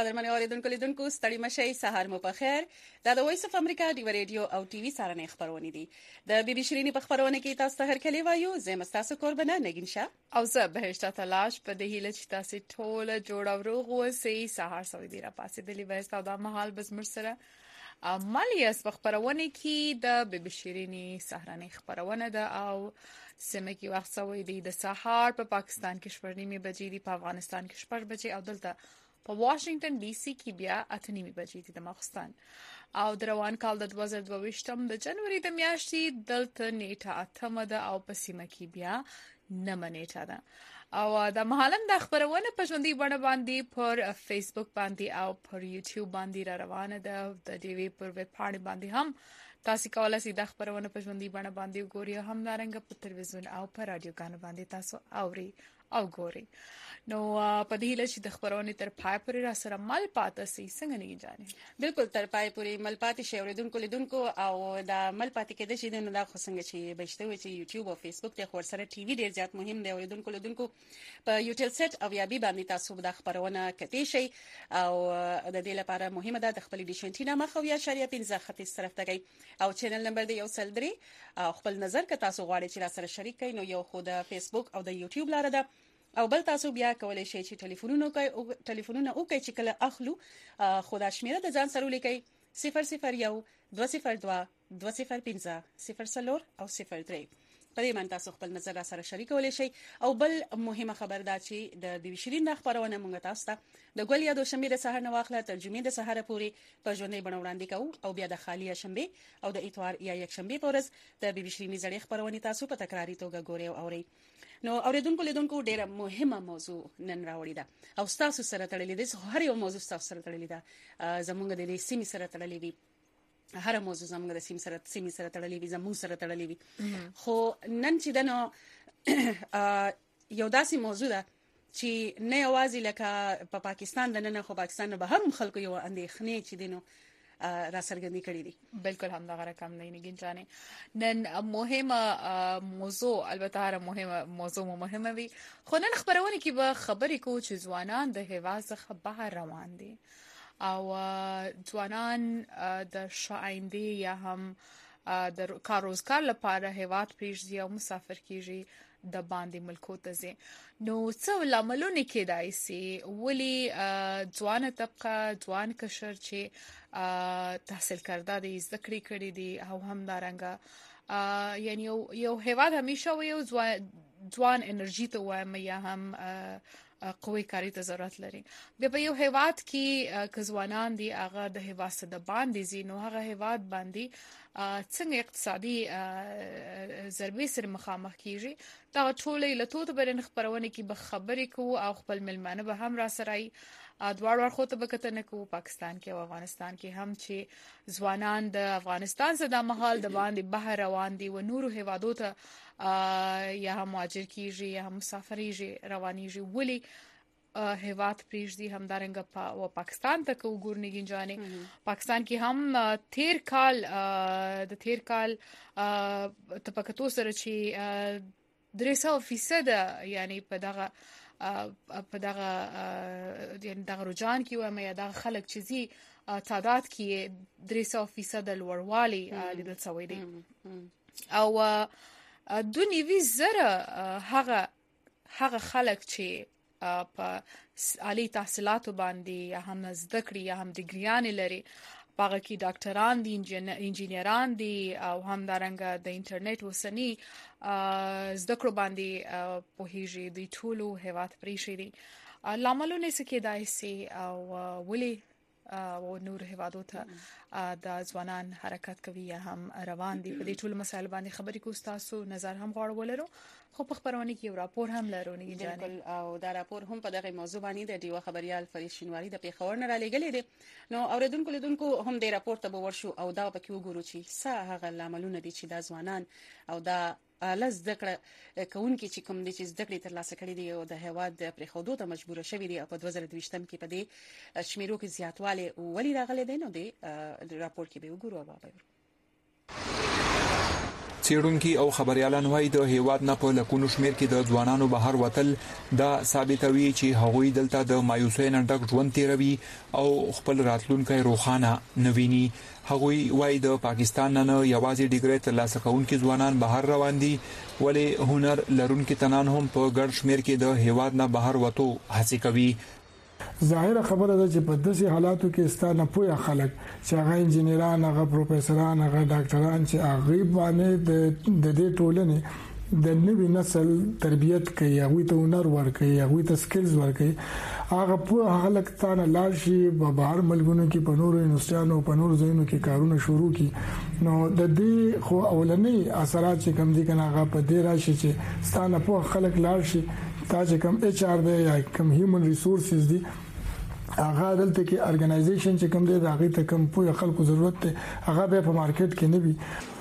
قدرمن اوریدونکو لیدونکو ستړي مشي سهار مو په خیر دا د وایس اف امریکا دی رادیو او ټي وي سره خبرونه دي د بي بي شيريني په خبرونه کې تاسو ته هر کلی وایو زه مستاسو قربانه نگین شاه او زه بهشته تلاش په دې هیله چې تاسو ټول جوړ او روغ اوسئ سهار سوي دی را پاسې د لیوي تاسو د محل بزمر سره مالیاس په خبرونه کې د بي بي شيريني سهرانه خبرونه ده او سمه کې وخت سوي دی د سهار په پاکستان کې شپږ نیمه بجې دي په افغانستان کې شپږ بجې او دلته په واشنگټن ډي سي کې بیا 8 نیمه بجې دي د ماخستان او د روان کال د 2022 د جنوري د میاشتې دلته نیټه 8 ده او په سیمه کې بیا 9 نیټه ده او د محلم د خبرونه په ژوندۍ بڼه باندې پر فیسبوک باندې او پر یوټیوب باندې را روانه ده د ډي وی پر ویب پاڼې باندې هم تاسو کولای شئ د خبرونه په ژوندۍ بڼه باندې ګوري هم دارنګ په تلویزیون او په رادیو کانال باندې تاسو اوري او ګوري نو په دې لږ د خبرونه تر پای پورې را سره مل پاتې سي څنګه نه جانې بالکل تر پای پورې مل پاتې شي اوریدونکو لیدونکو او دا مل پاتې کېد شي د دا خو څنګه چې بهشته وي چې یوټیوب او فیسبوک ته خور سره ټي وي ډیر زیات مهم دی اوریدونکو لیدونکو په یوټیل سیټ او یا بي باندې تاسو د خبرونه کتي شي او د دې لپاره مهمه ده د خپل ډیشنټینا مخه یا شریعه 15 خط طرف ته او چینل نمبر دی یو سل 3 او خپل نظر که تاسو غواړئ چې را سره شریک کړئ نو یو خو د فیسبوک او د یوټیوب لاره ده او بل تاسو بیا کولای شئ چې ټلیفونونه او چې کله اخلو خدا شمیره د ځان سره لیکي 001 202 205 0 او 03 په دې باندې تاسو خپل نظر را سره شریکولای شئ او بل مهمه خبر ده چې د بي بي شيرين د خبرونه مونږ تاسو ته د ګل یا د شنبه د سحر نو واخله ترجمه د سحر پوری په ژوندۍ بڼه وړاندې کوو او بیا د خالی شنبه او د اتوار یا یک شنبه پورز د بي بي شيرين زړې خبرونه تاسو په تکراری توګه ګورئ او اورئ نو اوریدونکو لیدونکو ډیره مهمه موضوع نن راوړی ده او تاسو سره تړلې ده هر یو موضوع تاسو سره تړلې ده زمونږ د دې سیمې سره تړلې وي هر موضوع زموږ د سیمې سره تړلې وي زموږ سره تړلې وي خو نن چې دنو یو داسې موضوع ده چې نه یوازې لکه په پاکستان د نن خو پاکستان به هم خلکو یو اندېښنې چې دینو را سرګندې کړې دي بالکل هم دا رقم نه نگین جانې نن مهمه موضوع البته هر مهمه موضوع مهمه وي خو نن خبرونه کې به خبرې کو چې ځوانان د هوا څخه بهر روان دي او ځوانان د شاینده یا هم د کار روزګار لپاره هیواد پریږدي او مسافر کیږي د باندې ملکو ته ځي نو څو لاملونه کېدای سي ولی ځوان طبقه ځوان کشر چې تحصیل کرده دي ذکر کړي دي او هم دارنګه یعنی یو هیواد همیشه یو ځوان انرژي ته وایم یا هم قوي کاری ته ضرورت لري به یو هیواد کې کزوانان دي هغه د هیواد د باندې زینو هغه هیواد باندې څنګه اقتصادي ضربې سره مخامخ کیږي دا ټولې لته ته برن خبرونه کې به خبرې کو او خپل ملمانه به هم را سره دوار ورخو ته بکته کو پاکستان کې او افغانستان کې هم چې ځوانان د افغانستان څخه د محل د باندې بهر روان دي و نورو هیوادو ته یا هم مهاجر کیږي یا هم مسافرېږي روانيږي ولی هیواد پریږدي هم دارنګ په پاکستان ته وګورنګین جانې پاکستان کې هم تیر کال تپکتو سره چې 300% یعنی په دغه یعنی دغه رجحان کې و مې دغه خلک چې زی تعداد کې 300% لوړوالي لیدل شوی دی او دونی زره هغه خلک چې په عالی تحصیلاتو باندې یا هم زده کړې یا هم ډیګریان لري پاغه کې ډاکټران دي انجینران دي او هم دارنګ د انټرنیټ وسنی زده کړو باندې په هیجی د ټولو هیواد پریشي دي لاملونه سکه دایسي او ولی او نور هیوادو ته د ځوانان حرکت کوي یا هم روان دي په دې ټول مسایل باندې خبرې کو تاسو نظر هم غواړو ولرو خو په خبرونه کې یو راپور هم لرو نه جانې او دا راپور هم په دغه موضوع باندې د دیو خبريال فرید شینواری د پیښور نه را لګلې دي نو اوریدونکو لیدونکو هم د راپور ته ورشو او دا پکې وګورو چې څه هغه لاملونه دي چې د ځوانان او د لز ذکر کونکي چې کوم دي چې ذکر تر لاسه کړی دی او د هواد پر خودو ته مجبور شوی دی په 2022م کې په دې شمیرو کې زیاتواله ولی راغلي دی نو د راپور کې به وګورو بابا څېړونکي او خبريالان وايي د هیواد نه په لکونو شمېر کې د ځوانانو بهر وتل دا ثابتوي چې هغوی دلته د مایوسۍ نه ډک ژوند تیروي او خپل راتلونکی روښانه نه ویني. هغوی وايي د پاکستان نه یوازې ډیګري ترلاسه کوونکي ځوانان بهر روان دي ولې هنر لرونکي تنان هم په ګډ شمېر کې د هیواد نه بهر وته هڅه کوي. ظاهر خبره ده چې په داسې حالاتو کې ستانه پوهه خلک چې هغه انجنیران هغه پروفیسوران هغه ډاکټران چې هغه باندې د دې ټولنې د نوي نسل تربيت کوي هغه ته هنر ورکوي هغه ته سکلز ورکوي هغه په خلک ستانه لاشي په بهر ملګرو کې په نورو انډستریانو په نورو ځایونو کې کارونه شروع کی نو د دې خو اولنې اثرات چې کم دي کنه هغه په دې راشي چې ستانه په خلک لاشي تا چې کم ایچ آر دی یا کم هیومن ریسورسز دي هغه دلته کې ارګنایزیشن چې کوم دی دا غي ته کوم په خلکو ضرورت ته هغه به په مارکیټ کې نه وي.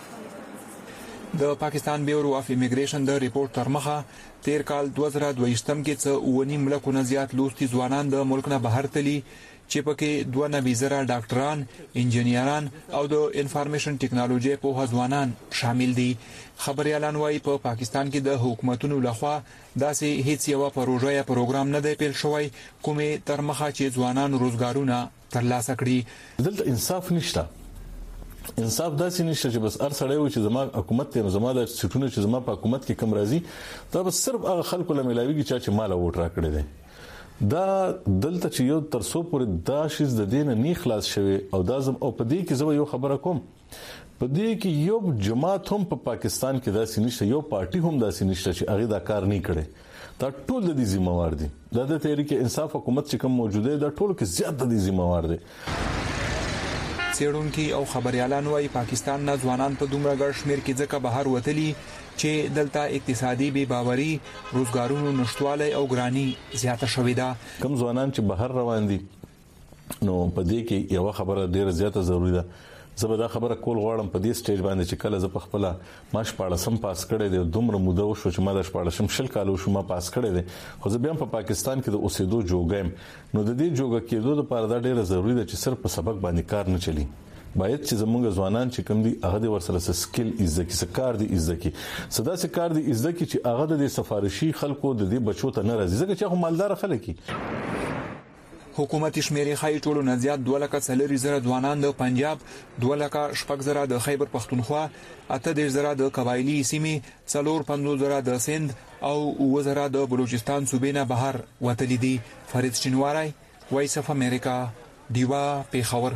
د پاکستان بیورو اف امیګریشن د ریپورت تر مخه تیر کال 2022 کې څه 9 ملکونه زیات لوستي ځوانان د ملک نه بهر تلي چې پکې 290 ډاکټران، انجنیران او د انفارمیشن ټیکنالوژي په ځوانان شامل دي. خبريالان وايي په پاکستان کې د حکومتونو لخوا داسې هیڅ یو پروژه یا پروګرام نه دی پیل شوی کومه تر مخه چې ځوانان روزګارونه ترلاسه کړي. دلته انصاف نشته. انصاف داسې نشته چې بس ار سړی و چې زما حکومت ته زما د سټونه چې زما په حکومت کې کم راځي دا بس صرف هغه خلکو له ملاويږي چې مال ووټ را کړی دی. دا دلته چې یو تر څو پورې دا شیز د دین نه خلاص شوی او دا زم او په دې کې زه یو خبره کوم په دې کې یو جماعت هم په پاکستان کې داسې نشته یو پارټي هم داسې نشته چې هغه دا کار نه کړي. دا ټول د دې ذمہوار دي. د تحریک انصاف حکومت چې کوم موجوده ده ټول کې زیات د دې ذمہوار دي. څېړونکي او خبريالان وايي پاکستان نه ځوانان په دومره ګډ شمېر کې ځکه بهر وتلي چې دلته اقتصادي بې باوري، روزګارونو نشټوالی او ګرانی زیاته شوې ده. کوم ځوانان چې بهر روان دي نو په دې کې یو خبره ډیره زیاته ضروری ده. زه به دا خبره کول غواړم په دې سټیج باندې چې کله زه په خپل ماش پاړسم پاس کړی دی دومره موده وشو چې ما د پاړسم شل کالو شو ما پاس کړی دی خو زه بیا په پاکستان کې د اوسېدو جوګم نو د دې جوګه کېدو لپاره دا ډیره ضروری ده چې صرف په سبق باندې کار نه چلی. باید چې زمونږ ځوانان چې کوم دي هغه د ورسره سکل عزت کی سکار دي عزت کی صدا سکار دي عزت کی چې هغه د سفارشي خلکو د دې بچو ته نه راځي ځکه چې هغه مالدار خلک دي. حکومت شمیرې خای ټولو نه زیات 2,40,000 ځوانان د پنجاب، 2,00,000 د خیبر پختونخوا، 8,000 د قبایلی سیمې، 4,50,000 د سند او 9,000 د بلوچستان صوبې نه بهر وتلي دي. فرید شینواری، وایس اف امریکا، دیوا پیښور.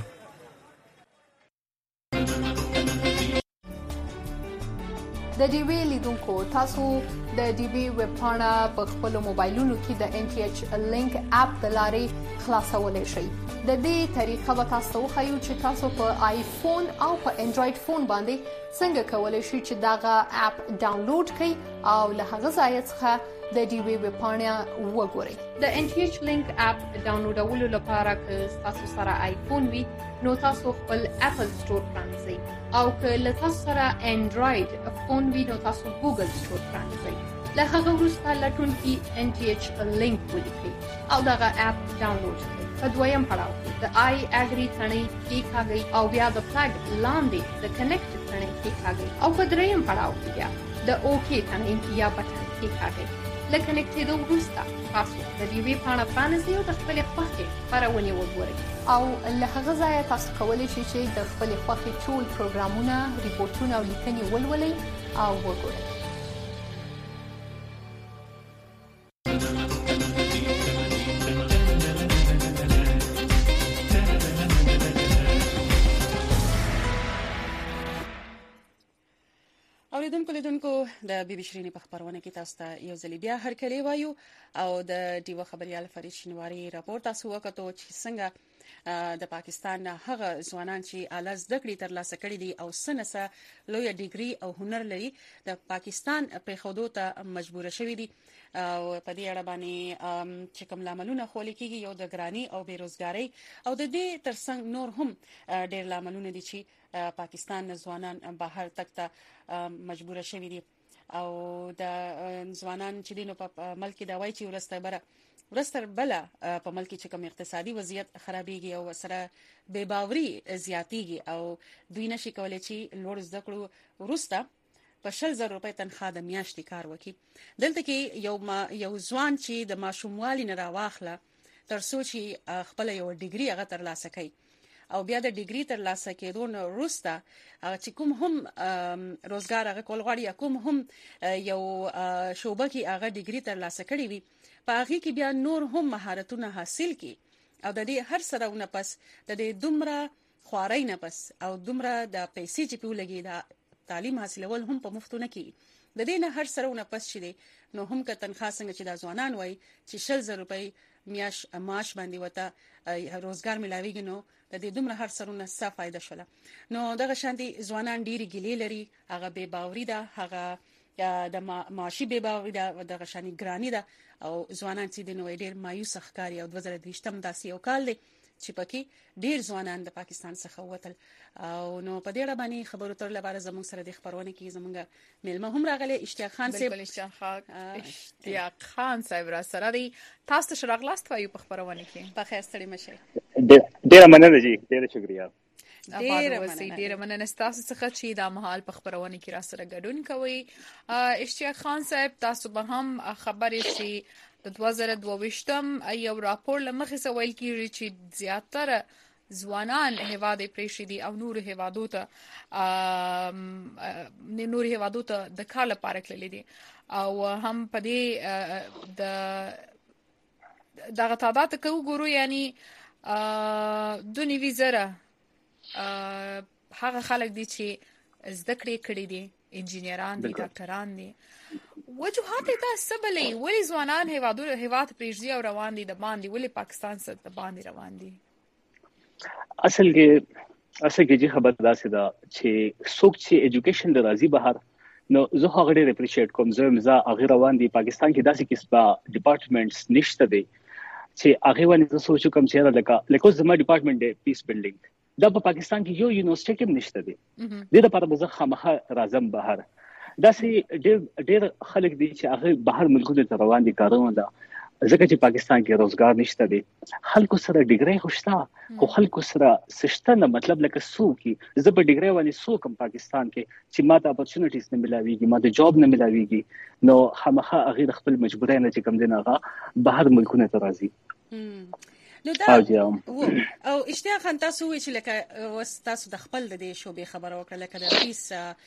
د ډیوی لیدونکو تاسو د ډیوی ویب پاڼه په خپل موبایلونو کې د ان ټي ایچ لینک اپ د لارې خلاصولای شئ. د دې طریقه به تاسو خو چې تاسو په آیفون او په انډراید فون باندې څنګه کولای شئ چې داغه اپ ډاونلوډ کړئ او له هغه ځای څخه د ډیوی ویب پاڼه وګورئ. د ان ټي ایچ لینک اپ ډاونلوډولو لپاره که تاسو سره آیفون وي نو تاسو خپل اپل سٹور پرانځئ او که له تاسو سره انډراید فون وي نو تاسو ګوګل سٹور پرانځئ. له هغه وروسته لټونکي ان ټي ایچ لینک ولیکئ او دغه اپ ډاونلوډ کړئ. په دویم پړاو کې د آی اګری ثنې کلیکاږئ او بیا د فلګ لاندې د کنیکټ ثنې کلیکاږئ او په دریم پړاو کې بیا د اوکی ثنې یا بټن کلیکاږئ. له کنیکټېدو وروسته تاسو د ډیوی پاڼه پرانیزئ او د خپلې خوښې خپرونې وګورئ او له هغه ځایه تاسو کولی شئ چې د خپلې خوښې ټول پروګرامونه، ریپورتونه او لیکنې ولولئ او وګورئ. اوریدونکو د بي بي شيرين په خبرونه کې تاسو ته یو ځل بیا هرکلی وایو او د دیو خبريال فرید شینواری راپور تاسو وکړو چې څنګه د پاکستان هغه ځوانان چې اعلی زده کړې ترلاسه کړې دي او سنسه لوی ډیګري او هنر لري د پاکستان په خودو ته مجبور شوی دي او په دې اړه باندې چې کوم لاملونه خولي کېږي یو د ګرانی او بیروزګاری او د دې ترڅنګ نور هم ډېر لاملونه دي چې پاکستان ځوانان بهر تک ته مجبور شوی دي او د ځوانان چې دینو په ملک دا وایي چې ورستر بلا په ملک چې کوم اقتصادي وضعیت خرابېږي او سره بې باوري زیاتېږي او دوی نشي کولای چې لوړ زده کړو ورسته په 100,000 روپۍ تنخواه د میاشتې کار وکړي. دلته کې یو ځوان چې د ماشوموالي نه راواخله تر څو چې خپل یو ډیګري هغه ترلاسه کړي او بیا د ډیګري ترلاسه کېدو نه وروسته چې کوم هم روزګار هغه کول غواړي یا کوم هم یو شوبه کې هغه ډیګري ترلاسه کړي وي په هغه کې بیا نور هم مهارتونه حاصل کړي او د دې هر سره نه پس د دې دومره خوارۍ نه پس او دومره د پیسې چې په لګي دا تعلیم حاصلول هم په مفتونه کې د دې نه هر سره نه پس شي نو هم که تنخواه څنګه چې د ځوانان وای چې 100,000 روپۍ معاش باندې وته روزګار ملاويږي نو د دې دومره هر سرونه څه فائدہ شوله. نو دغه شاندي ځوانان ډيري ګلې لري هغه به باوري ده هغه د معاشي به باوري ده دغه شاني ګرانی ده او ځوانان چې د نوې ډیر مایوس ښکاری او 2023م داسې یو کال دی چې پکې ډیر ځوانان د پاکستان څخه وتل او نو په دې اړه باندې خبرو تر لپاره زموږ سره د خبرونه کې زموږ میلمه هم راغلي اشتیاق خان صاحب. اشتیاق خان صاحب را سره دی. تاسو شراغلاست وایو په خبرونه کې. په خیر ستړي مشه. ډیر مننه جی ډیر شکریا. ډیر مننه تاسو څخه چې دا مهال په خبرونه کې را سره ګډون کوي. اشتیاق خان صاحب تاسو به هم خبرې شي د 2022م یو راپور لمخې سوال کیږي چې زیاتره ځوانان هیواد پریشي دي او نور هیوادو ته د کال لپاره تللي دي او هم په دې د تعداد کې وګورو یعنی 2,000 هغه خلک دي چې زده کړې کړې دي انجینران دي ډاکټران دي. وجوهات دا سبلې ولی ځوانان هیواد پریږدي او روان دي د باندې ولی پاکستان سره د باندې روان دي. اصل کې چې خبر داسې ده چې څوک چې ایجوکیشن د راځي بهر نو زه هغه ډېر اپریشیټ کوم. زه هغه روان دي پاکستان کې داسې قسمه ډپارټمنټس نشته دي چې هغه باندې زه سوچ کوم چې لکه زما ډپارټمنټ دی پیس بلډینګ دا په پاکستان کې یو یونیورسيټي کې نشته دي. د لپاره زه خامخا راځم بهر. داسې ډېر خلک دي چې هغه بهر ملکونو ته روان دي کارونه ده ځکه چې پاکستان کې روزګار نشته دي. خلکو سره ډیګري خوشتا خو خلکو سره سشته نه مطلب لکه سو کې زه په ډیګري باندې سو کوم پاکستان کې چې ماته اپورچونټیز نه ملاويږي ماته جاب نه ملاويږي نو خامخا هغه خپل مجبورای نه چې کوم دین هغه بهر ملکونو ته راځي. نو دا او اشتیاق خان تاسو وی چې لکه تاسو د خپل د دې شوبې خبره وکړه لکه د پیس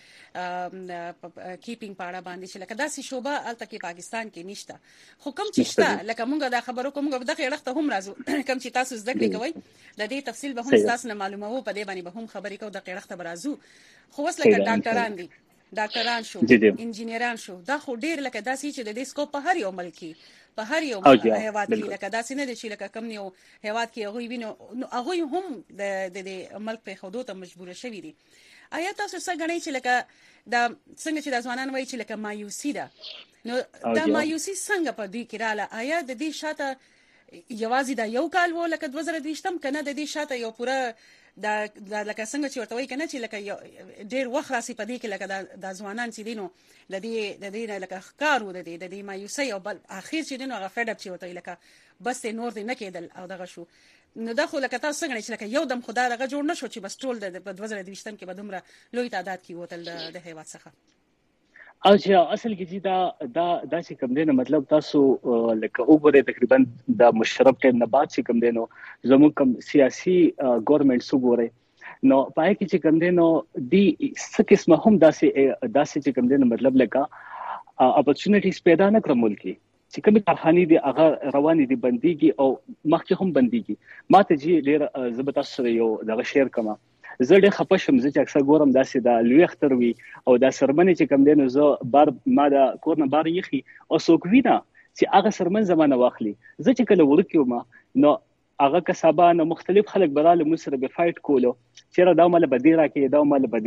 کیپینګ پاړه باندې چې لکه داسې شوبه الته کې پاکستان کې نشته خو کوم چې شته لکه مونږ دا خبرو کوم د غیرخته هم راځو کوم چې تاسو زده کړی کوي د دې تفصیل به هم تاسو نه معلومه وو په دې باندې به هم خبرې کوو د غیرخته برازو خو وس لکه ډاکټران شو انجینران شو دا خو ډیر لکه داسې چې د دې سکوپ په هر یو ملکی په هر یو هیواد کې لکه داسې نه دي چې لکه کم یو هیواد کې هغه وینو هغه هم د ملک په خودو ته مجبور شوی دي. آیا تاسو څنګه غنئ چې لکه دا څنګه چې د ځوانان وایي چې لکه مایوسی ده نو دا مایوسی څنګه په دې کې رااله آیا د دې شاته یوازې دا یو کال وو لکه 2023م کنه د دې شاته یو پوره دا لکه څنګه چې ورته وایي کنه چې لکه ډیر وخت راسي په دې کې لکه د ځوانان چې دینو د دې لکه ښکارو د دې مایوسی او بل اخر چې دینو هغه فډ اپ چې ورته لکه بس نور دې نه کېدل او دغه شو نو دا خو لکه تاسو څنګه چې لکه یو دم خدای دغه جوړ نشو چې بس ټول د 2023م کې به دومره لوی تعداد کې وتل د هیواد څخه. او چې اصل کې دا چې کوم دی مطلب تاسو لکه وګورئ تقریبا د مشرف ټیم نه بعد چې کوم دی نو زموږ کوم سیاسي ګورنمنت وګورئ نو پای کې چې کوم دی نو دی څه قسمه هم داسې چې کوم دی مطلب لکه اپورچونټیز پیدا نه کړم ملکی چې کومه کارخانه دي هغه روانې دي بنديږي او مخکې هم بنديږي. ماته جی ډیر زبتا سره یو دغه شیر کما زه ډیر خپشم چې اکثر ګورم داسې د لوی اختر وی او د سرمنې چې کم دین زه بار ما د کورن بار یخي او سوکوینا چې هغه سرمن زمانه واخلي زه چې کله ورکیوم نو هغه کسبانه مختلف خلک براله مو سره به فایټ کولو چیرې دا مال بدیره کې نو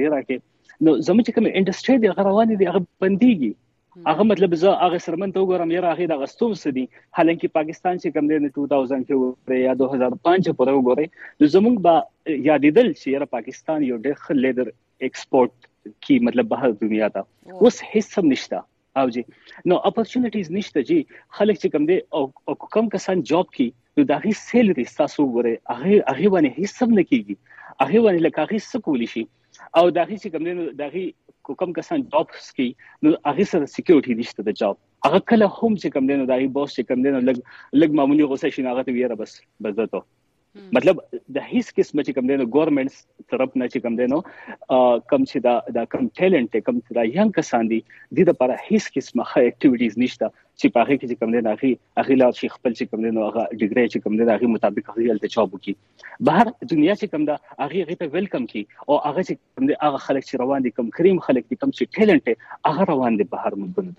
زموږ چې کوم انډستری دی غروانې دی هغه بنديږي هغه مطلب زه هغه سرمن ته وګورم یاره هغه د غستوم سدي حالانکه پاکستان چې کوم دی 2000 کې یا 2005 پورې وګورئ نو زموږ با یادیدل چې یاره پاکستان یو ډېر ښه لیدر ایکسپورټ کی مطلب بهر دنیا ته اوس هیڅ هم نشته او جی نو اپورچونټیز نشته جی خلک چې کوم دی او کوم کسان جاب کی نو دا هی سیلری تاسو وګورئ هغه باندې هیڅ هم نه کیږي هغه باندې لکه هغه سکول شي او دا هی چې کوم دی دا هی کوم کسان جابس کې نو هغه سره سکیورټي نشته د جاب هغه کله هم چې کم دینو دای بوس چې کم دینو لګ معمولی غوسه شي هغه ته ویره بس ته مطلب د هیڅ قسم چې کم دینو ګورنمنت طرف نه چې کم دینو کم چې دا کم ټیلنت کم دا ینګ کسان دي د لپاره هیڅ قسمه ښه اکټیویټیز نشته چې په هغه کې چې کم دینو هغه لا شي خپل چې کم دینو هغه ډیګری چې کم دینو هغه مطابق هغه ته جاب وکي بهر دنیا چې کم دا هغه ته ویلکم کی او هغه چې کم دي هغه خلک چې روان دي کم کریم خلک دي کم چې ټیلنت هغه روان دي بهر ملکونو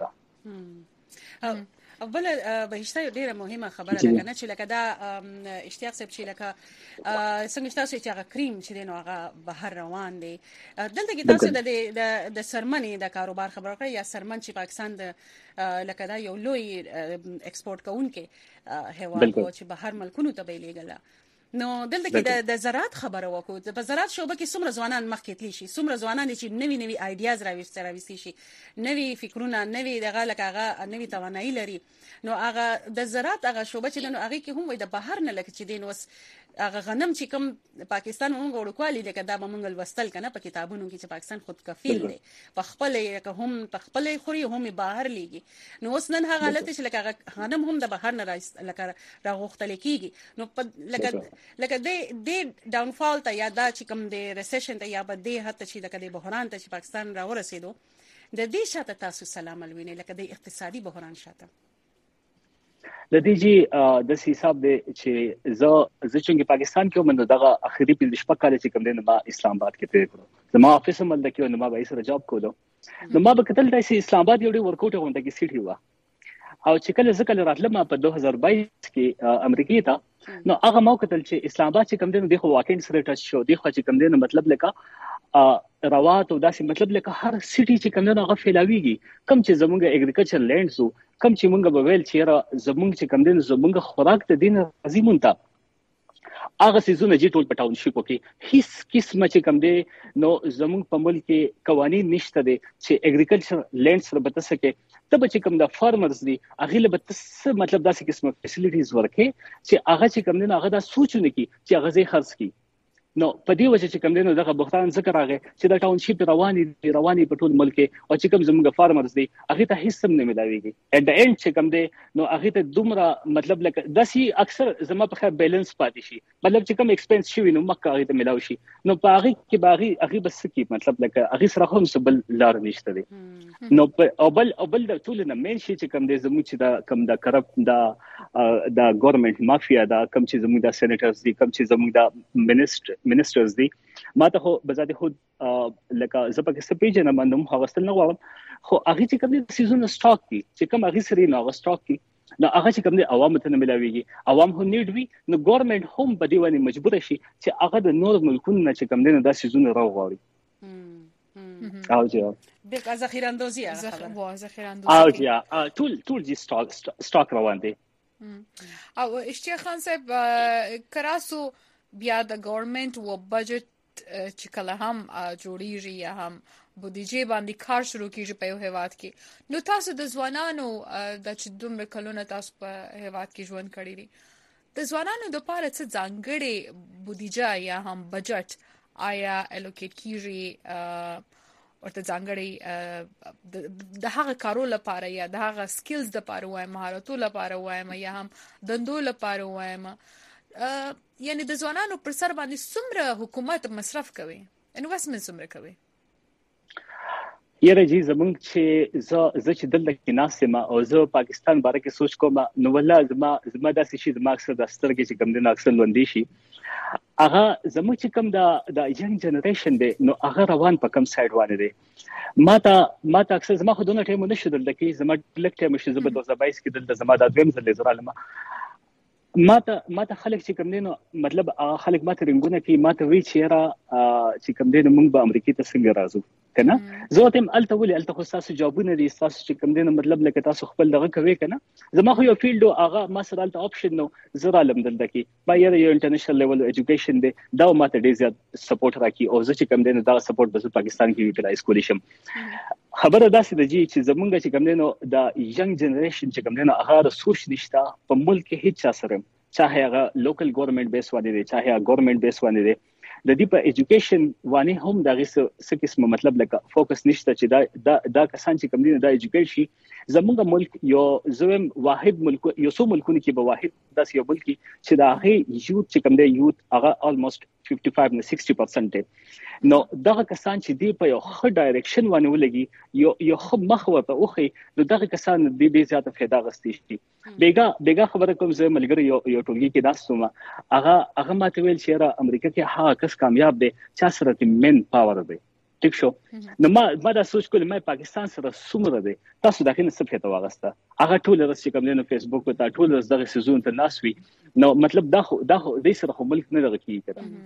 ته اول بهشته ډیره مهمه خبره ده کنه چې لکه دا اشتیاق صاحب چې لکه څنګه تاسو چې هغه کریم چې دینو هغه بهر روان دي دلته کې تاسو د سرمنې د کاروبار خبره کړئ یا سرمن چې پاکستان د لکه دا یو لوی ایکسپورت کوونکې هیواد چې بهر ملکونو ته بیلېګل نو دلته کې د زراعت خبره وکړو په زراعت شوبه کې څومره ځوانان مخکې تللی شي څومره ځوانان چې نوي آیډیاز راوستي شي نوي فکرونه نوي دغه لکه هغه نوي توانایي لري نو هغه د زراعت هغه شوبه چې نو هغه کې هم وي د بهر نه لکه چې دین وس هغه غنم چې کوم پاکستان موږ وړوکوالي لکه دا به موږ وستل کنه په کتابونو کې چې پاکستان خود کفیل دی په خپل کې هم په خپل خوري هم بهر لیږي نو اوس نن هغه حالت چې لکه غنم هم د بهر نه لکه راغوښتل کیږي نو لکه د ډاون فال ته یا دا چې کوم د ریسیشن ته یا به د حتی چې لکه د بحران ته چې پاکستان راورسېدو د دې شاته تاسو سلام الوینه لکه د اقتصادي بحران شاته د دې جی د حساب دی چې زه چې پاکستان کې ومنه دغه اخري 15 کال چې کوم دنه ما اسلام آباد کې تیر کړو زما افیس هم د کې نو ما به سره جاب کولو نو ما به کتل د اسلام آباد یو ډیر ورکوټ غونډه کې سیټ هوا او چې کله ځکه راتلم په 2022 کې امریکا ته نو هغه مو کتل چې اسلام آباد چې کوم دنه د واکینګ سره ټچ شو د خو چې کوم دنه مطلب لکه روات او داسې مطلب لکه هر سټي چې کوم دنه هغه فیلاویږي کم چې زمونږ اګریکلچر لینډز کم چې مونږ به ویل چې زمونږ چې کوم دنه زمونږ خوراک ته دین عظیمونته هغه سيزونه چې ټول په ټاونشیپ کې هیڅ قسمه چې کوم دي نو زمونږ په ملک کې قوانين نشته دي چې اګریکلچر لینډ سره به تاسو کې تب چې کوم د فارمرز دي هغه له بتس مطلب داسې قسمه فیسیلیټیز ورکې چې هغه چې کوم دي هغه دا سوچونه کی چې هغه زی خرڅ کی نو په دې وجه چې کوم دینو دغه بوختان ذکر راغی چې د ټاونشیپ رواني په ټول ملک او چې کوم زموږ فارمرز دي هغه ته هیڅ هم نه ملاويږي اټ د اند چې کوم دی نو هغه ته دومره مطلب لکه داسي اکثر زما په خیر بیلانس پاتې شي مطلب چې کوم ایکسپنس شي نو مکه هغه ته ملاوي شي نو په هغه کې باغی هغه بس کې مطلب لکه هغه سره هم سبل لار نشته دي نو او بل د ټول نه مین شي چې کوم دی زموږ چې دا کوم د کرپټ دا ګورنمنت مافیا دا کوم چې زموږ د سېنیټرز دي کوم چې زموږ د منسټرز دي ما ته خو بذات خود لکه زپکه سپیجن باندې مو هغستل نه غواړم خو هغه چې کوم د سیزون سټاک دي چې کوم هغه سری نه هغه سټاک دي نو هغه چې کوم د عوام ته نه ملاويږي عوام هم نیډ وي نو ګورنمنت هم په دی باندې مجبور شي چې هغه د نور ملکونو نه چې کوم دي د سیزون راوغوري او جا د ذخیره اندوزی او جا ټول جی سټاک روان دي او اشتیاق خان صاحب کراسو بیا د ګورنمنت و بجټ چې کله هم جوړیږي یا هم بودیجه باندې کار شروع کیږي په یو هیواد کې نو تاسو د ځوانانو د چې دومره کلونه تاسو په هیواد کې ژوند کړی دي د ځوانانو لپاره څه ځانګړي بودیجه یا هم بجټ آیا الوکیټ کیږي ورته ځانګړي د هغه کارو لپاره یا د هغه سکلز لپاره وایم مهارتو لپاره وایم یا هم دندو لپاره وایم یعنی د ځوانانو پر سر باندې څومره حکومت مصرف کوي انویسټمنټ څومره کوي یاره جی زمونږ چې زه چې دلته کې ناسمه او زه پاکستان باره کې سوچ کوم نو والله زما داسې شي زما اکثر د سترګې چې کم دي اکثر لوندې شي هغه زموږ چې کم د ینګ جنریشن دی نو هغه روان په کم سایډ باندې دی ما ته اکثر زما خو دونه ټیم نشو دلته کې زما لک ټیم شي زما 2022 کې دلته زما د دویم ځل زرالم ما ته خلک چې کوم دینو مطلب خلک ما ته رنګونه کوي ما ته وی چې را چې کوم دینو موږ به امریکا ته څنګه راځو کنه زه ته الته ولې الته خو تاسو جوابونه دي تاسو چې کوم دینو مطلب لکه تاسو خپل دغه کوي کنه زما خو یو فیلډ هغه ما سره الته اپشن نو زه رالم دلته کې با یو انټرنیشنل لیول ایجوکیشن دی دا ما ته ډیر زیات سپورټ راکړي او زه چې کوم دینو دا سپورټ به پاکستان کې یوټیلایز کولی شم خبره داسې ده چې زمونږ چې کوم دینو د ینګ جنریشن چې کوم دینو هغه سوچ نشته په ملک هیڅ چا سره چاهه هغه لوکل ګورنمنت بیس باندې دی چاهه ګورنمنت بیس باندې دی د دې په ایجوکیشن باندې هم دا څه قسمه مطلب لکه فوکس نشته چې دا کسان چې کوم دي دا ایجوکیټ شي. زموږ ملک یو زویم واحد ملک یو څو ملکونه کې به واحد داس یو ملک چې دا هي یوت چې کوم دی یوت هغه almost 55 نه 60% دی. نو دغه کسان چې دی په یو ښه ډایرکشن باندې ولګي یو ښه مخ ورته وخی نو دغه کسان د دې زیاته فایده غستې شي. بیګا خبره کوم زه ملګری یو ټولګي کې داسومه هغه ماته ویل چې را امریکا کې ها کس کامیاب دی چا سره د مین پاور دی ټیک شو. نو ما دا سوچ کول مې پاکستان سره څومره دی تاسو دغه نه څه فایده واغسته هغه ټول رس چې کوم نه فیسبوک ته ټول رس دغه سيزون ته ناسوي. نو مطلب دا د سره خو ملک نه دغه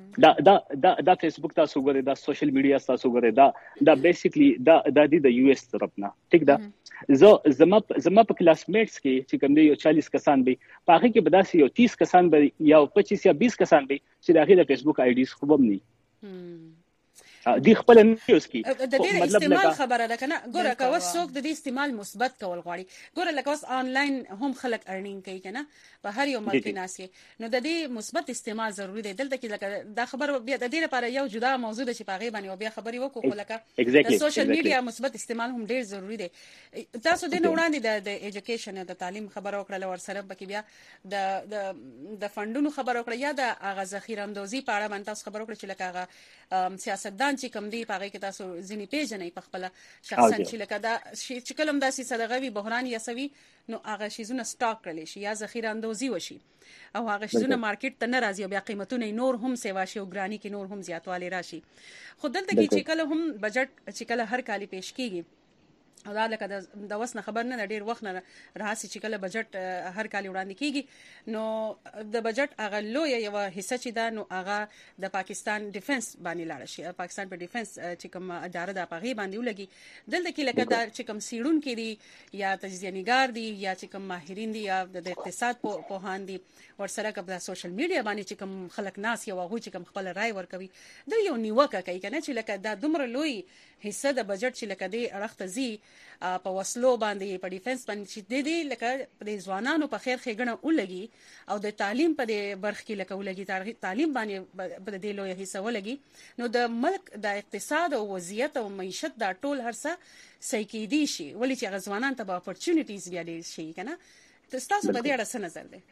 کیږي دا فیسبوک تاسو ګورئ دا سوشل میډیا تاسو ګورئ دا بیسیکلی دا د یو اس طرف نه ټیک ده. زما په کلاس میټس کې چې کوم دی یو 40 کسان به پاغه کې بداسي یو 30 کسان به یا 25 یا 20 کسان به چې دغه د فیسبوک آی ډیز خو هم نه دی خپل نیوز کی د دې استعمال خبره ده کنه. ګوره که وس څوک د دې استعمال مثبت کول غواړي ګوره لکه وس آنلاین هم خلک ارنینګ کوي کنه په هر یو ملک ناسي نو د دې مثبت استعمال ضروری دی. دلته کې لکه دا خبر بیا د دې لپاره یو جدا موضوع ده چې پاغه باندې بیا خبري وکړو لکه د سوشل میډیا مثبت استعمال هم ډیر ضروری دی. تاسو د وړاندې د ایجوکیشن د تعلیم خبره وکړه ور سره بکې بیا د فندونو خبره وکړه یا د اغاز ذخیره اندوزي په اړه باندې تاسو خبره وکړه چې لکه هغه سیاستدان چې کوم دی پاره کې تاسو ځینی پیژنې په خپل شخصا چې لکه دا چې کلم داسې صدقه وی بحران یا سوي نو هغه شیزونه سٹاک کړل شي یا ذخیره اندوزي وشي او هغه شیزونه مارکیټ ته ناراضي او بیا قیمتونه نور هم سیوا شي او ګرانی کې نور هم زیاتوالی راشي. خو دلته کې چې کله هم بجټ چې کله هر کال پیش کیږي او دا لکه د وسنه خبر نه ډیر وخت نه راځي چې کله بجټ هر کال وړاندې کیږي نو د بجټ هغه لوی یو حصہ چې دا نو هغه د پاکستان ډیفنس باندې لاړ شي. پاکستان په ډیفنس چې کوم اداره د پاغي باندې ولګي دلته کې لکه دا چې کوم سیړون کې دي یا تجزیه نگار دي یا چې کوم ماهرین دي یا د اقتصاد پوهان دي ورسره کوم د سوشل میډیا باندې چې کوم خلک ناس یو هغه چې کوم خپل رائے ورکوي د یو نیوکه کوي کنه چې لکه دا دومره لوی حصہ د بجټ چې لکه دی اړخته زی په وسلو باندې په ډیفنس باندې چې دی لکه د ځوانانو په خیر خېګنه ولګي او د تعلیم په برخه کې لکه ولګي تعلیم باندې په دې لوی حصہ ولګي نو د ملک د اقتصاد او وضعیت او معیشت دا ټول هرڅه صحیح کېدی شي ولې چې غزوانان ته اپورچونټیز بیا ډېر شي کنه. تاسو په دې اړه څه نظر دی؟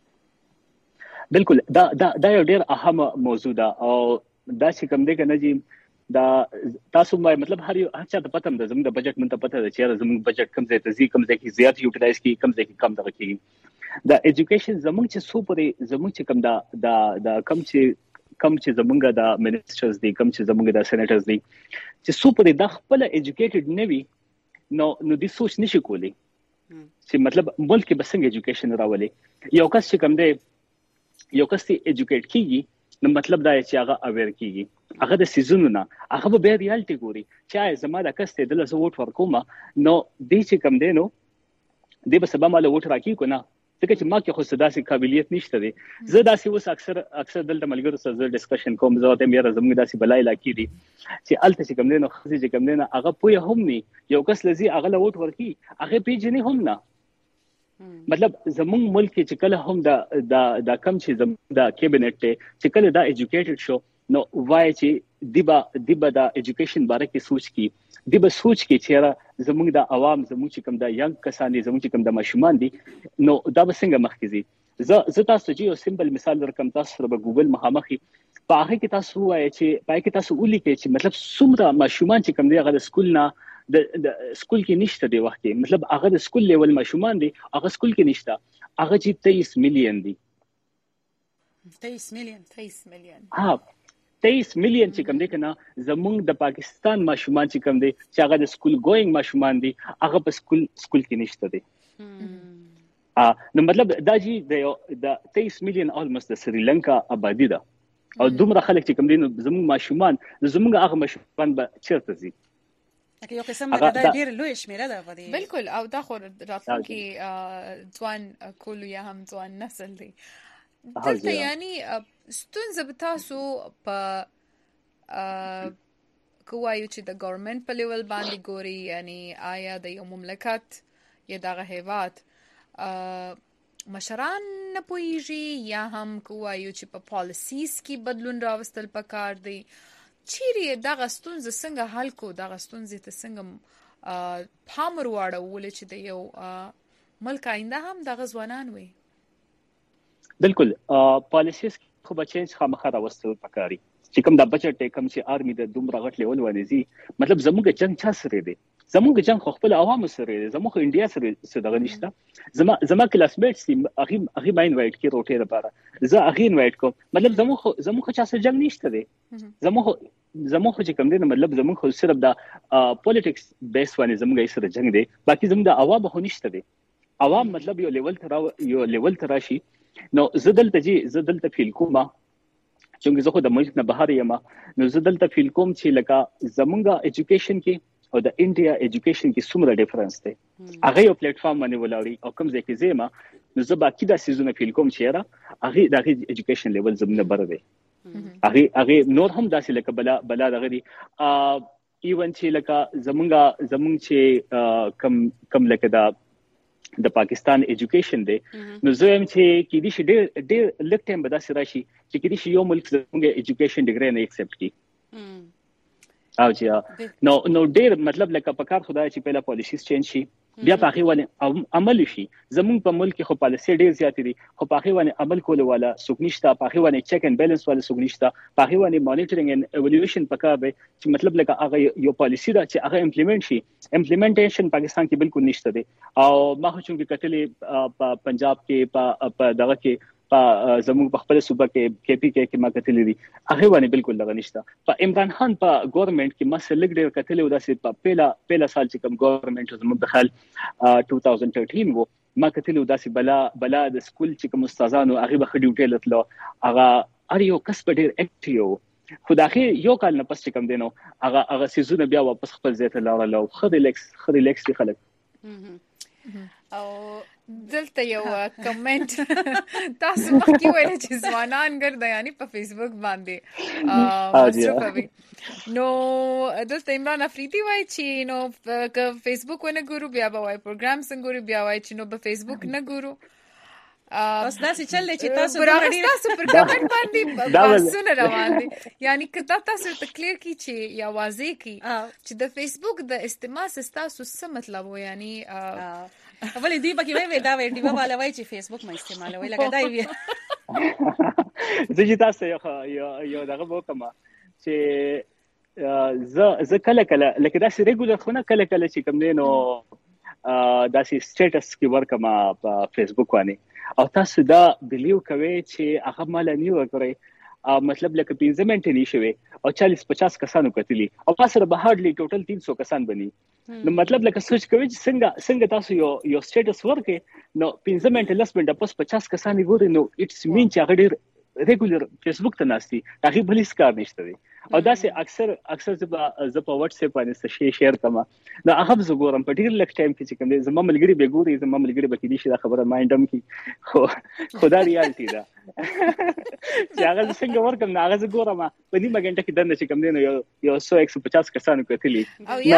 بالکل دا یو ډېر اهم موضوع ده او دا چې کوم دی کنه جی دا تاسو مطلب هر چا ته پته ده زموږ د بجټ من ته پته ده چې زموږ بجټ کم ځای ته زی کم ځای کې زیات یوټیلایز کی کم ځای کې کم دغه کی دا ایجوکیشن زموږ چې سو پرې زموږ چې کم دا کم چې زموږ د منسټرز دي کم چې زموږ د سېنیټرز دي چې سو پرې د خپل ایجوکیټډ نه وي نو دې سوچ نشي کولی چې مطلب ملک کې بسنګ ایجوکیشن راولي. یو کس چې کم دی یو کس ته ایجوکیټ کیږي نو مطلب دا چې هغه اویر کیږي هغه د سيزونو نه هغه به ریالټي ګوري چې زما د کس ته د لاسو ووټ ورکوم نو دې چې کم دی نو دې به سبا مال ووټ راکې کو نه ځکه چې ما کې خو صداسي قابلیت نشته دی. زه داسې اوس اکثر دلته ملګرو سره ډسکشن کوم زه ته مې زموږ داسې بلای لاکی دي چې الته چې کم دی نو خزي چې کم دی نه هغه پوی هم نه یو کس لذي هغه ووټ ورکې هغه پیژنې هم نه مطلب زموږ ملک چې کله هم دا کم چې زموږ د کابینټ ته چې کله دا ایجوکیټډ شو نو وای چې دیبا د ایجوکیشن باره کې سوچ کی دیبا سوچ کی چې زموږ د عوام زموږ چې کم د ینګ کسان دي زموږ چې کم د ماشومان دي نو دا به څنګه مخکې زی زه تاسو چې یو سمبل مثال درکم تاسو سره په ګوګل مخامخي په هغه کې تاسو وایي چې پای کې تاسو ولي کې چې مطلب څومره ماشومان چې کم دی هغه د سکول نه د سکول کې نشته دی وخت کې مطلب هغه د سکول لیول ماشومان دي هغه سکول کې نشته هغه چې 23 مليون دي 23 مليون ها 23 مليون چې کوم دي کنه زمونږ د پاکستان ماشومان چې کوم دي چې هغه د سکول ګوینګ ماشومان دي هغه په سکول کې نشته دي نو مطلب دا چې د 23 مليون almost د سریلانکا آبادی ده او دومره خلک چې کوم دي زمونږ ماشومان زمونږ هغه ماشومان به چیرته زی یو قسم دا ډیر لوی شمیره ده په دې بالکل او دا خو راتلونکي ځوان کول یا هم ځوان نسل دی دلته یعنی ستونزه به تاسو په کوایو چې د ګورنمنت په لیول باندې ګوري یعنی آیا د یو مملکت یا دغه هیواد مشران نه پوهیږي یا هم کوایو چې په پالیسیز کې بدلون راوستل پکار دی چیرې دغه ستونزه څنګه حل کو دغه ستونزه ته څنګه پامر واړول چې د یو ملک آینده هم دغه ځوانان وي بالکل پالیسیز خو بچینج خامخا راوستل پکاري چې کوم د بجټ کم چې آرمي د دومره غټ لیول ونیزي مطلب زموږ جنگ چا سره دی زموږ جنگ خو خپل عوامو سره دی زموږ انډیا سره دغه نشته زما کلاسمیټس هغه ما انوایټ کی روټه لپاره زه هغه انوایټ کوم مطلب زموږ چا سره جنگ نشته دی زموږ چې کوم دی مطلب زموږ صرف د پولیټکس بیس باندې زموږ سره جنگ دی باقي زموږ د عوامو هو نشته دی عوام مطلب یو لیول تر راشي نو زه دلته فیل کوم چې زه خو د ملک نه بهر یم نو زه دلته فیل کوم چې لکه زمونږ ایجوکیشن کې او د انډیا ایجوکیشن کې څومره ډیفرنس دی هغه یو پلیټ فارم باندې ولاړی او کوم ځای کې زما نو زه باقي د سيزونه فیل کوم چې را هغه د ایجوکیشن لیول زمونه بر دی هغه نور هم داسې لکه بلا دغه دی ایون چې لکه زمونږ چې کم لکه د پاکستان ایجوکیشن دی نو زه هم چې کې دي شي ډېر لږ ټایم به داسې راشي چې کې دي شي یو ملک زموږ ایجوکیشن ډیګری نه ایکسپټ کی او چې نو ډېر مطلب لکه په کار خدای چې पहिला پالیسیز چینج شي بیا په هغه باندې عمل شي زموږ په ملک خو پالیسي ډېر زیات دي خو په هغه باندې عمل کول والا څوک نشته په هغه باندې چیک اینڈ بیلانس والا څوک نشته په هغه باندې مانیټرینګ اینڈ ایوالویشن پکار دی چې مطلب لکه هغه یو پالیسی دا چې هغه امپلیمنٹ شي امپلیمنټیشن پاکستان کې بالکل نشته دی او ما خو چې کتلې په پنجاب کې په دغه کې په زموږ په خپل صوبه کې کې پی کې ما کتلې دي هغه باندې بالکل لغه نشته په عمران خان په ګورنمنت کې مسله لګ ډېر کتلې و داسې په پیلا سال چې کوم ګورنمنت زموږ د خل 2013 وو ما کتلې و داسې بلا د سکول چې کوم استادانو هغه به ډیوټي لتلو هغه اړیو کس په ډېر اکټیو خدای یو کال نه پس چې کوم دینو هغه سيزونه بیا واپس خپل ځای ته لاړل او خریلیکس دي خلک او دلته یو کمنټ تاسو مخکې ویل چې ځوانان ګرځي یعنی په فیسبوک باندې مصرف نو دلته عمران افریدي وایي چې نو که فیسبوک ونه ګورو بیا به وای پروګرام څنګه ګورو بیا وای چې نو په فیسبوک نه ګورو اوس داسې چل دی چې تاسو پر کمنټ باندې باسونه روان دي یعنی که تاسو ته کلیر کی چې یا واضح کی چې د فیسبوک د استعمال ستاسو څه مطلب و یعنی ولې دی پکې وای دا ویډیو والا وای چې فیسبوک ما استعمالوي لکه دا وی زه چې تاسو یو دغه وکم چې زه کله لکه دا سې ریګولر خو نه کله چې کوم دی نو دا سې سټیټس کې ورکم په فیسبوک باندې او تاسو دا بلیو کوي چې هغه مال نه وکړي مطلب لکه 15 منټ نشوي او 40-50 کسانو کتلی او پاسره به هارډلی ټوټل 300 کسان بني نو مطلب لکه سوچ کوي چې څنګه تاسو یو سټیټس ورکې نو 15 منټ لس منټ پس 50 کسان ګوري نو اټس مین چې هغه ډیر ریګولر فیسبوک ته ناشتي هغه بل هیڅ کار نشته دی او دا سه اکثر زه په واتس اپ باندې څه شیر کما نو هغه زه ګورم په ډیر لک ټایم کې چې کوم زما ملګری به ګوري زما ملګری به کېدی شي دا خبره مایندم کې خدا ریالټي دا چې هغه څنګه ورکم نه هغه زه ګورم په نیمه غنټه کې دنه چې کوم دی نو یو 150 کسانو کتلی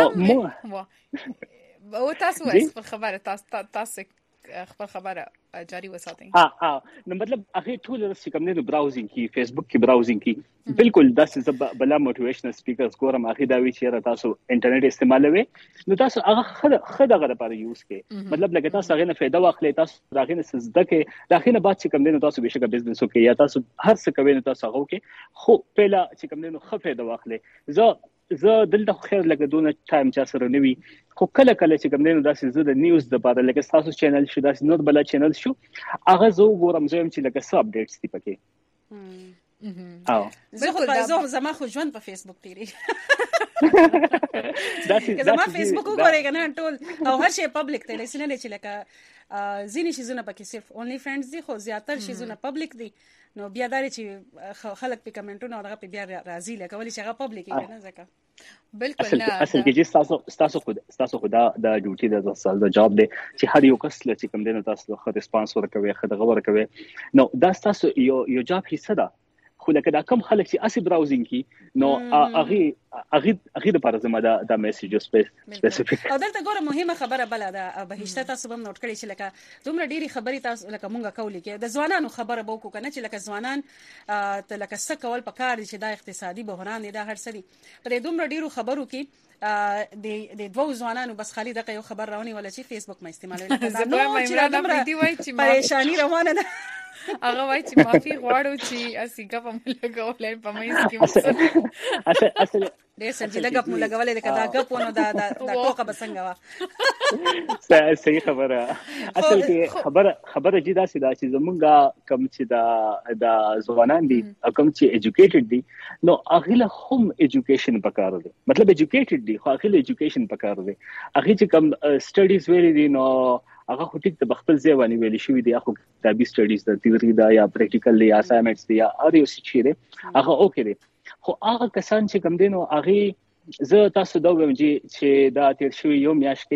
او تاسو خپل خبره تاسو خپل خبره جاری وساتئ نو مطلب هغه ټول چې کوم نه براوزینګ کی فیسبوک کې براوزینګ کی بالکل داسې بلا موټیویشنل سپیکرز ګورم هغه دا وی چې تاسو انټرنیټ استعمالوي نو تاسو هغه خدغه لپاره یوز کې مطلب لکه تاسو هغه نه فائدہ واخلئ تاسو هغه نه سزده کې داخله بعد چې کوم نه تاسو بشکره بزنس وکړئ یا تاسو هر څه کوي نو تاسو هغه کې خو पहिला چې کوم نه خو فائدہ واخلئ زه دلته خیر لکه دونه ټایم چا سره نوي خو کله چې کوم نه داسې زه د نیوز د پاره لکه تاسو چینل شو داسې نور بل چینل شو هغه زه ګورم چې لکه څه اپډیټس دي پکې زه زما خو ژوند په فیسبوک تیری زما فیسبوک وګورئ کنه ټول او هر شی پبلک دی لسنه چې لکه ځینې شیزونه پکې صرف اونلی فرندز دي خو زیاتره شیزونه پبلک دي نو بیا دا چې خلک په کمنټونو هغه په بیا راځي لکه ولې چې هغه پبلک یې نه ځکه بالکل نه اصل کې چې تاسو خو دا ډیوټي د ځل د جاب دی چې هر یو کس چې کوم دینه تاسو خو ریسپانس ورکوي خدغه ورکوي نو دا تاسو یو جاب حصہ ده خو لکه دا کم خلک چې اسی براوزینګ کی نو هغه لپاره زما دا میسج سپیسیفیک. او دلته ګوره مهمه خبره بل ده بهشته تاسو هم نوٹ کړئ چې لکه دومره ډیری خبرې تاسو لکه مونږه کولې کې د ځوانانو خبره به وکړو کنه چې لکه ځوانان ته لکه څه کول پکار دي چې دا اقتصادي بحران دی دا هر څه دي پر دومره ډیرو خبرو کې د دوه ځوانانو بس خالي دغه یو خبر راونی ولا چې فیسبوک ما استعمالوي نو چې دومره پریشانی روانه ده هغه وای چې معافي غواړو چې اسی ګپ مو لګولای په مې کې اصل دې سنجیده ګپ مو لګولای د کدا ګپ ونه دا ټوکه بسنګ وا صحیح خبره. اصل کې خبره جدا سیدا چې زمونږه کم چې دا ځوانان دي او کم چې ایجوکیټډ دي نو اغله هم ایجوکیشن پکار دي مطلب ایجوکیټډ دي خو اغله ایجوکیشن پکار دي اغه چې کم سټډیز ویلي دي نو هغه خو ټیک د خپل ځای باندې ویل شوی دی هغه کتابي سټډیز د تیوري دا یا پریکټیکل یا اسایمنټس دی یا اړ یو څه چیرې هغه اوکې دی خو هغه کسان چې کم دینو هغه زه تاسو دا وایم چې دا تیر شوی یو میاشت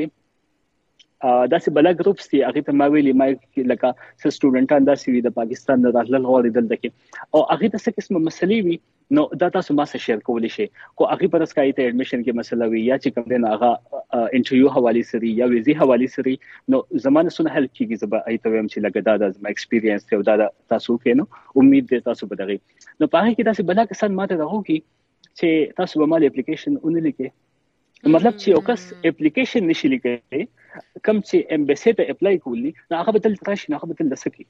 کې داسې بل ګروپس دي هغه ته ما ویلي ما لکه څه سټوډنټان داسې وي د پاکستان د راتلل غواړي دلته کې او هغه د څه قسمه مسلې وي نو دا تاسو ما سره شیر کولی شي خو هغه پر اسکای ته اډمیشن کې مسله وي یا چې کوم دین هغه انټرویو حواله سری یا ویزي حواله سری نو زمانه سونه هیلپ کیږي زبا ایته ویم چې لګا دا د ما ایکسپیرینس ته دا تاسو کې نو امید ده تاسو به دغه نو په هغه کې تاسو بل کسان ماته دغه کې چې تاسو به مال اپلیکیشن اونې لیکي مطلب چې یو کس اپلیکیشن نشي لیکي کم چې امبیسی ته اپلای کولی نو هغه بدل راشي نو هغه بدل لسکی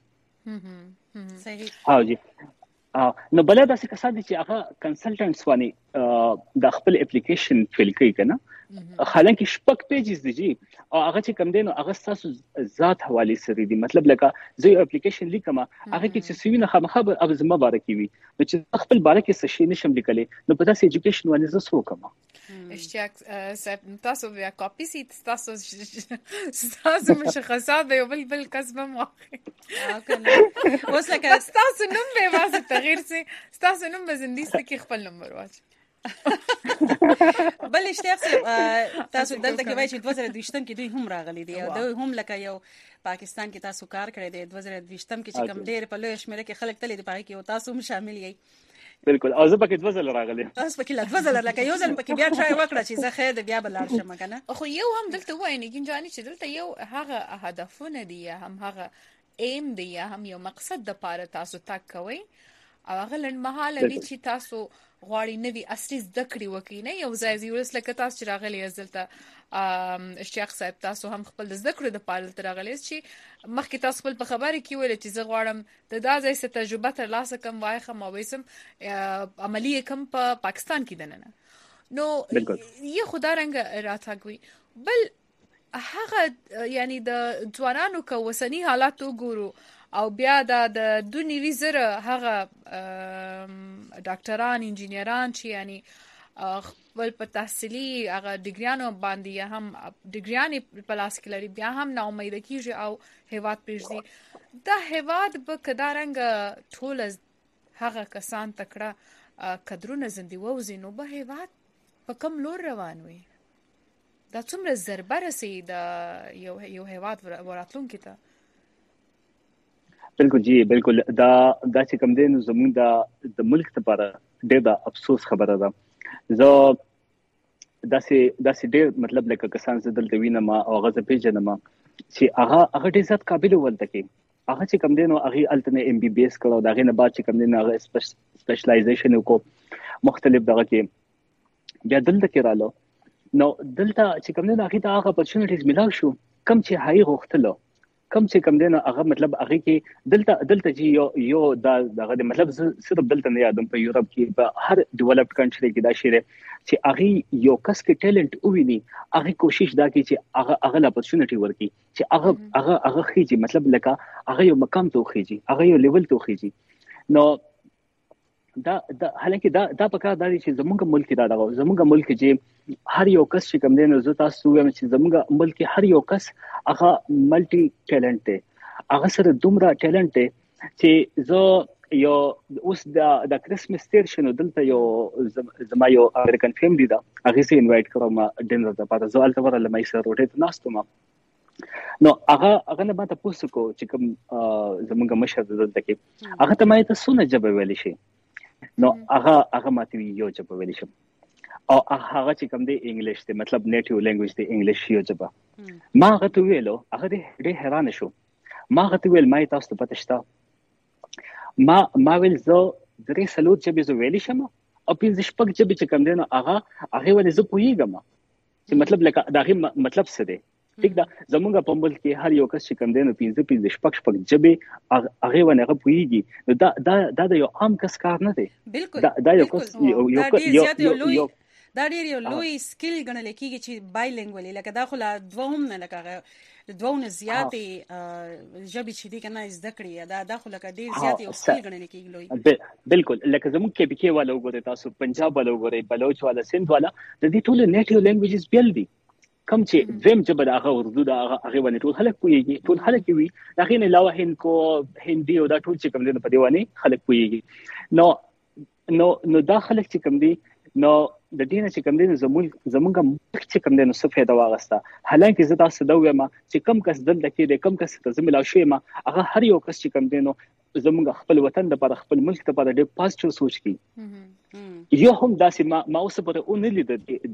صحیح ها جی نو بل دا څه کسان دي چې هغه کنسلټنټس وانی د خپل اپلیکیشن فیل کوي کنه حالانکه شپږ پیجز دي جی او هغه چې کم دینو هغه تاسو ذات حواله سری دي مطلب لکه زه اپلیکیشن لیکم هغه کې چې سوي نه خامخه اب زما بارکی وي نو چې خپل بارکه څه شي نشم لیکلای نو په داسې ایجوکیشن باندې زه سو کوم اشتیاق تاسو بیا کاپی سي تاسو مشخصات به بل کسبه مو کنه اوس لکه تاسو نوم به واسه تغییر سي تاسو نوم به زندګي کې خپل نمبر واچ بل اشتیاق تاسو دلته کې وایي چې 2022 کې دوی هم راغلي دي او دوی هم لکه یو پاکستان کې تاسو کار کړی دی 2022 کې چې کم ډېر په لوی شمېره کې خلک تللی دي پای کې او تاسو هم شامل یې بالکل او زه پکې 2 ځله راغلی تاسو پکې 2 ځله لکه یو ځل پکې بیا ټرای وکړه چې زه خیر بیا بل شم کنه خو یو هم دلته وایي نه ګنجاني چې دلته یو هغه هدفونه دي هم هغه ایم دی هم یو مقصد د پاره تاسو تک کوي او هغه لنمحاله وی چې تاسو غواړي نوی اصلي زده کړې وکړي نه یو ځای زیورس لکه تاسو چې راغلي ازلته اشتیاق صاحب تاسو هم خپل زده کړې د پاره راغلي چې مخکې تاسو خپل په خبرې کې ویل چې زه غواړم د دا ځای څخه تجربه ترلاسه کوم وای خم او وسم عملی کوم په پاکستان کې دننه نو یو خدای رنګ راتګوي بل هغه یعنی د ځوانانو کو وسنی حالات وګورو او بیا د دونی وزره هغه ډاکټران انجینران چې یعنی خپل په تحصیلي هغه ډیګریانو باندې هم ډیګریانې په لاس کې لري بیا هم نا امید کیږي او هیواد پېژني دا هیواد به کدارنګ ټول هغه کسان تکړه قدرونه زندي ووزي نو به هیواد په کم لور روان وي دا څومره ضربه رسي د یو هیواد وراتلونکي ته بالکل جی بالکل دا چې کوم دین زموږ د ملک لپاره ډېر د افسوس خبره ده زه داسې ډېر مطلب لکه کسان زدل د وینم او غزه پیژنم چې هغه ډېر زیات قابل ولته کې هغه چې کوم دین او هغه الټنه ام بي بي اس کړو دا غي نه بعد چې کوم دین هغه سپیشلایزیشن وکړو مختلف دغه کې بیا دلته کې رالو نو دلته چې کوم دین هغه ته هغه اپورچونټیز ملاو شو کم چې هاي غوښتلو کم چې کم دینه هغه مطلب هغه کې دلته جی یو دغه مطلب صرف دلته نه یادم په یورپ کې په هر ډیولپډ کنټری کې دا شی چې هغه یو کس کې ټیلنٹ وویني هغه کوشش دا کوي چې هغه اپورچونټی ورکړي چې هغه خيږي مطلب لکه هغه یو مقام ته خيږي هغه یو لیول ته خيږي نو دا حالانکه دا پکار دی چې زموږ ملک زموږ ملک چې هر یو کس چې کوم دین زه تاسو وایم چې زموږ ملک هر یو کس هغه ملټي ټیلنټ دی هغه سره دومره ټیلنټ دی چې زه یو اوس د کریسمس تیر شنو دلته یو زما یو امریکن فیملی دا هغه سي انوایټ کړم ډینر ته پاتې زه الته ورله مې سره روټه ته ناستم نو هغه نه ماته پوښتنه کو چې کوم زموږ مشر دلته کې هغه ته مې ته سونه جواب ویل شي نو هغه ماته یو ژبه ویل شم او هغه چې کوم دی انګلیش دی مطلب نیټیو لینګویج دی انګلیش یو ژبه ما هغه ته ویلو هغه ډېر حیران شو ما هغه ته ویل ما تاسو ته پته شته ما ویل زه درې سلوت ژبې زه ویل شم او پنځه شپږ ژبې چې کوم دی نو هغه ولې زه پوهیږم چې مطلب لکه داغه مطلب څه دی ټیک دا زمونږ په ملک کې هر یو کس چې کوم دی نو پنځه شپږ ژبې هغه ونه پوهیږي نو دا یو عام کس کار نه دی بالکل دا یو کس یو دا ډېر یو لوی سکل ګڼل کېږي چې بایلینګوال لکه دا خو لا دوهم نه لکه دوونه زیاتې ژبې چې دي کنه زده کړې دا خو لکه ډېر زیات یو سکل ګڼل کېږي لوی بالکل لکه زموږ کې بکې والا وګورئ تاسو پنجاب والا وګورئ بلوچ والا سند والا د دې ټول نیټیو لینګویجز بیل دي کوم چې زم ژبه د هغه اردو د هغه باندې ټول خلک پوهیږي ټول خلک وي دا غي نه علاوه هندي او دا ټول چې کوم دي په دی باندې خلک پوهیږي نو دا خلک چې کوم دي نو د دینه چې کوم دي زمونږ مخ چې کوم دي نو څه فائدہ واغسته حالانکه زه تاسو دا وایم چې کم کس دلته کې د کم کس ته زميلا شوی ما هغه هر یو کس چې کوم دي نو زمونږ خپل وطن لپاره خپل ملک لپاره ډېر پازټیو سوچ کوي یو هم داسې ما اوس په اون لید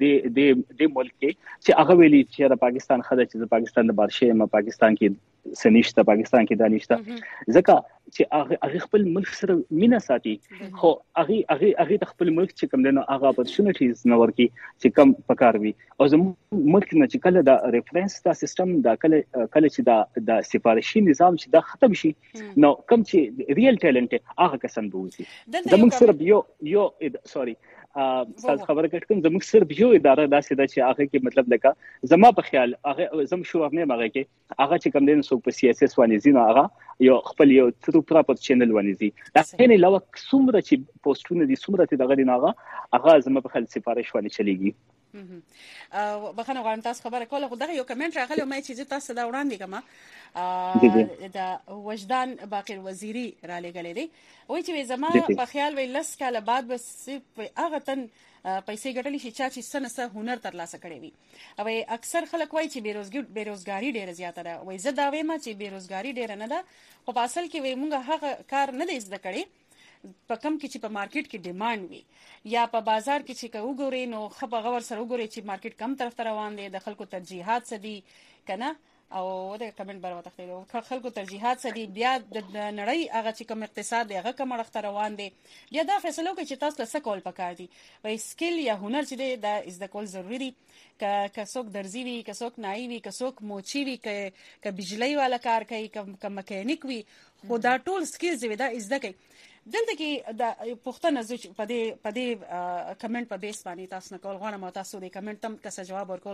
د ملک چې هغه ویلي چې د پاکستان خدای چې د پاکستان د بارشه ما پاکستان کې سنشته پاکستان کې دانشته ځکه چې هغه خپل ملک سره مینا ساتي خو هغه خپل ملک چې کوم دنه هغه اپورچونټیز نور کی چې کم پکار وي او زموږ ملک نه چې کله د ریفرنس دا سیستم دا کله چې د سفارشي نظام چې دا ختم شي نو کم چې ریل ټیلنټ هغه کسان بوزي زموږ صرف یو سوري تاسو خبره کوم زموږ صرف یو اداره داسې ده چې هغه کې مطلب لکه زما په خیال هغه زم شو نه مګه کې هغه چې کوم دین سو په سیاست وانه زینو هغه یو خپل یو ترو پراپر چینل وانه زی دا نه لو څومره چې پوسټونه دي څومره ته دغه هغه زما په خیال سفارش وانه چلیږي بخنه غواړم تاسو خبره کوله خو دغه یو کمنټ راغلی مې چې تاسو دا وړاندې کما د وجدان باقر وزیری را لګلې دي وای چې زما په خیال وی لس کاله بعد بس هغه تن پیسې ګټلې شي چې سنسه هنر ترلاسه کړي وي او اکثر خلک وای چې بیروزګاری ډیره زیاته ده وای زه دا وایم چې بیروزګاری ډیره نه ده خو په اصل کې وای مونږ هغه کار نه دی زده کړی په کم کې چې په مارکیټ کې ډیماند وي یا په بازار کې چې وګورئ نو خبر غور سره وګورئ چې مارکیټ کم طرف ته روان دي د خلکو ترجیحات څه دي کنه او د کمنټ بر وته خلکو ترجیحات څه دي بیا د نړۍ هغه چې کوم اقتصاد دی هغه کوم رخت روان دي بیا دا فیصله کوي چې تاسو څه کول پکار دي وای سکل یا هنر چې دی دا از د کول ضروری دي که څوک درزي وي که څوک نای وي که څوک موچی وي که بجلی والا کار کوي که میکانیک وي خو دا ټول سکلز وي دا از د کوي دلته کې د پښتنه ز په دې کمنټ په بیس باندې تاسو نه کول غواړم او تاسو دې کمنټ تم کس جواب ورکول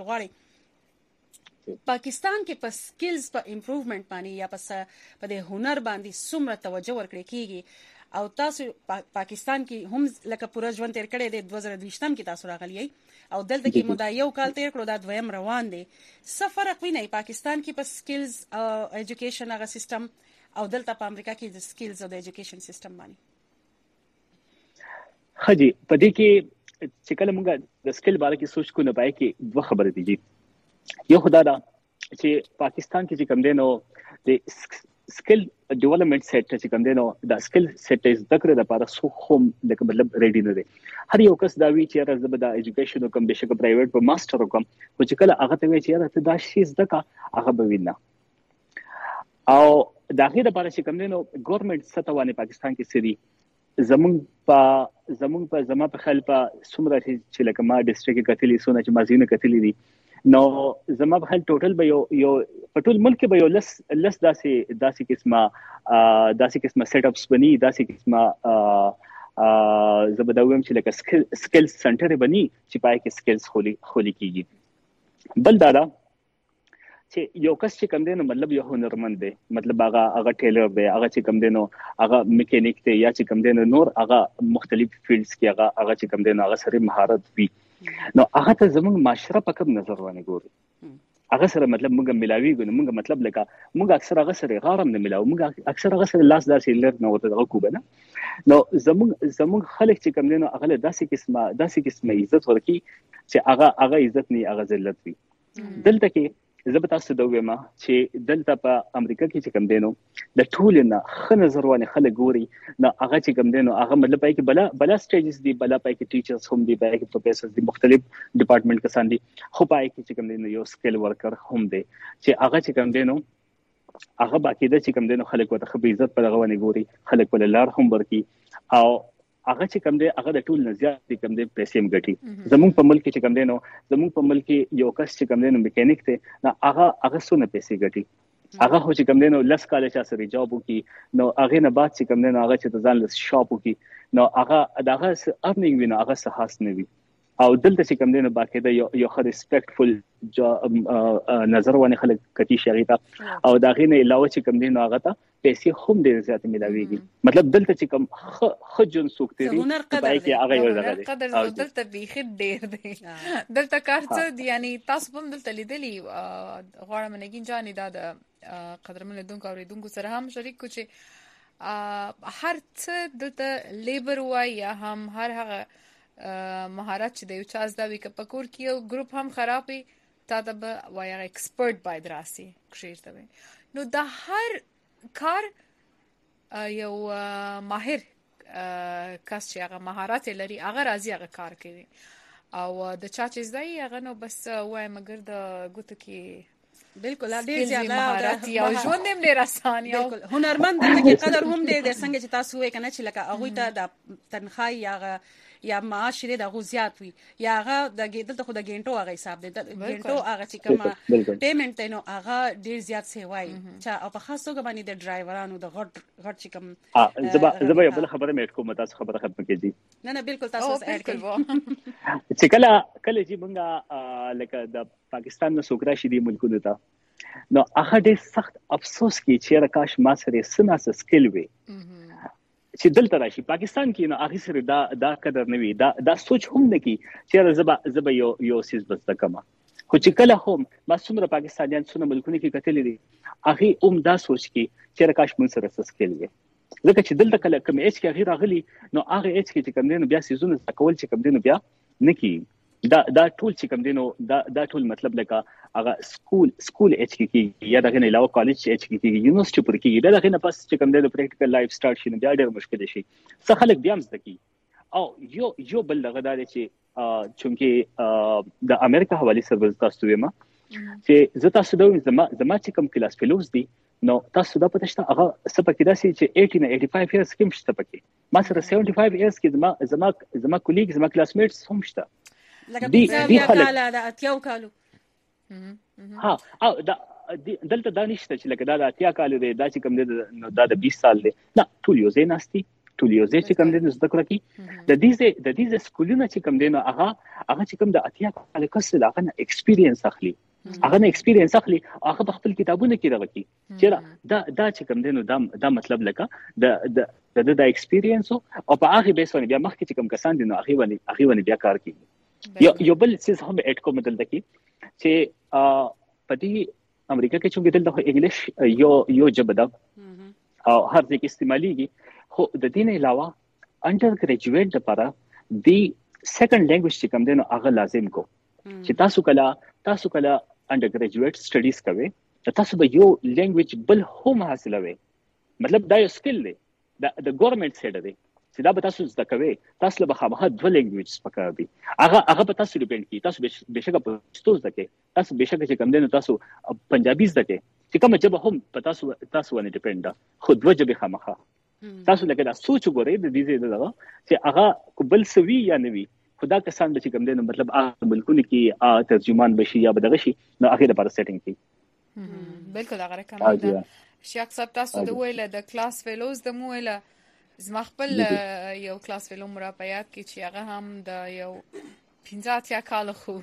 غواړئ پاکستان کې په سکلز په امپروومنت باندې یا په دې هنر باندې څومره توجه ورکړي کیږي او تاسو پاکستان کې هم لکه پوره ژوند تیر کړی د 2020 کې تاسو راغلی او دلته کې مو دا یو کال تیر کړو دا دویم روان دي څه فرق ویني پاکستان کې په سکلز او ایجوکیشن هغه سیستم او دلته په امریکا کې د سکلز او د ایجوکیشن سیستم باندې خجی په دې کې چې کله موږ د سکل باره کې سوچ کو نه پای کې دوه خبرې دي یو خدا دا چې پاکستان کې چې کوم دی نو د سکل ډیولپمنٹ سیټ چې کوم دی نو دا سکل سیټ از دغه لپاره سو هم د مطلب ریډي نه دی هر یو کس دا وی چې راځي د ایجوکیشن کوم د شګه پرایویټ په ماستر کوم او چې کله هغه ته وی چې راځي دا شی زده هغه به وینا او داغه د لپاره چې کوم دی نو ګورنمنت ستوانه پاکستان کې سړي زمون په زما په خل په سمره چې لکه ما ډیسټریکټ کتلی سونه چې مازینه کتلی دي نو زما په خل ټوټل به یو په ټول ملک به یو لس داسې قسمه سیټ اپس بني داسې قسمه زبداویم چې لکه سکل سنټر بني چې پای کې سکلز خولي کیږي بل دا چې یو کس چې کم دی نو مطلب یو هنرمند دی مطلب هغه ټیلر دی هغه چې کم دی نو هغه میکانیک دی یا چې کم دی نو نور هغه مختلف فیلډز کې هغه چې کم دی نو هغه سره مهارت وي نو هغه ته زموږ معاشره په کوم نظر باندې ګوري هغه سره مطلب موږ ملاوي ګنو موږ مطلب لکه موږ اکثر هغه سره غارم نه ملاو موږ اکثر هغه سره لاس داسې لر نه وته دغه کوبه نه نو زموږ خلک چې کم دی نو هغه داسې قسمه عزت ورکی چې هغه عزت نه هغه ذلت وي دلته کې زه به تاسو ته وایم چې دلته په امریکا کې چې کوم دینو د ټول نه خ نظر ونه خلک ګوري نو هغه چې کوم دینو هغه مطلب پای کې بلا سټیجز دی بلا پای کې ټیچرز هم دی پای کې پروفیسورز دی مختلف ډپارټمنټ کسان دي خو پای کې چې کوم دینو یو سکل ورکر هم دی چې هغه چې کوم دینو هغه باقاعده چې کوم دینو خلک ورته خو عزت په دغه ونه ګوري خلک ول لار هم ورکی او هغه چې کوم دی هغه د ټول نه زیات کوم دی پیسې هم ګټي زموږ په ملک چې کوم دی نو زموږ په ملک یو کس چې کوم دی نو میکانیک دی نو هغه سونه پیسې ګټي هغه هو چې کوم دی نو لس کال چې سره جاب وکي نو هغه نه بعد چې کوم دی نو هغه چې ځان له شاپ وکي نو هغه دغه ارنینګ ویني هغه خاص نه وي او دلته چې کوم دی نو باقاعده یو خو ریسپیکټفل نظر ونه خلک کتی شریطه او دغه نه علاوه چې کوم دی نو هغه ته پیسې هم ډیر زیات ملاويږي مطلب دلته چې کوم خجن سوکتري پای کې هغه یو ځای دی قدر دلته بیخي ډیر دی دلته کار څه یعنی تاسو هم دلته لیدلی غواړم نګین جانې دا د قدرمن لیدونکو اوریدونکو سره هم شریک کو چې هر څه دلته لیبر وای یا هم هر هغه مهارت چې د یو چا زده وي که په کور کې یو ګروپ هم خرابي تا د وای ایکسپرت باید راسي کشیر ته نو د هر کار یو ماهر کس چې هغه مهارت لري هغه راځي هغه کار کوي او د چا چې زده هغه نو بس وای مګر د ګوتو کې بالکل ډیر زیات مهارت یو ژوند هم ډیر اسانه بالکل هنرمند دغه قدر هم دی د څنګه چې تاسو وایي کنه چې لکه هغه ته د تنخواه یا معاش لري دغه زیات وي یا هغه د دلته خو د ګینټو هغه حساب دی د ګینټو هغه چې کومه پیمنٹ دی نو هغه ډیر زیات سی وای چې او په خاص توګه باندې د ډرایورانو د غټ چې کوم زبا یو بل خبره مې کوم تاسو خبره ختم کړئ نه بالکل تاسو اډ کړئ چې کله چې موږ لکه د پاکستان نو سوکرا شې دی ملکونو ته نو هغه ډیر سخت افسوس کوي چې راکاش ما سره سناس سکل وي چې دلته راشي پاکستان کې نو هغه سره دا قدر نه وي دا سوچ هم نه کی چې زبا یو سیس بس کما خو چې کله هم ما څومره پاکستانیان څونه ملکونه کې کتل دي هغه دا سوچ کی چې راکاش مون سره سکل وي ځکه چې دلته کله کوم اچ کې غیر غلي نو هغه اچ کې چې کوم دینو بیا سيزونه تکول چې کوم دینو بیا نکی دا ټول چې کوم دینو دا ټول مطلب لکه هغه سکول اچ کې یا دغه نه علاوه کالج اچ کې یونیورسيټي پر کې دغه نه پس چې کوم دینو پریکټیکل لایف سٹارټ شي نو بیا ډېر مشکل شي څه خلک بیا مزدکی او یو بل دغه دا چې چونکې د امریکا حواله سره تاسو ویما چې زه تاسو دوی زما چې کوم کلاس فیلوز دي نو تاسو دا پته شته هغه سپکې داسي چې 18 نه 85 ایرز کې مشته پکې ما سره 75 ایرز کې زما کولیګ زما کلاس میټس هم شته لکه بیا کاله د اتیاو کالو ها او دلته دا نشته چې لکه دا د اتیا کالو دی دا چې کوم دی دا د 20 سال دی نه ټول یو ځای ناشتي ټول یو ځای چې کوم دی زده کړه کی د دې سکولونه چې کوم دی نو هغه چې کوم د اتیا کالو کس دا غن ایکسپیرینس اخلي هغه نه ایکسپیرینس اخلي هغه په خپل کتابونه کې راغلی چې دا چې کوم دی نو دا مطلب لکه د ایکسپیرینس او په هغه بیسونه بیا مخکې چې کوم کسان دي نو هغه ونی بیا کار کوي یو بل څه هم اډ کوم دلته کې چې پدې امریکا کې چې دلته انګلیش یو ژبه ده او هر ځای کې استعماليږي خو د دې نه علاوه انډر ګریجویټ لپاره دی سیکنډ لینګویج چې کوم دی نو هغه لازم کو چې تاسو کله انډر ګریجویټ سټډیز کوئ تاسو به یو لینګویج بل هم حاصلوي مطلب دا یو سکل دی د ګورنمنت سره دی چې دا به تاسو زده کوئ تاسو له بخامه دوه لینګویجز پکار دي هغه به تاسو ډیپند کی تاسو بهشکه پښتو زده کوئ تاسو بهشکه چې کوم دی نو تاسو پنجابي زده کوئ چې کوم جبه هم په تاسو باندې ډیپند ده خو دوه جبه خامخه تاسو لکه دا سوچ وګورئ د دې دغه چې هغه قبل سوي یا نوي خدا کسان به چې کوم دی نو مطلب هغه ملکونه کې ترجمان بشي یا بدغه شي نو هغه لپاره سیټینګ کی بالکل هغه رقم ده شیخ صاحب تاسو د ویله د کلاس فیلوز د مویله زما خپل یو کلاس فیلو مرافعات کې چې هغه هم د یو 15 کال خو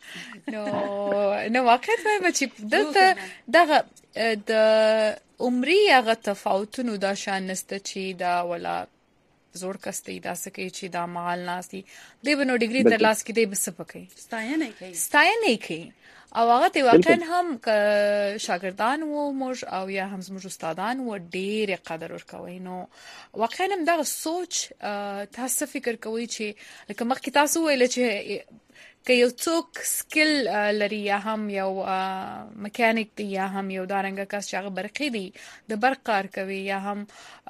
نو واقعیت وایم چې دلته دغه د عمري هغه تفاوتونو دا شان نسته چې دا ولا زور کسته دا سکه چې دا مال ناسي دی بنو ډیګري تر لاس کې دی بس پکې ستاینه کوي او هغه ته واقعا هم شاګردان وو موږ او یا هم زموږ استادان و ډېر قدر ورکوي نو واقعا هم دا سوچ تاسو فکر کوي چې لکه مخکې تاسو ویل چې که یو څوک سکل لري یا هم یو میکانیک دی یا هم یو دارنګه کس چې هغه برقي دی د برق کار کوي یا هم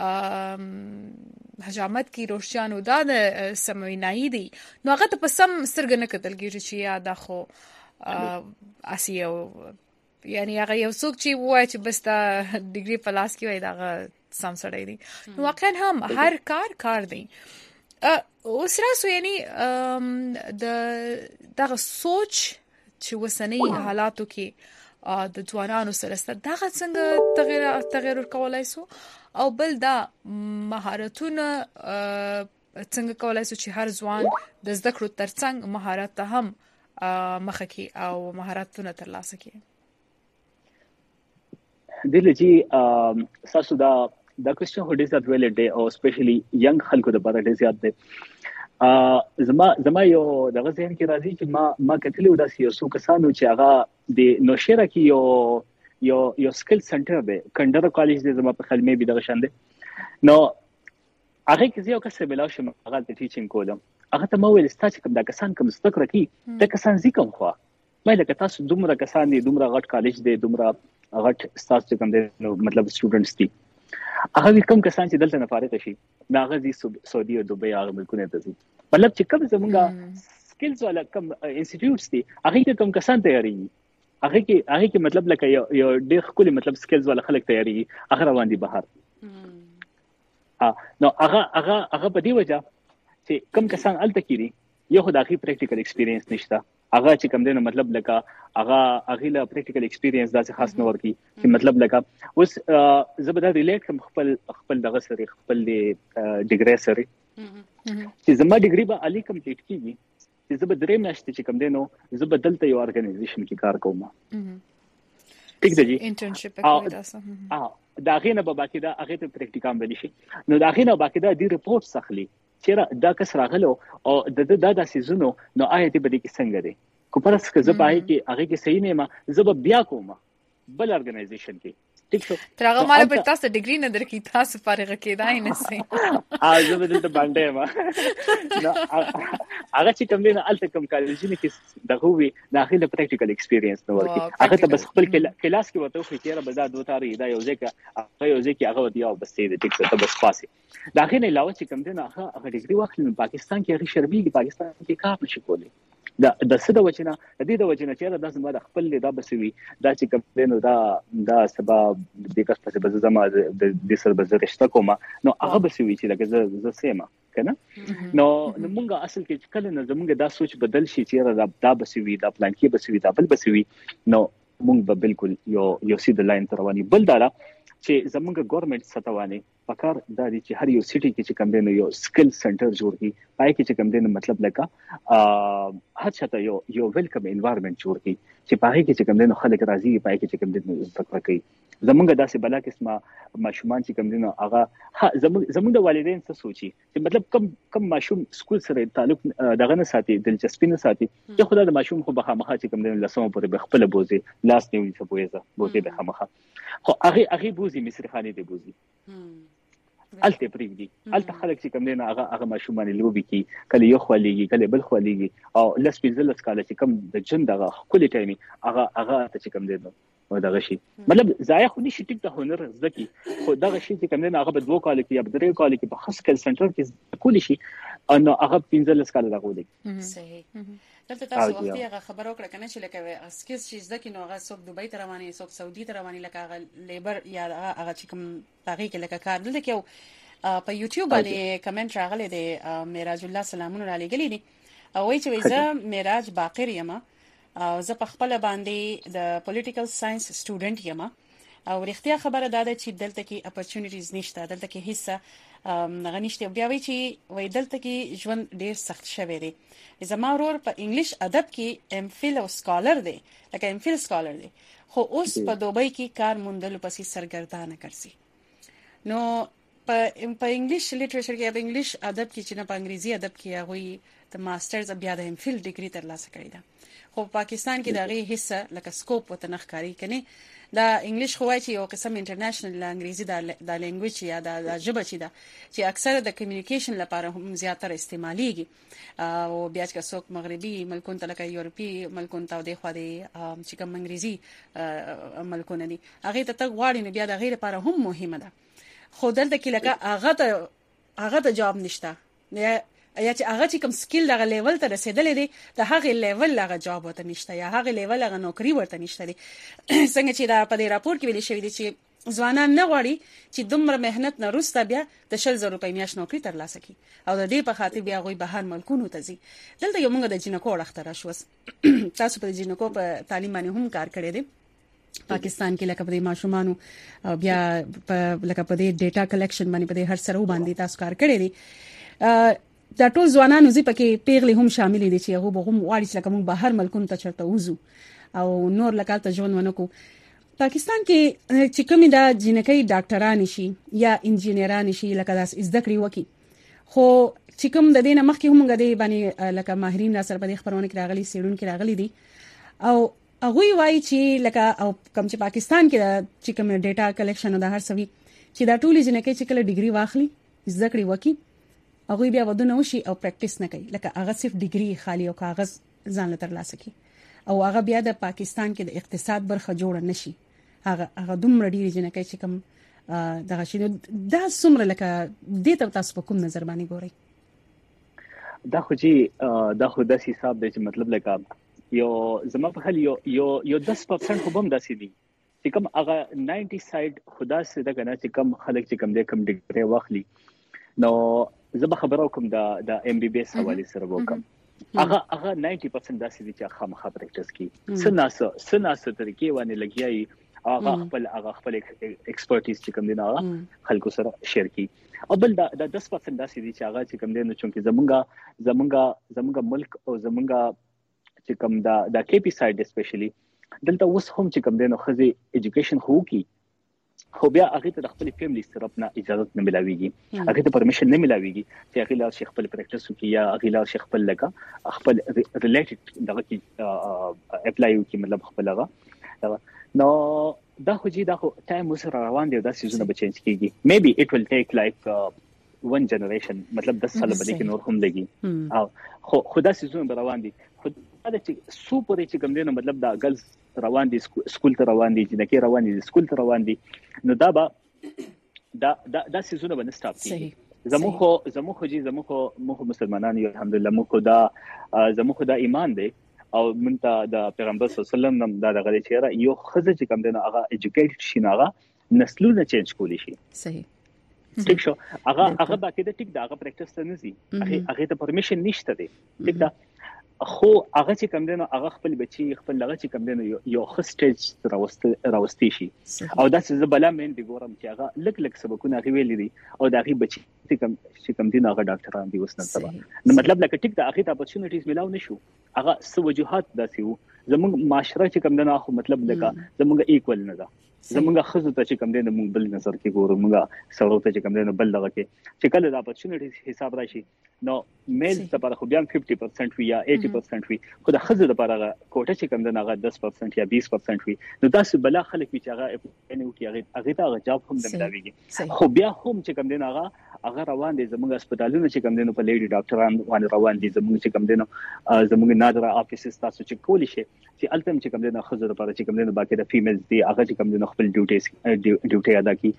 حجامت کی روشن او د سموینایی دی نو هغه ته په سم سترګ نه کتل کیږي چې یا دا خو اسیو یعنی هغه یو څوک چې وایي چې بس دا ډیګري په لاس کې وای دا سم سړی دی نو واقعا هم هر کار دی اوس راسو یعنی دغه سوچ چې وسنی حالاتو کې د ځوانانو سره ست دغه څنګه تغیر کولای سو او بل دا مهارتونه څنګه کولای سو چې هر ځوان د زده کړو ترڅنګ مهارت ته هم مخه کې او مهارتونه ترلاسه کړي دلته ساسو دا کوېسچن هډ از ات ویل ډے او سپیشلی ینګ خلکو د بارے ډیر زیات دی زما یو دغه ذهن کې راځي چې ما کتلو دا سیاسو کسانو چې هغه د نوشیرا کې یو سکل سنټر دی کندر کالج دی زما په خلمه به دغه شان دی نو هغه کې یو کس بلاو شم هغه د ټیچینګ کولم هغه ته مو ویل ستاسو کوم دا کسان کوم ستکر کی د کسان زیکم خو مې لکه تاسو دومره کسان دي دومره غټ کالج دی دومره غټ ستاسو کوم دی مطلب سټوډنټس دي هغه کوم کسان چې دلته نه فارغ شي ناغه دي سعودي او دوبۍ هغه ملکونه ته دي مطلب چې کوم زمونږه سکلز ولا کوم انسټیټیوټس دي هغه کوم کسان تیاری هغه کې مطلب لکه یو ډېر خولي مطلب سکلز ولا خلک تیاری هغه روان دي بهر نو هغه په دی وجه چې کوم کسان الته کیږي یو خدای پریکټیکل ایکسپیرینس نشته هغه چې کوم دینه مطلب لکه هغه له پریکټیکل ایکسپیرینس داسې خاص نه ورکی چې مطلب لکه اوس زبده ریلیټ کوم خپل دغه سره خپل ډیګری سره چې زما ډیګری به علي کمپلیټ کیږي چې زبده درې میاشتې چې کوم دینو زبده دلته یو ارګنایزیشن کې کار کوم ټیک دی انټرنشپ کوي تاسو دا غینه به باقی دا هغه ته پریکټیکام ویل شي نو دا غینه باقی دا دی ریپورت سخلی چیرې دا کس راغلو او دا سيزونو نو آیا دې بده کې څنګه دی کو پرس که زبای کې هغه کې صحیح نه ما زب بیا کوم بل ارګنایزیشن کې ټیک شو ترغه مال په تاسو ډیګری نه درکې تاسو فارغ کېدای نه سي زه به دلته باندې ما نو هغه چې کوم نه الته کوم کالجونه کې دغه وی داخله پریکټیکل ایکسپیرینس نو ورکی هغه ته بس خپل کلاس کې وته خو کېره بزاد دوه تاریخ دا یو ځکه هغه ودی او بس دې ټیک ته بس پاسي داخله علاوه چې کوم نه هغه ډیګری واخلې پاکستان کې هغه شربېږي پاکستان کې کار نشي کولی د سده وجنه د دې د وجنه چې دا زما د خپل دا بسوي دا چې کوم دا سبب د کس په سبب زما د دې سره به رشتہ کوم نو هغه بسوي چې لکه زه سیمه کنه نو موږ اصل کې کله نه زموږ دا سوچ بدل شي چې دا بسوي دا پلان کې بسوي دا بل بسوي نو موږ به بالکل یو سید لاین تر رواني بل دا چې زموږ ګورنمنت ستوانه پکار دا دي چې هر یو سټي کې چې کوم دی یو سکل سنټر جوړ کی پای کې چې کوم دی مطلب لکه هر چاته یو ویلکم انوایرنمنت جوړ کی چې پای کې چې کوم دی خلک راضي پای کې چې کوم دی فکر کوي زمونږ داسې بلا قسمه ماشومان چې کوم دی هغه زمونږ د والدین څه سوچي چې مطلب کم ماشوم سکول سره تعلق دغه نه ساتي دلچسپي نه ساتي چې خدای د ماشوم خو بخامخه چې کوم دی لسمه پورې خپل بوزي لاس نیولې څه بوزي بخامخه خو هغه بوزي مصری خاني دی بوزي الته پریږدي الته خلک چې کوم دی هغه ماشومان لوبي کی کله یو خوليږي کله بل خوليږي او لس پنځلس کال چې کوم د جن دغه کلی ټایمي هغه ته چې کوم دی نو دغه شي مطلب ضایع خو نشي ټیک ته هنر زکی خو دغه شي چې کوم دی هغه په 2 کال کې یا په 3 کال کې په خاص کل سنټر کې کولی شي نو هغه 15 کال راغلی صحیح دلته تاسو وختي هغه خبرو کړه کنه چې لکه اسکیز چې ځکه نو هغه څوک دوبۍ ته رواني څوک سعودي ته رواني لکه هغه لیبر یا هغه چې کوم تاریخ لکه کار دلته کې په یوټیوب باندې کمنټ راغلي دي معراج الله سلامونه را لګلې دي او وایي چې زه معراج باقر یم او زه په خپل باندې د پولیټیکل ساينس سټوډنټ یم او رښتیا خبره ده چې دلته کې اپورچونټیز نشته دلته کې هیڅ غنښت بیا وی چې وای دلته کې ژوند ډیر سخت شوی دی زما ورور په انګلیش ادب کې ام فل او سکالر دی لکه ام فل سکالر دی خو اوس په دوبۍ کې کار موندل پسې سرګردانه کړسي نو په انګلیش لټریچر کې په انګلیش ادب کې چې نه په انګریزي ادب کې هغه د ماسترز بیا د ام فیل ډیګري ترلاسه کړې ده خو پاکستان کې دغه حصہ لکه سکوپ وته نخکاری کني دا انګلیش خو وايي چې یو قسم انټرنیشنل انګریزي د لینګویج یا د ژبه چې اکثره د کمیونیکیشن لپاره هم زیاتره استعماليږي او بیا چې څوک مغربي ملکونو ته لکه یورپی ملکونو ته د خو د چې کوم انګریزي ملکونه دي هغه ته غواړي نه بیا د غیر لپاره هم مهمه ده خو دلته کې لکه هغه ته جواب نشته یا چې هغه چې کوم سکیل دغه لیول ته رسیدلې دي د هغه لیول لغه جواب ورته نشته یا هغه لیول لغه نوکری ورته نشته دي څنګه چې دا په دې راپور کې ویل شوی دی چې ځوانان نه غواړي چې دومره مهنت نه روسته بیا د 100,000 روپۍ میاش نوکری ترلاسه کړي او د دې په خاطر بیا غوي بهر ملکونو ته ځي دلته یو موږ د جنکو اختراع شو تاسو په جنکو په تعلیم باندې هم کار کړی دی پاکستان کې لکه په دې ماشومانو بیا لکه په دې ډیټا کلیکشن باندې په دې هر سره باندې تاسو کار کړی دی دا ټول ځوانانو زی پکې پیغلي هم شامل دي چې هغه به هم واړي چې کوم بهر ملکونو ته چرته وځو او نور لکه ته ژوند ونکو پاکستان کې چې کومې دا جنکۍ ډاکټران شي یا انجینران شي لکه داس زده کړې وکي خو چې کوم د دینه مخکې هم غدي باندې لکه ماهرین را سره په دې خبرونه کې راغلي سیرون کې راغلي دي او هغه وایي چې لکه او کوم چې پاکستان کې چې کوم ډیټا کلیکشن د هر سوي چې دا ټول جنکۍ چې کله ډیګري واخلي زده کړې وکي هغه بیا ودونه وشي او پریکټیس نه کوي لکه هغه صرف ډیګري خالی او کاغذ ځان له ترلاسه کوي او هغه بیا د پاکستان کې د اقتصاد برخه جوړ نه شي هغه دومره ډیری جنکۍ چې کوم دغه شي دا څومره لکه د تاسو په کوم نظر باندې ګورئ دا خو د حساب د مطلب لکه یو زما په خل یو 10% خو بم داسې دي چې کوم هغه 90 ساید خدا سي دا کنه چې کوم خلک چې کوم د کوم ډیګري واخلي نو زه به خبرو کوم د ام بي بي اس حواله سره وکم هغه 90% داسې دي چې خامخا پریکټیس کی سناسه طریقې باندې لګیاي هغه خپل ایکسپرټیز چې کوم دي نه خلکو سره شیر کی او بل دا 10% داسې دي چې هغه چې کوم دي نو چې زمونږ ملک او زمونږ چې کوم دا کې پی سایډ اسپیشلی دلته اوس هم چې کوم دي نو خزي ایجوکیشن خو کی خو بیا هغه ته خپل فیملی طرف نه اجازه نه ملاويږي هغه ته پرمیشن نه ملاويږي چې هغه لا شیخ خپل پریکټیس وکي یا هغه لا شیخ خپل لګه خپل ریلیټډ دغه کی اپلای وکي مطلب خپل هغه نو دا خو ټایم سره روان دی دا سيزونه به چینج کیږي میبي اټ ویل ټیک لایک ون جنریشن مطلب 10 سال باندې کې نور هم لګي او خدا سيزونه روان دي خو دا چې سوپر چې کوم دی نو مطلب دا ګرلز روان دي سکول ته روان دي جنکې روان دي سکول ته روان دي نو دا سيزونه باندې سټاپ کیږي زموږ مسلمانانو الحمدلله موږ دا ایمان دی او منته د پیغمبر صلی الله علیه وسلم دا دغه چیرې یو خزه چې کوم دی نو هغه ایجوکیټډ شي هغه نسلونه چینج کولی شي صحیح ټیک شو هغه باقي د ټیک دا هغه پریکټیس ته نه زی هغه ته پرمیشن نشته دی ټیک دا خو هغه چې کوم دی نو هغه خپل بچي خپل لغه چې کوم دی نو یو خسټیج راوستي شي او دا څه بلا مين دی ګورم چې هغه لک سبقونه غوي لري او دا غي بچي چې کوم دی نو هغه ډاکټران دی وسنه سبا نو مطلب لکه ټیک دا هغه ته اپورچونټیز ملاو نشو هغه څه وجوهات داسي وو زموږ معاشره چې کوم دی نو خو مطلب لکه زموږ ایکوال نه ده زمونږ خزو ته چې کوم دی نو موږ بل نظر کې ګورو موږ سړو ته چې کوم دی نو بل دغه کې چې کله د اپورچونټیز حساب راشي نو میل لپاره خو بیا 50% وي یا 80% وي خو د خزو لپاره کوټه چې کوم دی هغه 10% یا 20% وي نو تاسو بل خلک چې هغه یعنی هغه ته جواب هم نه ملاويږي خو بیا هم چې کوم دی هغه روان دي زموږ هسپتالونو چې کوم دی نو په لیډي ډاکټران باندې روان دي زموږ چې کوم دی نو زموږ نادره افیسز تاسو چې کولی شي چې التم چې کوم دی نو خزو لپاره چې کوم دی نو باقي د فیمیلز دی هغه چې کوم دی نو خپل ډیوټي ادا کی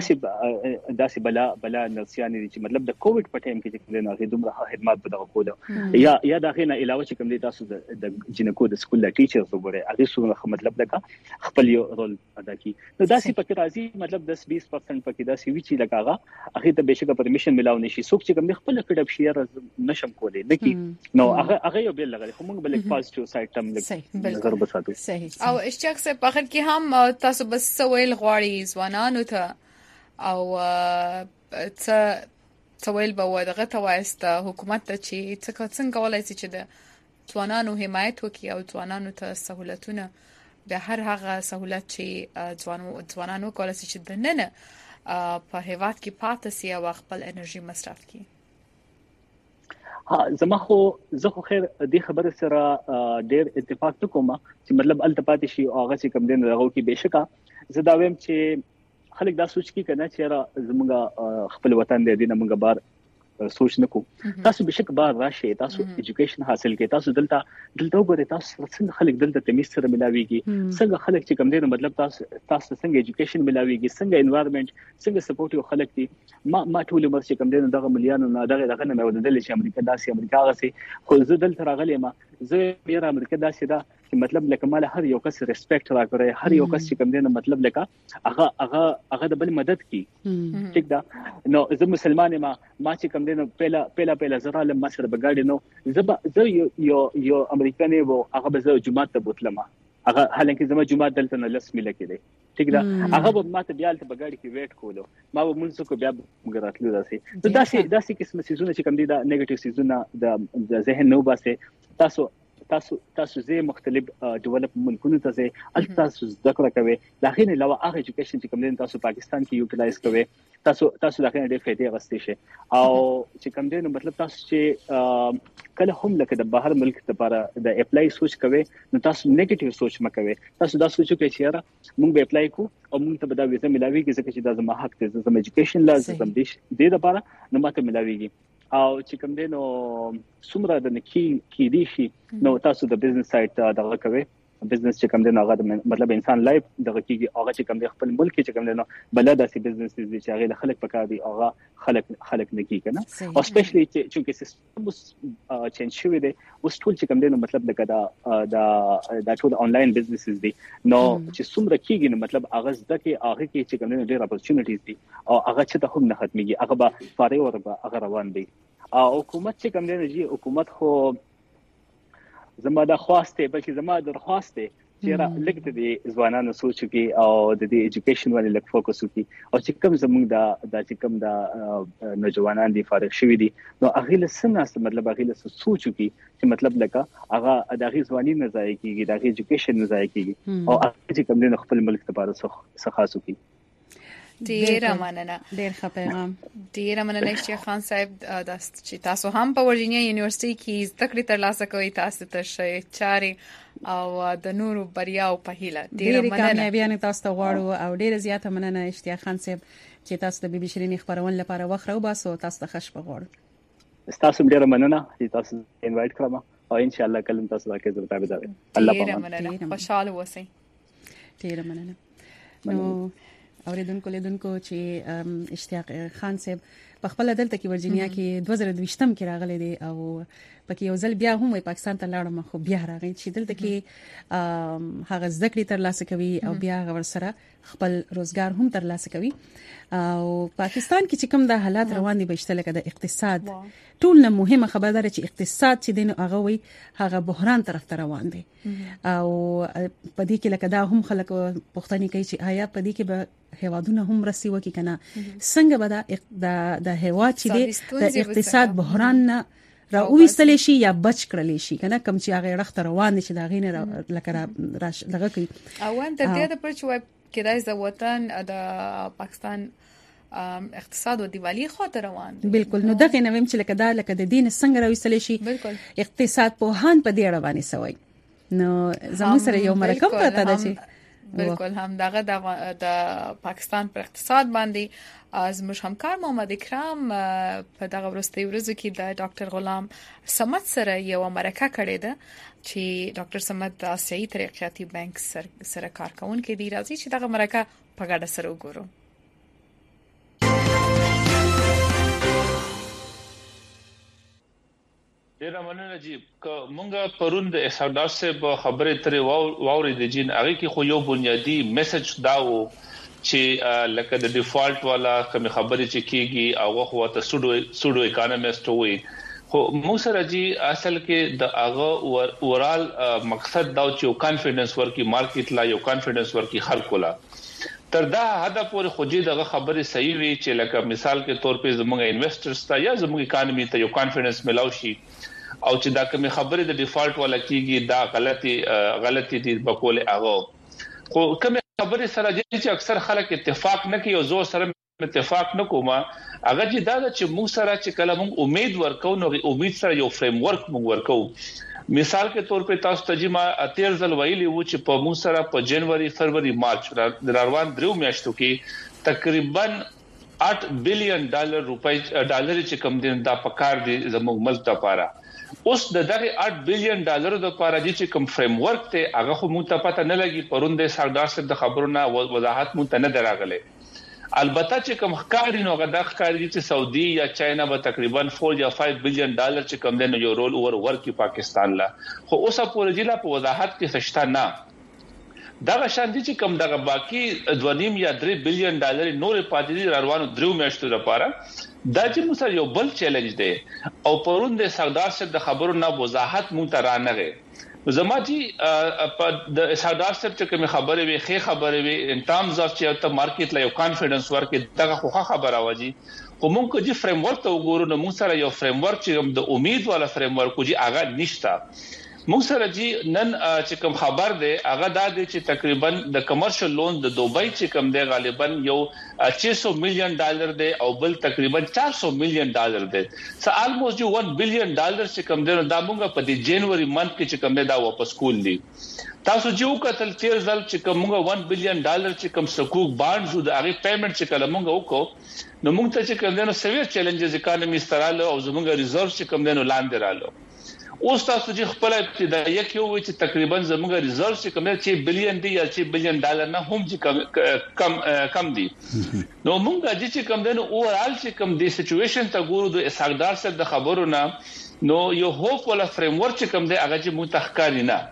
داسې بلا نرسيان دي چې مطلب د کووډ په ټایم کې چې کوم دی نو دومره خدمات په دغه کوله یا دا غینه علاوه چې کوم دی تاسو د جنکو د سکول د ټیچرز وګورئ هغه څو مطلب لکه خپل یو رول ادا کی نو داسې پکې راځي مطلب 10-20% پکې داسې وی چې لکه هغه ته بهشکه پرمیشن ملاو نشي څوک چې کوم دی خپل کډب شیر نشم کولای نکي نو هغه یو بل لګي خو موږ بل پازټیو سایډ تم نظر بساتو او اشتیاق سے په اخر کې هم تاسو بس سوال غواړي ځوانانو ته او سوال به ودغه توایست حکومت ته چې څنګه ولای شي چې د ځوانانو حمایت وکړي او ځوانانو ته سہولتونه د هر هغه سہولت چې ځوانانو کولای شي چې د نن په هیواد کې پاتې سي او خپل انرژي مصرف کړي زما خو زه خو خیر د خبره سره ډیر اتفاق کوم چې مطلب التپاتې شي او هغه چې کم دین راغو کې بهشکه زه دا ویم چې خلک دا سوچ کی کنه چې را زموږ خپل وطن دی نه موږ بار سوچ نکو تاسو بشک بار راشي تاسو ایجوکیشن حاصل کې تاسو دلته وګورئ تاسو څنګه خلک دلته تمیز سره ملاويږي څنګه خلک چې کم دین مطلب تاسو څنګه ایجوکیشن ملاويږي څنګه انوایرنمنت څنګه سپورټیو خلک دي ما ټول عمر چې کم دین دغه مليانو نه دغه نه ودل چې امریکا غسي خو زه دلته راغلی ما زه بیا امریکا داسې دا چې مطلب لکه مال هر یو کس ریسپیکټ راکړي هر یو کس چې کم دین مطلب لکه هغه د بل مدد کی ټیک دا نو زه مسلمان ما چې کم دین پیلا زرا لم مصر بغاډي نو زه یو امریکایي وو هغه به زه جمعه ته بوتلم هغه حالانکه زما جمعه دلته نه لس ملي کېده ټیک دا هغه به ماته بیا ته بغاډي کې ویټ کولو ما به مونږ کو بیا مګراتلو داسې قسم سيزونه چې کم دي دا نیگیټیو سيزونه د ذهن نو باسه تاسو زه مختلف ډیولپ ملکونو ته زه تاسو ذکر کوي دا غین علاوه هغه ایجوکیشن چې کوم دین تاسو پاکستان کې یوټیلایز کوي تاسو دا غین ډېر فائدې غوښتي شي او چې کوم دین مطلب تاسو چې کله هم لکه د بهر ملک لپاره د اپلای سوچ کوي نو تاسو نیگیټیو سوچ مکوي تاسو دا سوچو کې چې موږ به اپلای کو او موږ ته به دا ویزه ملاويږي ځکه چې دا زما حق دی زما ایجوکیشن لازم دي د لپاره نو ماته ملاويږي او چې کوم دین نو څومره د نکی کې دي شي نو تاسو د بزنس سایت دغه کوي بزنس چې کوم دین هغه مطلب انسان لایف دغه کېږي هغه چې کوم دی خپل ملک چې کوم دین بلداسي بزنس دي چې هغه خلک پکار دي هغه خلک نه کیږي کنه او سپیشلی چې سیستم چینج شوی دی اوس ټول چې کوم دین مطلب لکه دا ټول انلاین بزنسز دي نو چې څومره کېږي نو مطلب هغه ځکه هغه کې چې کوم دین ډېر اپورچونټیز دي او هغه چې ته هم نه ختميږي هغه به فارې ورغه هغه روان دي او حکومت چې کوم دین جی حکومت خو زما د خواسته بلکې زما د درخواسته چې را لګته دي ځوانانو سوچو کې او د دې ایجوکیشن باندې لک فوکس وکړي او چې کوم زموږ د چې کوم د نوجوانان دي فارغ شوي دي نو هغه له سناست مطلب هغه له سوچو کې چې مطلب لکه هغه د هغه ځواني نه ځای کېږي د هغه ایجوکیشن نه ځای کېږي او هغه چې کوم د خپل ملک لپاره څه خاص وکړي ډیر مننه ډیر ښه پیغام ډیر مننه شیخ خان صاحب چې تاسو هم په ورجینیا یونیورسيټي کې زده کړې ترلاسه کوئ تاسو ته شي چاري او د نورو بریاو په هیله ډیر مننه کامیابیانه تاسو ته غواړو او ډیر زیاته مننه اشتیاق خان صاحب چې تاسو د بي بي شيرين خبرونه لپاره وخت راو باسو تاسو ته خوش بغواړو تاسو ډیر مننه چې تاسو انوایټ کړم او ان شاء الله کلم تاسو راکې زړه تابعدار الله پاک خوشاله اوسئ ډیر مننه نو اوریدونکو لیدونکو چې اشتیاق خان صاحب په خپل دلته کې ورجینیا کې 2022 کې راغلي دي او پکې یو ځل بیا هم پاکستان ته لاړم خو بیا راغی چې دلته کې هغه ذکر ترلاسه کوي او بیا ور سره خپل روزګار هم ترلاسه کوي او پاکستان کې چې کوم د حالات روان دي بهشته لکه د اقتصاد ټول نه مهمه خبردار چې اقتصاد چې دین هغه وي هغه بحران طرف ته روان دي او په دې کې لکه دا هم خلک پوښتنه کوي چې آیا په دې کې به هوادونه هم رسي وکي کنه څنګه به د هوا چې د اقتصاد بحران نه راوېستل شي یا بچ کړل شي کنه کم چې هغه رخت روان دي چې دا غینه لکه دغه کوي او ان د دې د پرچ وب کې د وطن د پاکستان اقتصاد او دیوالي خاطر روان دي بالکل نو دغه نویم چې لکه د دین څنګه راوېستل شي بالکل اقتصاد په هان په دې رواني سوی نو زموږ سره یو مرکب پراته ده چې بالکل هم دغه د پاکستان پر اقتصاد باندې زموږ همکار محمد اکرام په دغه ورستي ورځو کې د ډاکټر غلام صمد سره یو مرکه کړې ده چې ډاکټر صمد د آسیایي ترقیاتي بانک سره کارکونکو دی راځي چې دغه مرکه په ګډه سره وګورو ډیر مننه جی مونږه پرون د اسحاق صاحب خبرې ترې واوري د جین هغه کې خو یو بنیادی میسج دا و چې لکه د ډیفالت والا کوم خبرې چې کیږي او خو ته سودو اکانومست وي خو موږ سره جی اصل کې د هغه اورال مقصد دا چې یو کانفیډنس ورکی مارکیټ لا یو کانفیډنس ورکی خلکو لا تر دا هدا پورې خو دې دغه خبره صحیح وي چې لکه مثال کې تور په زموږ انویسټرز ته یا زموږ اکانومي ته یو کانفیډنس ملاوي شي او چې دا کوم خبره د ډیفالت ولا کیږي دا غلطي دي بقول هغه خو کوم خبره سره چې اکثر خلک اتفاق نه کوي او زور سره اتفاق نکوما هغه چې دا چې موږ سره چې کله موږ امید ورکو نو امید سره یو فریم ورک موږ ورکو مثال کے طور په تاسو ته جما اتیر ځل ویلی و چې په موږ سره په جنوري فروری مارچ روان درو میاشتو کې تقریبا $8 بلین ډالر چې کم دین دا پکار دي زموږ ملک لپاره اوس دغه $8 بلین د لپاره چې کوم فریم ورک ته هغه خو مونږ ته پته نه لګي پروندې سردار صاحب د خبرونه وضاحت مونږ ته نه دراغله البته چې کوم ښکاری نو غدا ښکاری چې سعودي یا چاینا به تقریبا $4 یا $5 بلین چې کوم دین یو رول اوور ورکی پاکستان لا خو اوسه پورې جلا په وضاحت کې خشتا نه دا شان دي چې کوم دغه باقی 2.5 یا $3 بلین نور پاتې روانو درو میاشتو لپاره دا چې موږ سره یو بل چیلنج دی او پروندې سردار صاحب د خبرو نه وضاحت مونږ ته رانغه زما جی په د سردار صاحب چې کوم خبره وي خې خبره وي ان ټرمز اف چې ته مارکیټ لا یو کانفیډنس ورکې دغه خو خبره واجی خو مونږ چې فریم ورک ته وګورو نو مونږ سره یو فریم ورک چې د امید والا فریم ورک چې هغه نشته مونږ سره جی نن چې کوم خبر دی هغه دا دی چې تقریبا د کمرشل لون د دوبۍ چې کوم دی غالبا یو $600 مليون دی او بل تقریبا $400 مليون دی سو الموست $1 بلین چې کوم دی دا مونږ په د جنوري منث کې چې کوم دی دا واپس کول دي تاسو جو کتل تیر ځل چې کوم $1 بلین چې کوم سکوک بانډز د هغه پیمنٹ چې کله مونږ وکړو نو مونږ ته چې کوم دی نو سویر چیلنجز اکانومي ستراله او زمونږ ریزرو چې کوم دی نو لاندې رااله اوس تاسو چې خپل ابتدایي کې وي چې تقریبا زموږ ریزرو چې کوم $6 بلین دی یا $6 بلین نه هم چې کم دي نو موږ چې کوم دی نو اورال چې کوم دی سچويشن ته ګورو د اسحاقدار سره د خبرونه نو یو هوپ ولا فریم ورک چې کوم دی هغه چې متخکاری نه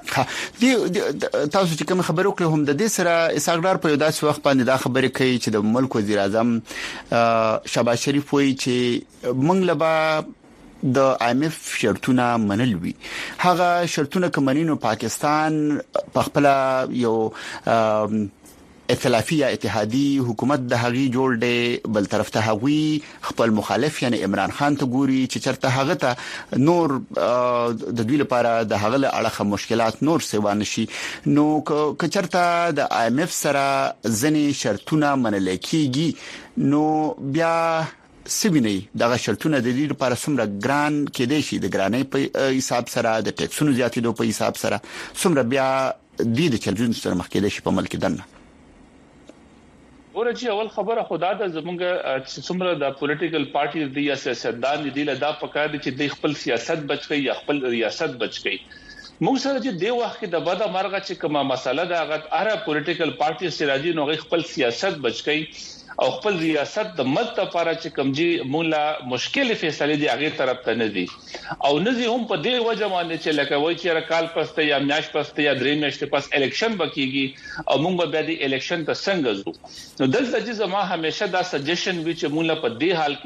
تاسو چې کوم خبرو کړو هم د دې سره اسحاقدار په یو داسې وخت باندې دا خبرې کوي چې د ملک وزیر اعظم شهباز شریف وایي چې موږ لبا د IMF شرطونه منل وی هغه شرطونه کمنینو پاکستان په خپل یو ائتلافي یا اتحادي حکومت د هغي جوړ دی بل طرف ته هغوی خپل مخالف یعنی عمران خان ته ګوري چې چرته هغه ته نور د دوی لپاره د هغه اړه مشکلات نور سیوا نشي نو که چرته د IMF سره ځنی شرطونه منل کیږي نو بیا سویني دغه شرطونه د دې لپاره څومره ګران کېدې شي د ګرانۍ په حساب سره د ټیکسونو زیاتېدو په حساب سره څومره بیا د چلجون سره مخ کېدې شي په ملک دنه ورته اول خبره خدا د زمونږ څومره د پولیټیکل پارټي دی یا سیاستدان دي له پکار دي چې د خپل سیاست بچي یا خپل ریاست بچي موږ سره چې د وخت کې د بده مرغه چې کومه مسله د هغه اره پولیټیکل پارټي سره دي نو خپل سیاست بچي او خپل ریاست د ملک لپاره چې کمجي مولا مشکل فیصله دي هغه طرف ته نه دي او نه دي هم په دې وجه باندې چې لکه وایي چې رکال پسته یا میاش پسته یا درې میاشتې پس الیکشن وکيږي او موږ به د الیکشن ته څنګه ځو نو دلته چې ما همیشه دا سجیشن وی چې مولا په دې حال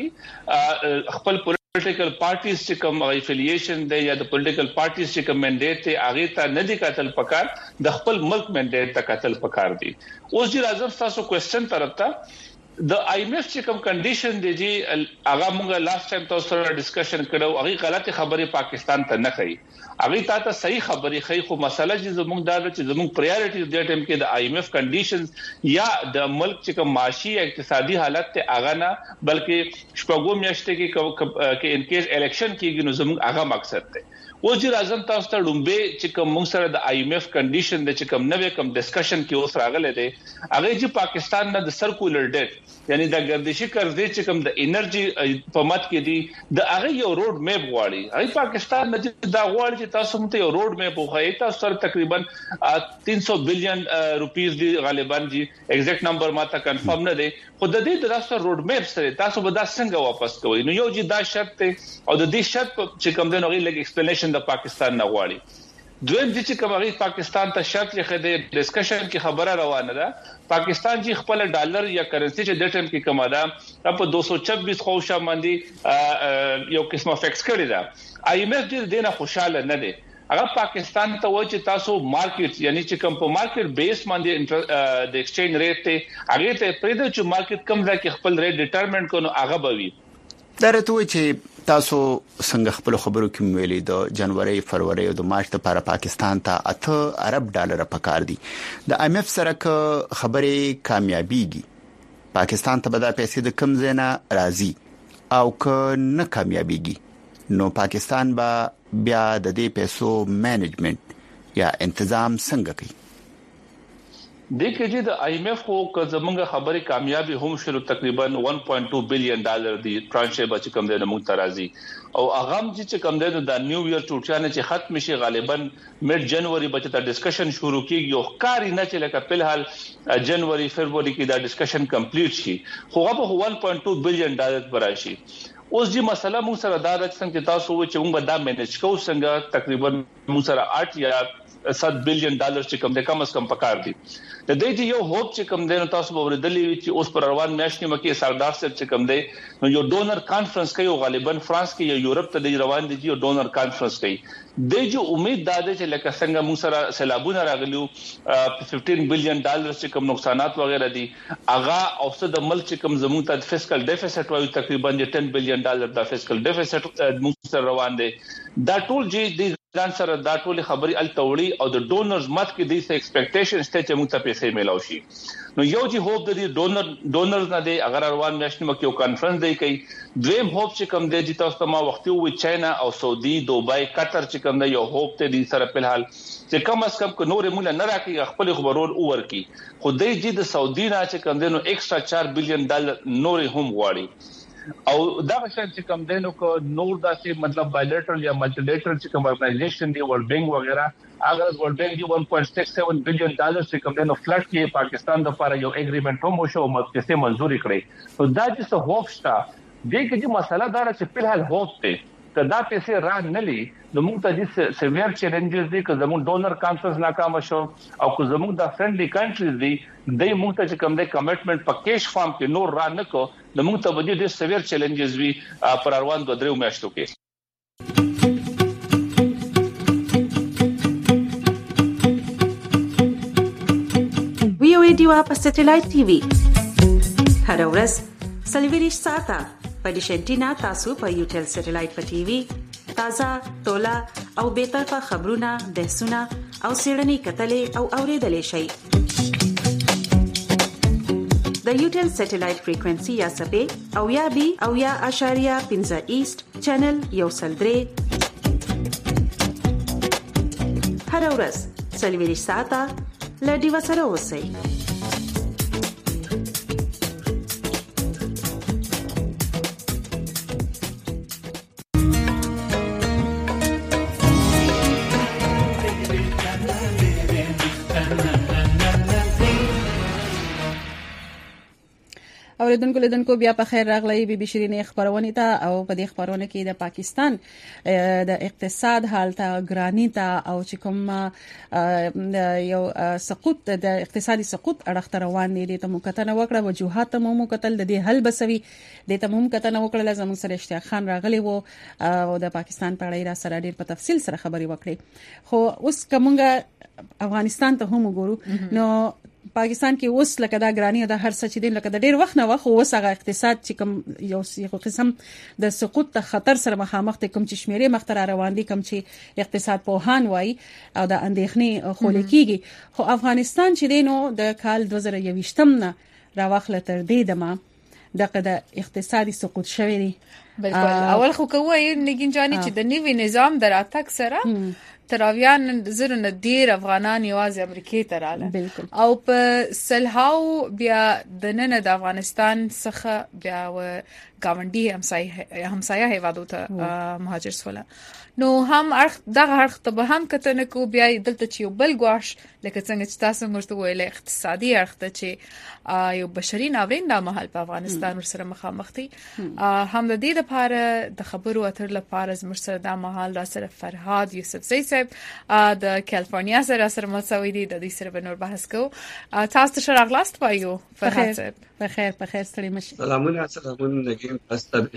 کې خپل پولیټیکل پارټیز چې کوم افیلیشن دی یا د پولیټیکل پارټیز چې کوم منډیټ ته هغه ته نه دي قتل پکار د خپل ملک منډیټ ته قتل پکار دي اوس چې راځم تاسو کوېسچن طرف ته د IMF چې کوم کنډیشن دی چې هغه موږ لاست ټایم تاسو سره ډیسکشن کړو هغه غلطي خبره پاکستان ته نه کوي هغه ته صحیح خبره کوي خو مسله چې زموږ دا چې زموږ پرایورټیز د ټایم کې د IMF کنډیشنز یا د ملک چې کوم معاشي اقتصادي حالت ته هغه نه بلکې شپږو میاشتې کې ان کیس الیکشن کېږي نو زموږ هغه مقصد دی اوس چې راځم تاسو ته ډومبه چې کوم موږ سره د IMF کنډیشن د چې کوم نوې کوم ډیسکشن کې اوس راغله دي هغه چې پاکستان نه د سرکولر ډیټ یعنی د گردشي قرضې چې کوم د انرژي په مت کې دي د هغه یو روډ میپ غواړي هغه پاکستان نه دا غواړي چې تاسو مته یو روډ میپ وخایي تاسو سره تقریبا $300 بلین دي غالبا جی ایگزیکټ نمبر ماته کنفرم نه دي خو د دې تاسو روډ میپ سره تاسو به دا څنګه واپس کوئ نو یو چې دا شرط ته او د دې شرط چې کوم د نوغي لګ ایکسپلینیشن د پاکستان نه غواړي دویم دي چې کومه پاکستان ته شرط لخوا د ډیسکشن کې خبره روانه ده پاکستان چې خپل ډالر یا کرنسي چې د ټیم کې کما ده په 226 خوشا باندې یو قسمه فکس کړی ده IMF دې دینه خوشاله نه دي هغه پاکستان ته وایي چې تاسو مارکیټ یعنی چې کوم په مارکیټ بیس باندې د ایکسچینج ریټ ته هغه ته پرېږدي چې مارکیټ کم ځای کې خپل ریټ ډیټرمنټ کونو هغه بوي درته وایي چې تاسو څنګه خپل خبرو کې ویلي د جنوري فروری او د مارچ لپاره پاکستان ته $8 ارب په کار دي د IMF سره خبرې کامیابیږي پاکستان ته به دا پیسې د کم ځای نه راځي او که نه کامیابیږي نو پاکستان به بیا د دې پیسو مینجمنت یا تنظیم څنګه کوي؟ دغه چې د IMF خو که زمونږ خبره کامیابی هم شلو تقریبا 1.2 بلین ډالر دی ترانشه به کم دی نو ترازی او اغام چې کم دی د نیو ایئر ټوټیانه چې ختم شي غالبا میډ جنوري به ته ډسکشن شروع کیږي او کاری نه چې لکه په الحال جنوري فروری کې دا ډسکشن کمپلیټ شي خو هغه 1.2 بلین ډالر براشي اوس دې مسله مو سره دا څنګه تاسو چې موږ دا مینج کوو څنګه تقریبا مو سره 8 یا 7 بلین ډالر چې کم د کم از کم پکار دي د دې یو هوپ چې کم دی نو تاسو به ورېدلې چې اوس پر روان میاشتې مکه سردار صاحب چې کم دی نو یو ډونر کانفرنس کوي غالبا فرانس کې یا یورپ ته دی روان دي یو ډونر کانفرنس کوي د جو امید ده چې لکه څنګه مو سره سیلابونه راغلیو 15 بلین ډالر چې کم نقصانات وغیرہ دي اغا اوسط د ملک چې کم زموږ ته فسکل ډیفیسټ وایي تقریبا 10 بلین ډالر د فسکل ډیفیسټ مو سره روان دي دا ټول چې د ځان سره دا ټول خبري التوړي او د ډونرز مت کې د ایکسپیکټیشن ست چې موږ ته پیسې ملاوي شي نو یو چې هوپ د ډونرز نه دی اگر روان میاشتې مکه یو کانفرنس دی کوي دویم هوپ چې کم دی چې تاسو ته ما وختي وي چاینا او سعودي دوبای قطر چې کم دی یو هوپ ته دي سره په حال چې کم از کم کو نور مولا نه راکې خپل خبرور اور کی خو دې چې د سعودي نه چې کم دی نو ایکسترا 4 بلین ډالر نور هم غواړي او دا شان چې کم دینو کو نور داسې مطلب بایلیټرل یا ملټیلیټرل چې کوم ارګنایزیشن دی ورلد بینک وغیرہ اگر ورلد بینک دی 1.67 بلین ډالر چې کوم دینو فلټ کې پاکستان د لپاره یو اګریمنت هم وشو مکه منزوري کړی نو دا چې هوپ شته دې کې مسله دا چې په حال هوپ ته کدا پیسې را نه لې نو موږ ته د سیویر چیلنجز دي که زموږ ډونر کانفرنس ناکام شو او که زموږ د فرندلی کنټریز دي د موږ ته چې کوم د کمټمنټ په کیش فارم کې نور را نه کو نو موږ ته به د سیویر چیلنجز وی پر روان 2 میاشتو کې وی او ډیوا په سټلایټ ټي وي هر ورځ سلیویریش ساته په ډیشنټینا تاسو په یوټل سټلایټ په ټي وي تازه ټولا او به طرفه خبرونه بحثونه او سیړنی کتلې او اوریدلې شي د یوټل سټلایټ فریکوئنسي یا سپې او یا بي او یا اشاریه 15 ایست چینل یو سلدري هر ورځ سلیویریش ساته لډي وسره اوسئ اوریدونکو لیدونکو بیا په خیر راغلی بي بي شيرين خبرونه ته او په دې خبرونه کې د پاکستان د اقتصاد حالت ګرانی ته او چې کوم یو سقوط د اقتصادي سقوط اړخ روان دي ته مکتنه وکړه وجوهات مو کتل د دې حل بسوي د ته مو کتنه وکړه زموږ سره اشتیاق خان راغلی وو او د پاکستان په اړه را سره ډیر په تفصیل سره خبري وکړي خو اوس کومه افغانستان ته هم وګورو نو پاکستان کې اوس لکه دا ګرانی د هر څه چې دین لکه د ډیر وخت نه وخت اوس هغه اقتصاد چې کوم یو قسم د سقوط ته خطر سره مخامخ دي کوم چې شمیرې مختره روان دي کوم چې اقتصاد پوهان وای او د اندېښنې خولې کیږي خو افغانستان چې دینو د کال 2020 نه راوخله تر دې دمه دغه د اقتصادي سقوط شوی دی بالکل اول خو کوی نګین جاني چې د نوي نظام دراتک سره تراویان زره نه ډیر افغانان یوازې امریکای ته رااله او په سلهاو بیا د نن د افغانستان څخه بیا گاونډي همسایه هیوادو ته مهاجر سول نو هم دغه هر ته به هم کتنه کو بیا دلته چې بل ګواش لکه څنګه چې تاسو مرته ویل اقتصادي اړخ ته چې یو بشري ناورین د محل په افغانستان ورسره مخامخ دي هم د دې لپاره د خبرو اتر لپاره زموږ سره د محل را سره فرهاد یوسف زئی صاحب د کالیفورنیا سره مساوي دي د دې سره به نور بحث کو تاسو ته راغلاست وایو فرهاد صاحب بخیر ستړي مشه سلامونه نګین تاسو ته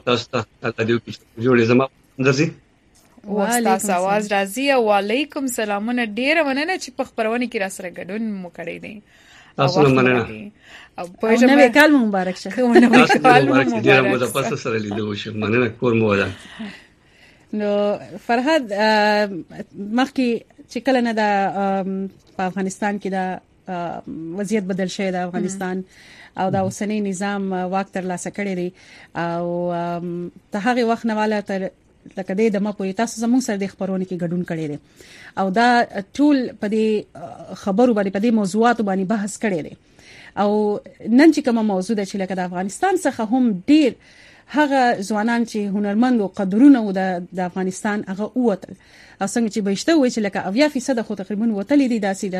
دې کې جوړې زما درځي واستا आवाज راځي وعلیکم سلامونه ډیره مننه چې په خبرونه کې را سره ګډون مو کړی دی تاسو مننه او په نوې کال مبارک شه نوې کال مبارک ډیره مو د پاسه سره لیدو شو مننه کور مو ودا نو فرهاد مخکې چې کله نه د افغانستان کې د وضعیت بدل شوی د افغانستان او دا اوسنی نظام واک تر لاسه کړی دی او ته هغه وخت نه والا تر لکه د ما پوری تاسو زموږ سره د خبرونه کې ګډون کړی دی او دا ټول په دې خبرو باندې په دې موضوعاتو باندې بحث کړی دی او نن چې کومه موضوع ده چې لکه د افغانستان څخه هم ډیر هغه ځوانان چې هنرمند او قدرونه و د افغانستان هغه اوتل او څنګه چې بهشته وای چې لکه 80% خو تقریبا وتلې دي داسې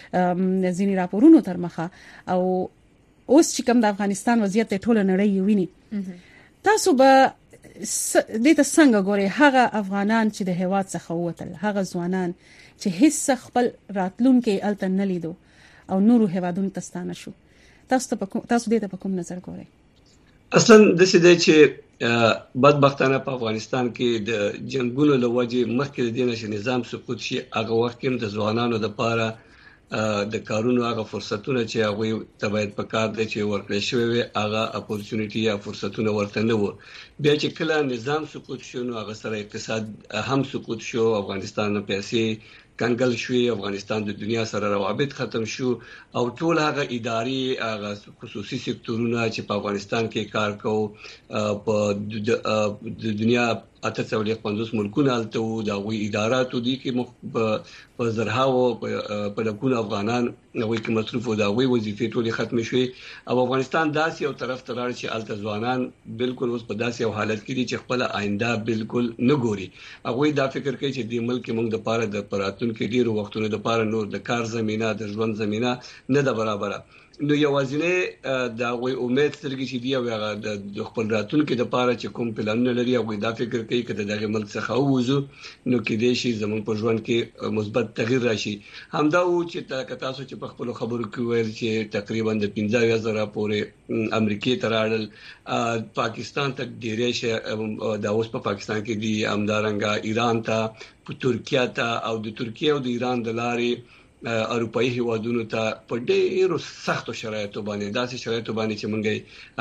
د ځینی راپورونو تر مخه او اوس چې کوم د افغانستان وضعیت ټوله نړۍ ویني تاسو به د ته څنګه ګوري هغه افغانان چې د هیواد څخه وتل هغه ځوانان چې هیڅ خپل راتلونکي الته نه لیدو او نورو هیوادونو ته ستانه شو تاسو دې ته په کوم نظر ګورئ اصلا د څه دی چې بدبختانه په افغانستان کې د جنگونو لوجه مخکې د دینه نظام سقوط شي هغه وخت کې د ځوانانو لپاره د کارونو هغه فرصتونه چې هغه ته باید په کار دي چې ورکړل شوی وي هغه اپورچونټی یا فرصتونه ورته نه وو بیا چې کله نظام سقوط شو نو هغه سره اقتصاد هم سقوط شو افغانستان نه پیسې کنګل شوی افغانستان د دنیا سره روابط ختم شو او ټول هغه اداري هغه خصوصي سکتورونه چې په افغانستان کې کار کوي په د دنیا 850 ملکونه الته وو دا وی اداراتو دي کې په زرهاو په لکونه افغانان نوې کې مصروف دا وی وظیفې ټول ختم شوي او افغانستان داسې یو طرف ته راځي چې الته ځوانان بالکل اوس په داسې یو حالت کې دي چې خپل آینده بالکل نه ګوري هغه دا فکر کوي چې د ملک موږ د پاره د پراتون کې ډیرو وختونو د پاره نور د کار زمينه د ژوند زمينه نه د برابره نو یوازینه دا وی امید سترګې چې دی او د خپل راتلونکو د پاره چې کوم پلانونه لري او دا فکر کوي چې دغه ملک څخه ووزو نو کې دې شي زموږ په ژوند کې مثبت تغییر راشي همدا و چې تاسو چې په خپل خبرو کې ویل چې تقریبا د 15000 پورې امریکای تراړل پاکستان ته ډیرې شي دا اوس په پاکستان کې دی امدارنګا ایران ته په ترکیه ته او د ترکیه او د ایران د لارې اروپאי هیوادونو ته په ډېرو سختو شرایطو باندې داسې شرایطو باندې چې مونږه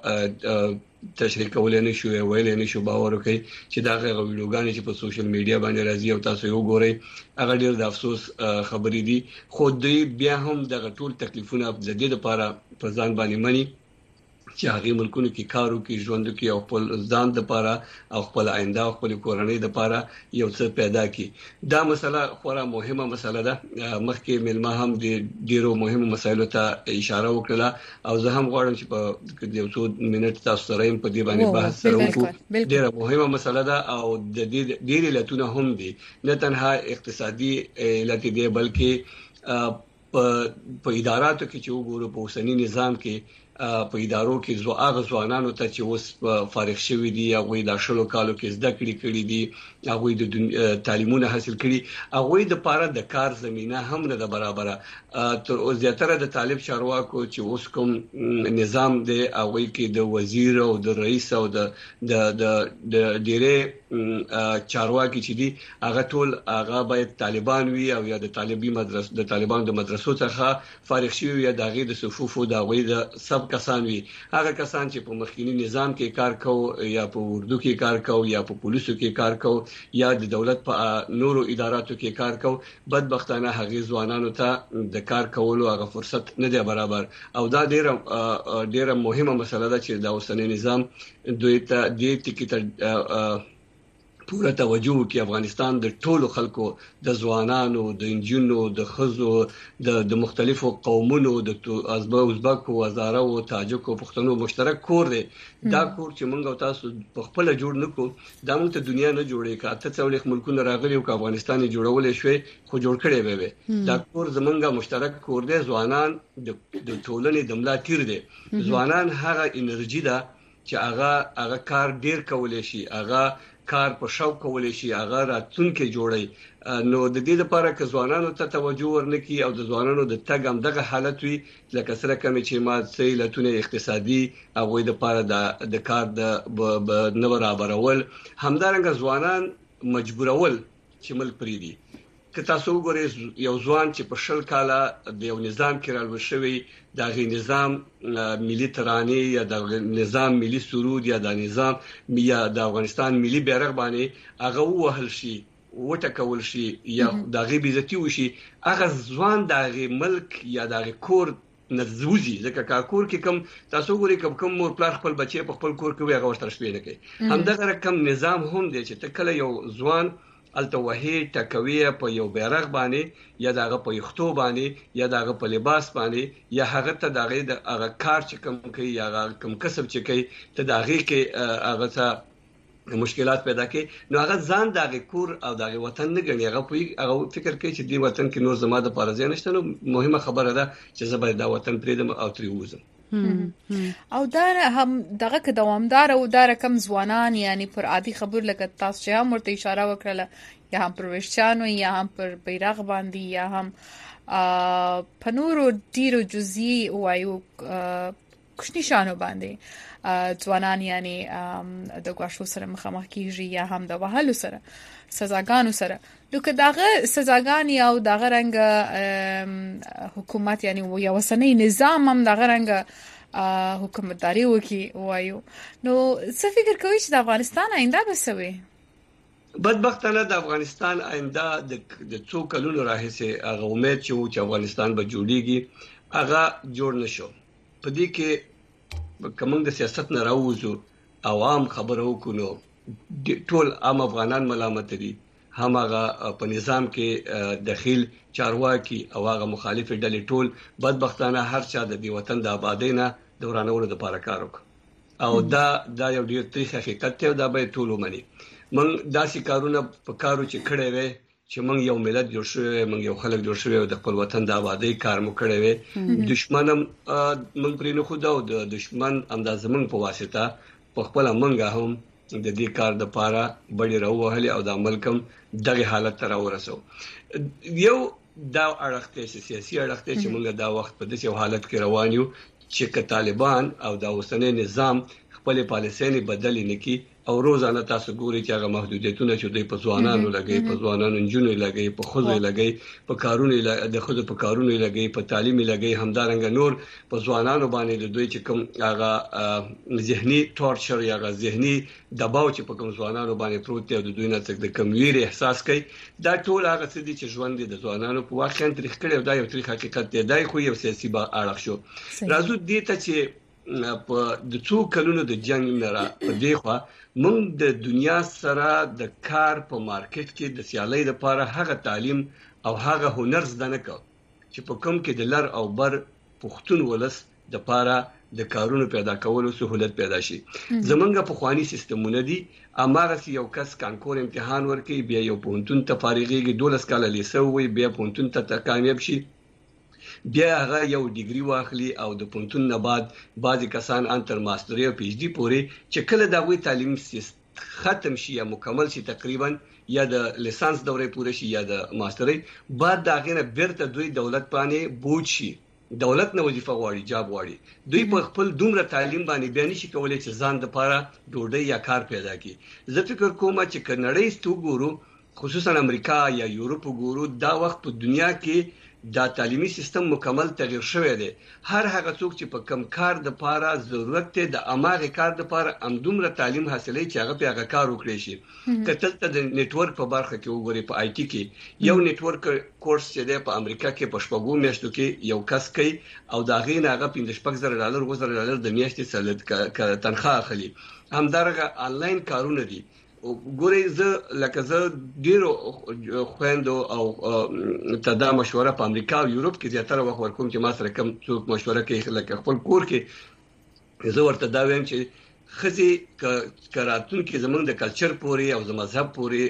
هغه تشریح کولای نه شو ویل نه شو باور کوي چې دا هغه ویډیوګانې چې په سوشل میډیا باندې راځي او تاسو یو ګورئ هغه ډېر د افسوس خبرې دي خو دوی بیا هم د ټول تکلیفونه د دې لپاره په ځان باندې مني چې هغه ملکونو کې کارو کې ژوند کې او خپل ځان لپاره او خپل آینده او خپل کورنۍ لپاره یو څه پیدا کړي دا مسله خورا مهمه مسله ده مخکې ملما هم د ډیرو مهمو مسایلو ته اشاره وکړه او زه هم غواړم چې په یو څو منټ تاسو سره په دې باندې بحث وکړو ډیره مهمه مسله ده او د دې ډیر علتونه هم دي نه تنها اقتصادي علت دي بلکې په اداراتو کې چې وګورو په اوسنی نظام کې په ادارو کې هغه ځوانانو ته چې اوس فارغ شوي دي هغه د شلو کالو کې زده کړې دي هغه د تعلیمونه حاصل کړي هغه د پاره د کار زمينه هم نه د برابره تر اوس زیاتره د طالب چارواکو چې اوس کوم نظام دی هغه کې د وزیر او د رئیس او د ډېرې چارواکي چې دي هغه ټول هغه باید طالبان وي او یا د طالبان د مدرسو څخه فارغ شوي یا د غیر د صفوفو د غوي د سب کسان وي هغه کسان چې په مخکینی نظام کې کار کوي یا په اردو کې کار کوي یا په پولیسو کې کار کوي یا د دولت په نورو اداراتو کې کار کوي بدبختانه هغه ځوانانو ته د کار کولو هغه فرصت نه دی برابر او دا ډیره مهمه مسله ده چې د اوسنی نظام دوی ته د ټیکټ پوره توجه کې افغانستان د ټولو خلکو د ځوانانو د انجینو د خزو د مختلفو قومونو د ازبکو هزاره او تاجکو پښتنو مشترک کور دی دا کور چې موږ تاسو په خپل جوړ نکو دا موږ ته دنیا نه جوړې کا ته څولې ملکونه راغلي او افغانستان جوړولې شوی خو جوړ کړي به دا کور زمونږه مشترک کور دی ځوانان د ټولنې د ملا تیر دي ځوانان هغه انرژي ده چې هغه کار ډیر کولای شي هغه کار په شوق کولای شي هغه راتلونکي جوړي نو د دې لپاره که ځوانانو ته توجه ورنکي او د ځوانانو د تګ هم دغه حالت وي لکه سره کوم چې ما سیلتونه اقتصادي او د لپاره د کار د نه برابرول همدارنګه ځوانان مجبورول چې ملک پریدي که تاسو وګورئ یو ځوان چې په شل کاله د یو نظام کې راوړل شوی دا غي نظام ملي ترانه یا د نظام ملي سرود یا د نظام یا د افغانستان ملي بیرغ باندې هغه وهل شي وټکول شي یا د غي بیزتی وشي هغه ځوان د ملک یا د کور نزوزي ځکه کاکور کې کم تاسو ګوري کوم مور پلار خپل بچي په خپل کور کې وي هغه ورته شپې نه کوي همدغه رقم نظام هم دی چې تکله یو ځوان التوهي ټکوي په یو بیرغ باندې یا دغه په یختو باندې یا دغه په لباس باندې یا هغه ته دغه د هغه کار چې کوم کوي یا کوم کسب چې کوي ته دغه کې هغه ته مشکلات پیدا کوي نو هغه ځان دغه کور او دغه وطن نه غني هغه فکر کوي چې دی وطن کې نور زما د پارځه نشته نو مهمه خبره ده چې زه باید دا وطن پرېدم او ترې وځم او دا هم دغه که دوامدار او دا رقم ځوانان یعنی پر عادي خبر لکه تاسو چې هم ورته اشاره وکړه یا هم پر وشچانو یا هم پر بیرغ باندې یا هم پنورو ډیرو جزئی وایو کوشنی شانو باندې ځوانان یعنی د غواړو سره مخامخ کیږي یا هم د وهلو سره سزاګانو سره لکه دغه سزاګان او دغه رنګ حکومت یعنی یو وسنی نظام هم دغه رنګ حکومتداري وکي وایو نو څه فکر کوئ چې د افغانستان آینده بسوي بدبختانه د افغانستان آینده د څو کلونو راهیسه هغه امید چې افغانستان به جوړیږي هغه جوړ نشو په دې کې کوم د سیاست نه راوځو عوام خبرو کونو ټول عام افغانان ملامت دي همغه په نظام کې داخل چارواکي او هغه مخالف ډلې ټول بدبختانه هر چا د دې وطن د آبادی نه دورانولو د لپاره کار وکړ او دا یو ډیر تاریخي حقیقت دی دا به ټول ومني من داسې کارونه په کارو چې کړی وي چې موږ یو ملت جوړ شوی موږ یو خلک جوړ شوی د خپل وطن د آبادی کار مو کړی وي دشمنم موږ پرې نه خو دا د دشمن انداز موږ په واسطه په خپل موږ هم د دې کار د لپاره بډې راوهلې او د ملکم دغه حالت تر ورسو یو دا اړخته سیاسي اړخته چې موږ دا وخت په داسې حالت کې روان یو چې طالبان او د اوسنۍ نظام خپل پالیسۍ بدل نه کی او روزانه تاسو ګوري چې هغه محدودیتونه چې دوی په ځوانانو لګي په ځوانانو انجونو لګي په خوځو لګي په کارونو د خوځو په کارونو لګي په تعلیم لګي همدارنګ نور په ځوانانو باندې د دوی چې کوم هغه ذهني ټورچر یا هغه ذهني دباو چې په کوم ځوانانو باندې پروت دی د دوی نه څخه د کمویر احساس کوي دا ټول هغه څه دي چې ژوند د ځوانانو په واقعا تاریخ کړي دا یو تاریخ حقیقت دی دا خو یو سیاسي اړخ شو راځو دې ته چې په د څو کلونو د جنگ نه په دی خو موږ د دنیا سره د کار په مارکیټ کې د سیالۍ لپاره هغه تعلیم او هغه هنر زده نه کو چې په کوم کې د لر او بر پښتون ولس د لپاره د کارونو پیدا کولو سہولت پیدا شي زمونږ په خواني سیستمونه دي اماغه یو کس کانکور امتحان ورکي بیا یو پونتون ته فارغيږي 12 کال لیسو وي بیا پونتون ته کامیاب شي بیا هغه یو ډیګري واخلي او د پونتون نه بعد بعضی کسان انټر ماستري او پی ایچ ډي پورې چې کله دا وی تعلیم ختم شي یا مکمل شي تقریبا یا د لیسانس دورې پوره شي یا د ماستري بعد دا غنه بیرته دوی دولت باندې بوج شي دولت نه وظیفه غواړي جاب غواړي دوی په خپل دومره تعلیم باندې بیان شي کولای چې ځان د لپاره ډوډۍ یا کار پیدا کړي زه فکر کوم چې کنړۍ ستو ګورو خصوصا امریکا یا یورپ ګورو دا وخت په دنیا کې دا تعلیمي سیستم مکمل تغییر شوی دی هر هغه څوک چې په کم کار د پاره ضرورت ته د اماغه کار د پاره امدومره تعلیم حاصلې چې هغه په هغه کار وکړي شي کتل د نتورک په برخه کې وګوري په آی ټي کې یو نتورک کورس چې دی په امریکا کې په شپږو میاشتو کې یو کس کوي او دا غین هغه $15,000 $1000 د میاشتې سره تنخواه اخلي همدارغه آنلاین کارونه دي ګورې زه لکه زه ډیرو خويندو او تدا مشوره په امریکا او یورپ کې زیاتره وخت ورکوم چې ما سره کم څوک مشوره کوي لکه خپل کور کې زه ورته دا وایم چې خزي کراتون کې زمونږ د کلچر پوري او د مذهب پوري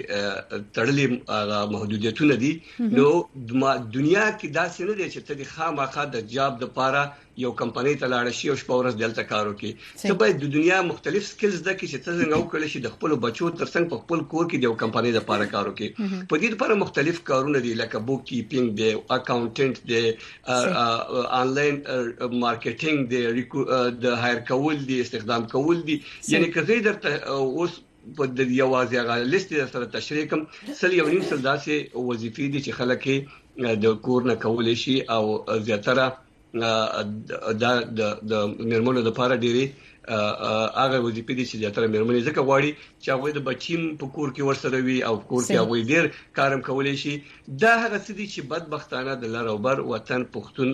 تړلې محدودیتونه دي نو دنیا کې دا څه نه دي چې ته د خامخا د جاب د پاره یو کمپنۍ ته لاړ شي او شپورز دلته کار وکړي ته باید د دنیا مختلف سکلز د کې چې ته څنګه وکړې شي د خپل بچو ترڅنګ په خپل کور کې د یو کمپنۍ لپاره کار وکړي په دې لپاره مختلف کارونه دي لکه بوک کیپینګ دی اکاونټنټ دی آنلاین مارکیټینګ دی د هایر کول دی استخدام کول دي یعنی که زه درته اوس په د یوازې هغه لیست سره تشریح کوم سل یو نیم سل داسې وظیفې دي چې خلک د کور نه کولای شي او زیاتره د مرمنو لپاره ډېری هغه وظیفې دي چې زیاتره مېرمنې ځکه غواړي چې هغه د بچیم په کور کې ورسره وي او کور کې هغه ډیر کارم کولای شي. دا هغه څه دي چې بدبختانه د لر او بر وطن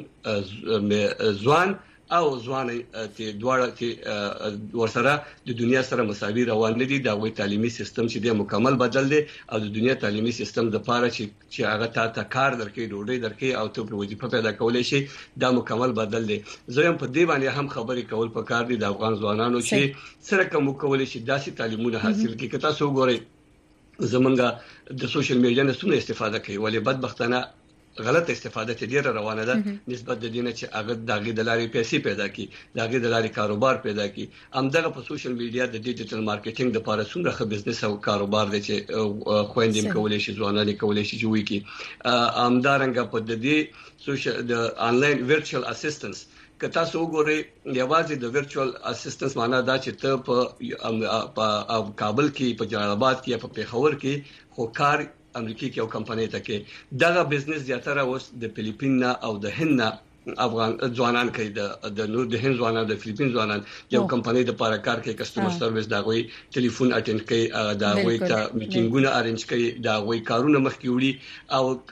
پښتون ځوان او ځوان ته دواړه چې ورسره د دنیا سره مساوي روان دي. دا وی تعلیمي سیستم چې د مکمل بدل دي او د دنیا تعلیمي سیستم د پاره چې هغه ته کار درکې ډوډۍ درکې او ته په وظیفه پیدا کولای شي دا مکمل بدل دي. زه هم په دې باندې هم خبرې کول پکار دي د افغان ځوانانو چې سره کوم کولای شي داسې تعلیمونه حاصل کړي. که تاسو وګورئ زمونږ د سوشل میډیا نه څنګه استفاده کوي ولې بدبختانه غلط استفاده ته ډیره روانه ده نسبت د دینه چې هغه دغه د لارې پیسې پیدا کی دغه د لارې کاروبار پیدا کی. همدغه په سوشل میډیا د ډیجیټل مارکیټینګ د لپاره څومره ښه بزنس او کاروبار دی چې خويندې کولای شي ځوانان کولای شي جوړ کی. همدارنګه په دې سوشل د انلاین ورچوال اسسټنس که تاسو وګورئ یوازې د ورچوال اسسټنس معنا دا چې ته په کابل کې په جلال آباد کې په پیښور کې خو کار امریکای کې یو کمپنی ته کې دغه بزنس زیاتره اوس د فلیپین او د هند افغان ځوانان کوي د نور د هند ځوانان د فلیپین ځوانان یو کمپنی د لپاره کار کوي کسٹمر سرویس دا غوي ټلیفون اټینډ کوي دا غوي ته میټینګونه ارینج کوي دا غوي کارونه مخکې وړي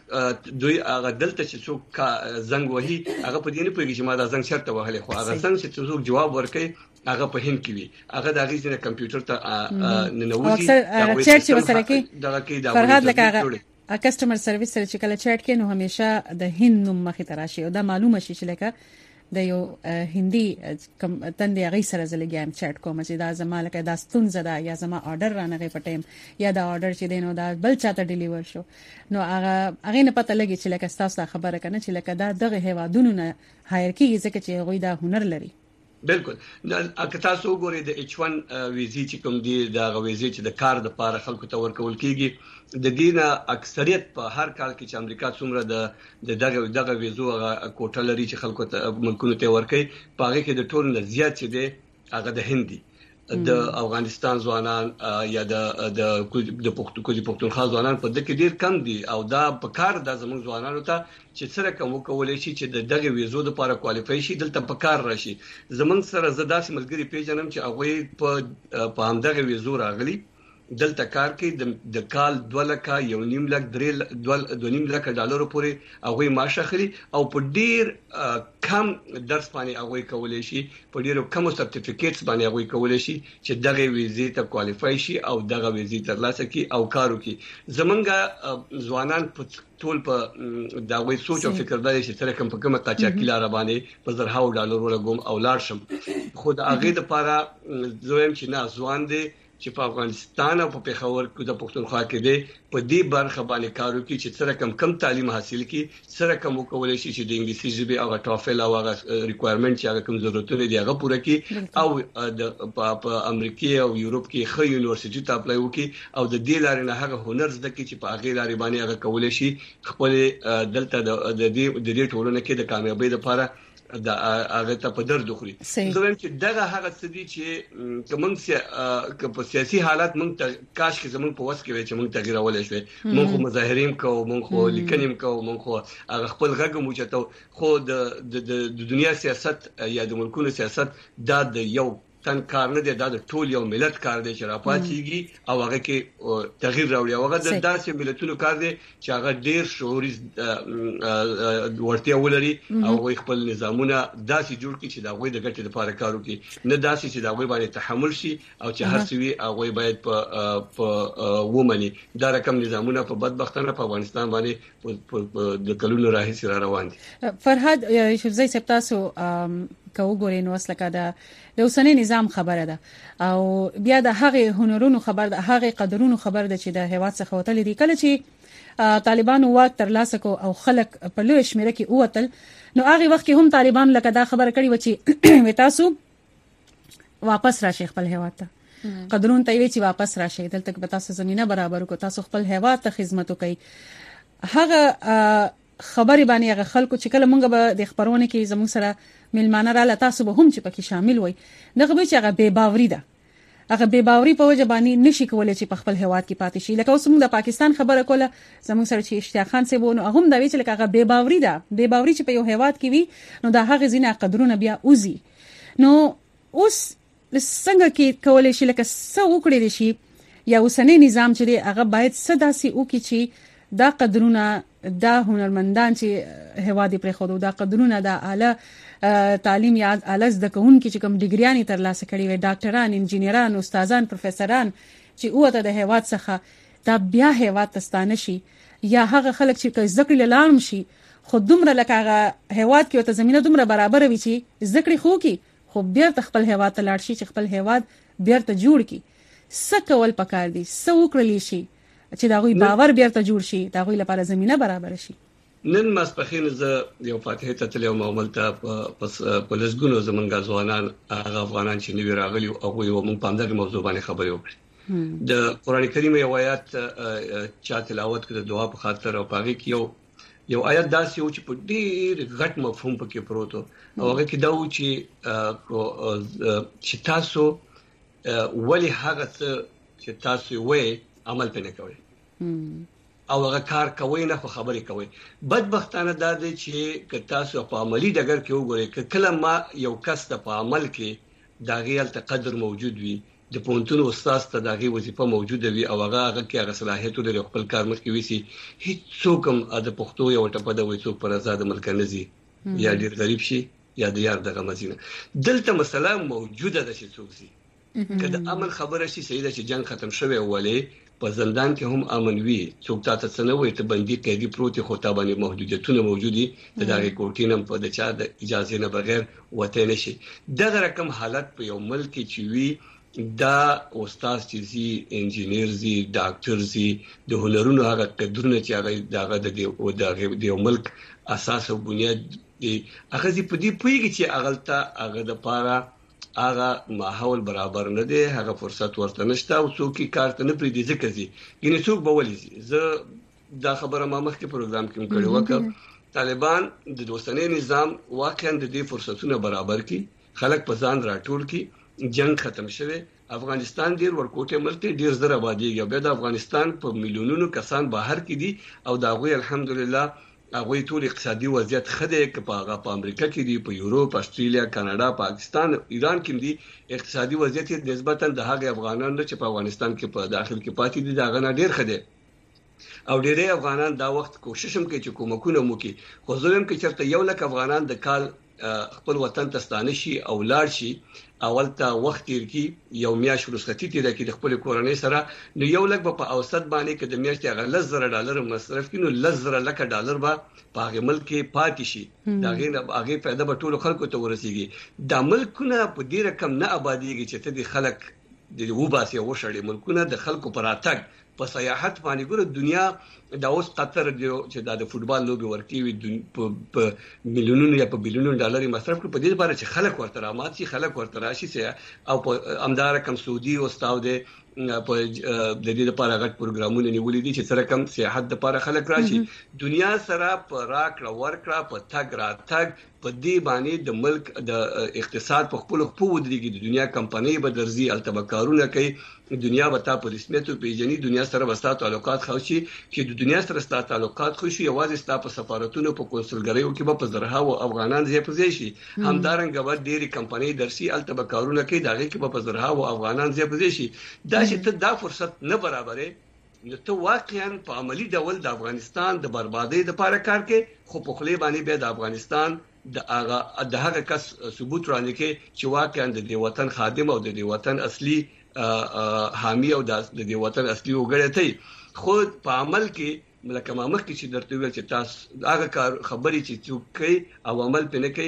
او دوی هغه دلته چې څوک زنګ وهي هغه په دې نه پوهیږي چې ما دا زنګ شرط وهلې خو هغه زنګ چې څوک جواب ورکړي هغه په هند کې وي هغه د هغه ځینې کمپیوټر ته ننوځي دا چیټ چې وسره کې فرهاد لکه هغه کسٹمر سرویس سره چې کله چیټ کې نو همیشه د هند نوم مخې ته راشي او دا معلومه شي چې لکه د یو هندي کم تندې هغه سره زلګم چیټ کوم چې دا زما لکه دا ستونزه ده یا زما آرډر رانغه په ټیم یا دا آرډر چې دینو دا بل چاته ډیلیور شو نو هغه نه پته لګي چې لکه تاسو خبره کنه چې لکه دا دغه هوادونو نه هایر کیږي ځکه چې هغه دا هنر لري. بالکل که تاسو وګورئ د H1 ویزې چې کوم دي دا ویزې چې د کار د لپاره خلکو ته ورکول کیږي د دینه اکثریت په هر کال کې چې امریکا څومره دغه ویزو کوټه لري چې خلکو ته ملکونو ته ورکي پاره کې د ټول نه زیات چې دی هغه د هندي د افغانستان ځوانان یا د پښتونخوا ځوانان په دغه ډیر کم دي او دا په کار د زموږ ځوانانو ته چې سره کوم کولای شي چې دغه ویزو د لپاره کوالیفای شي دلته په کار راشي. زمونږ سره زداسي ملګری پیژنم چې هغه په همدغه ویزو راغلي دلته کار کوي د کال 2 لک یو نیم لک 2.5 لک ډالر پورې هغه معاش اخلي او په ډیر کم درس باندې هغه کولای شي په ډیرو کم سرټیفیکټس باندې هغه کولای شي چې دغه ویزې ته کوالیفای شي او دغه ویزې ترلاسه کړي او کار وکړي. زمونږ ځوانان په ټول په دا وې سوچ او فکر داري چې تر کوم قاچاقي لار باندې په $100 ولګوم او لاړ شم خو د هغه لپاره زویم چې نه ځوان دي چې په افغانستان او په پیښور کې د پښتونخوا کې دي په دې برخه باندې کار وکړي چې سره کم تعلیم حاصل کړي سره کوم کولای شي چې د انګلیسي ژبه او ټافل او ریکوایرمنټ چې هغه کوم ضرورتونه دي هغه پوره کړي او په امریکا او یورپ کې ښه یونیورسيټي ته اپلای وکړي او د دې لارې نه هغه هنر زده کړي چې په هغه لارې باندې هغه کولای شي خپل دلته د دې ټولنه کې د کامیابی لپاره دا هغه ته په درد خوري. زه وایم چې دغه هغه څه دي چې کوم په سیاسي حالات مونږ ته کاش کې زمونږ په وس کې وي چې مونږ تغیر ولې شوي مونږ خو مظاهرین کوو مونږ خو لیکنیم کوو مونږ خو هغه خپل غږ مو چاته خو د دنیا سیاست یا د ملکونو سیاست دا د یو تن کار نه دی دا د ټول یو ملت کار دی چې راپاتېږي او هغه کې تغییر راوړي هغه د داسې ملتونو کار دی چې هغه ډیر شعوري ورتیا ولري او خپل نظامونه داسې جوړ کړي چې دا غوي د ګټې لپاره کار وکړي نه داسې چې دا غوي باندې تحمل شي او چې هر څه وي هغه باید په ومني دا رقم نظامونه په بدبختانه په افغانستان باندې د کلونو راهیسې روان دي. فرهاد یوسفزی صاحب تاسو کو ګورین وسلکه دا د اوسنی نظام خبره ده او بیا د هغه هنرونو خبر ده هغه قدرونو خبر ده چې د هیواد څخه وتل دي کله چې طالبانو واک ترلاسه کو او خلک په لوی شمیره کې اوتل نو هغه وخت کې هم طالبان لکه دا خبره کړي و چې تاسو واپس راشي خپل هیواد ته قدرون ته وی چې واپس راشي دلته به تاسو زمينه برابر کو تاسو خپل هیواد ته خدمت وکړي. هغه خبري باندې هغه خلکو چې کله مونږ به د خبرونه کې زموږ سره ملمانه را لتاسو به هم چې پکې شامل وي دغه به چې هغه بے باوري ده هغه بے باوري په وجه باندې نشي کولای چې په خپل هیواد کې پاتې شي. لکه اوس موږ د پاکستان خبره کوله زموږ سره چې اشتیاق خان سي بونو هغه د وی چې لکه هغه بے باوري ده بے باوري چې په یو هیواد کې وي نو دا هغه زینه قدرونه بیا اوزي. نو اوس څنګه کې کولای شي لکه څو وکړي شي یا اوسنۍ نظام چې هغه باید صداسي وکړي چې دا قدرونه دا هنرمندان چې هوادي پر خودو دا قدرونه دا اعلی تعلیم یا اعلی زده کوونکي چې کوم ډیګریانې ترلاسه کړي وي ډاکټران انجینران استادان پروفیسوران چې اوته د هواد څخه دا بیا هواد تستانه شي یا هغه خلک چې ذکر لارم شي خو دومره لکه هغه هواد کې ته زمينه دومره برابر وي چې ذکر خو کې خو بیا خپل هواد ته لاړ شي چې خپل هواد بیا ته جوړ کی سکول پکار دي سو کړلی شي چې دا غوي باور بیا ته جوړ شي دا غوي لپاره زمينه برابر شي. نن ماسپخین ز یو فاتحه ته تلو معامل ته پس پولیسګونو زمونږ ځوانان هغه افغانان چې نیو راغلي او یو مونږ په همدغه موضوع باندې خبرې وکړې. د قران کریم یو آیات چا تلاوت کړ د دعا په خاطر او پاږي کې یو آیات داسې و چې په ډېر غټ مفهوم پکې پروت او هغه کې دا و چې تاسو ولی هغه چې تاسو وې عمل پنه کوي او هغه کار کوي نه خو خبرې کوي. بدبختانه دا دی چې که تاسو په عملی ډګر کې وګورئ کله ما یو کس ته په عمل کې دا غیل ته قدر موجود وي د پونتون استاد ته دغه وظیفه موجوده وي او هغه کې هغه صلاحیت لري خپل کار مخکې وسی هیڅ څوک هم د پښتو یو ټپه د وې څوک پر آزاد ملک نزي یا ډیر غریب شي یا د یار دغه مزینه دلته مسله موجوده ده چې څوک سي کله امن خبره شي سیده چې جنگ ختم شوی ولې په زندان کې هم امن وي څوک تاسو څنګه وایي ته بندي قیدی پروت خو تا باندې محدودیتونه موجودي د دغه کوټینم په د چا د اجازه نه بغیر وته نشي. دغه رقم حالت په یو ملک چې وي دا استاد چې زی انجینیر زی ډاکټر زی د هنرونو هغه قدرونه چې هغه دغه د یو ملک اساس او بنیاد دی هغه دې په دې پیږي چې اغلطه هغه د پاره هغه ماحول برابر نه دی هغه فرصت ورته نشته او څوک کار ته نه پریدي ځکه زی ګینه څوک بولي زه دا خبره ما مخکې پروګرام کې کړو وکړ طالبان د دوستانه نظام واقعا د دې فرصتونو برابر کړي خلک په ځان راټول کړي جنگ ختم شوه افغانستان ډیر ورکوټه ملک ډیر زر آبادیږي بیا د افغانستان په میلیونونو کسان بهر کې دي او دا غوي الحمدلله هغه ټول اقتصادي وضعیت خده کې په امریکا کې دی په یورپ استرالیا کاناډا پاکستان ایران کې دی اقتصادي وضعیت نسبتا د هغه افغانانو چې په افغانستان کې په داخل کې پاتې دي دا غنا ډیر خده او ډیرې افغانان دا وخت کوشش هم کوي چې کومکونه مو کوي خو زموږ کې چرته یو لک افغانان د کال خپل وطن ته ستانه شي او لاړ شي اول ته وخت تیر کی یو میاشت رخصتي تیر کی د خپل کورنۍ سره نو یو لک په اوسط باندې کې د میاشتې هغه $10,000 مصرف کینو $10,000 به په هغه ملک کې پاتې شي دا هغه پیدا به ټول خلکو ته ورسیږي د ملکونه په ډیره کم نه آبادیږي چې ته د خلک د وباسي او شړې ملکونه د خلکو پر اتګ په سیاحت باندې ګوره دنیا دا اوس قطر چې د فوتبال لوبي ورکوي په میلیونونو یا په بلیونونو ډالر مصرف کوي په دې لپاره چې خلک ورته راماتي خلک ورته راشي او په امدار کم سعودي او استاو په د دې لپاره غټ پروګرامونه نیولې دي چې سره کم سیاحت لپاره خلک راشي دنیا سره په راکړه ورکړه په تګ را تګ په دې باندې د ملک د اقتصاد په خپل خپل ودرېږي د دنیا کمپنۍ به درځي التبکارونه کوي دنیا به تاسو په رسمیت او پیژنې دنیا سره وستا تعلقات خوشي چې د دنیا سره ستاسو تعلقات خوشي یوازې ستاسو په سفارتونو په کنسولګریو کې به په زرها او افغانان زی په زی شي همدارنګه به ډېری کمپنۍ درسي التبکارونه کوي دغه کې به په زرها او افغانان زی په زی شي دا چې ته دا فرصت نه برابرې نو ته واقعا په عملی ډول د افغانستان د بربادۍ لپاره کار کوي خو په خلی باندې به د افغانستان د هغه کس ثبوت وړاندې کوي چې واقعا د دې وطن خادم او د دې وطن اصلي حامی او د دې وطن اصلي وګړی ته خو په عمل کې لکه ما مخکې چې درته ویل چې تاسو هغه کار خبرې چې څوک کوي او عمل پنه کوي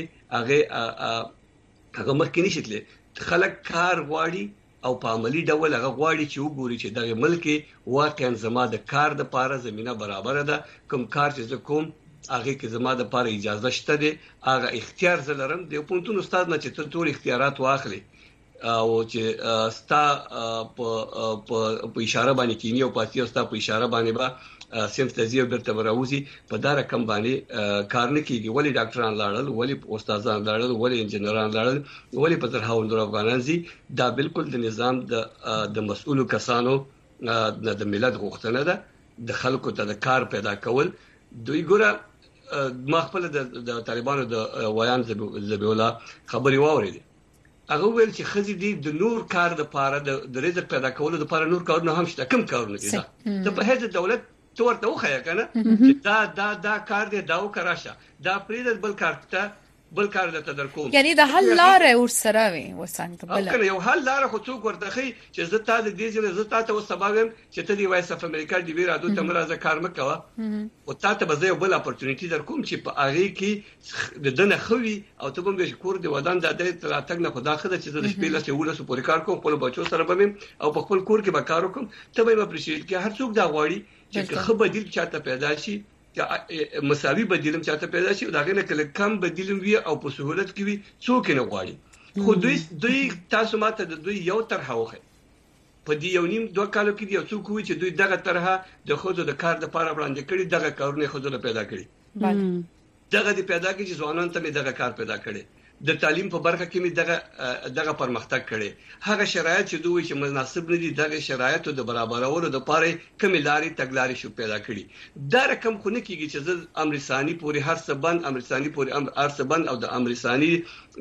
هغه مخکې نشیتله خلک کار غواړي او په عملی ډول هغه غواړي چې وګوري چې دغه ملک واقعا زما د کار د پاره زمينه برابر ده کوم کار چې کوم هغه کې زما د پاره اجازه شته دي هغه اختیار زلرم د پونتون استاد نه چې ټول اختیارات واخلي او چې ستا په اشاره باندې کینی او پاتې ستا په اشاره باندې با سیمف تزیه برته براوزی په دا رقم باندې کار نه کیږي ولی ډاکټران لاړل ولی استادان لاړل ولی انجنیران لاړل ولی په تر هاوندر افغانان زی دا بالکل د نظام د مسؤلو کسانو د ملت غوښتنه ده د خلکو ته د کار پیدا کول دوی ګوره ما خپل د طالبانو د ویان زبیولا خبري واورېدې هغه ویل چې خزي دي د نور کار د پاره د رزق پیدا کولو د پاره نور کارونه هم شته، کم کارونه دي دا په هیڅ دولت تورته وخیا کنه چې دا کار دی دا وکراشه دا پریدل بل کار ته بل کار د تدرکوم یعنی د حل لارې ورسره وي وسنګ بل کنه یو حل لارې خو څوک ورته خي چې زه تا د دې ځنه زه تا ته وسباوم چې ته دی وایس اف امریکا دی ویرادو ته مرزه کار مکوه او تا ته به زه بل اپورتونټی درکوم چې په هغه کې د دنه خوي او ته کوم د کور دی ودان د دې تراتګ نه خدا خدای چې د شپې له ولسو پورې کار کوم خپل بچو سره به او په خپل کور کې به کار وکم ته به اپریشیټ کې هر څوک دا غواړي چې خو بدیل چاته پیدا شي مساوي بدیلم چاته پیدا شي دا غنه کله کم بدیلم وي او په سہولت کې وي څوک نه غواړي خو دوی تاسو ماته د دوی یو طرحه وخه په دې یو نیم دوه کالو کې یو څوک وي چې دوی دغه طرحه د خوځو د کار د لپاره وړاندې کړي دغه کارونه خوځو پیدا کړي دغه د پیدا کړي ځوانان ته دغه کار پیدا کړي د تعلیم په برخه کې می دغه پرمختګ کړي هغه شرایط چې دوی چې مناسب نه دي دغه شرایطو د برابرولو لپاره کمی لاري تګلاري شو پیدا کړي دا رقم خو نه کیږي چې د امریکایي پوری هر څه بند امریکایي پوری هر څه بند او د امریکایي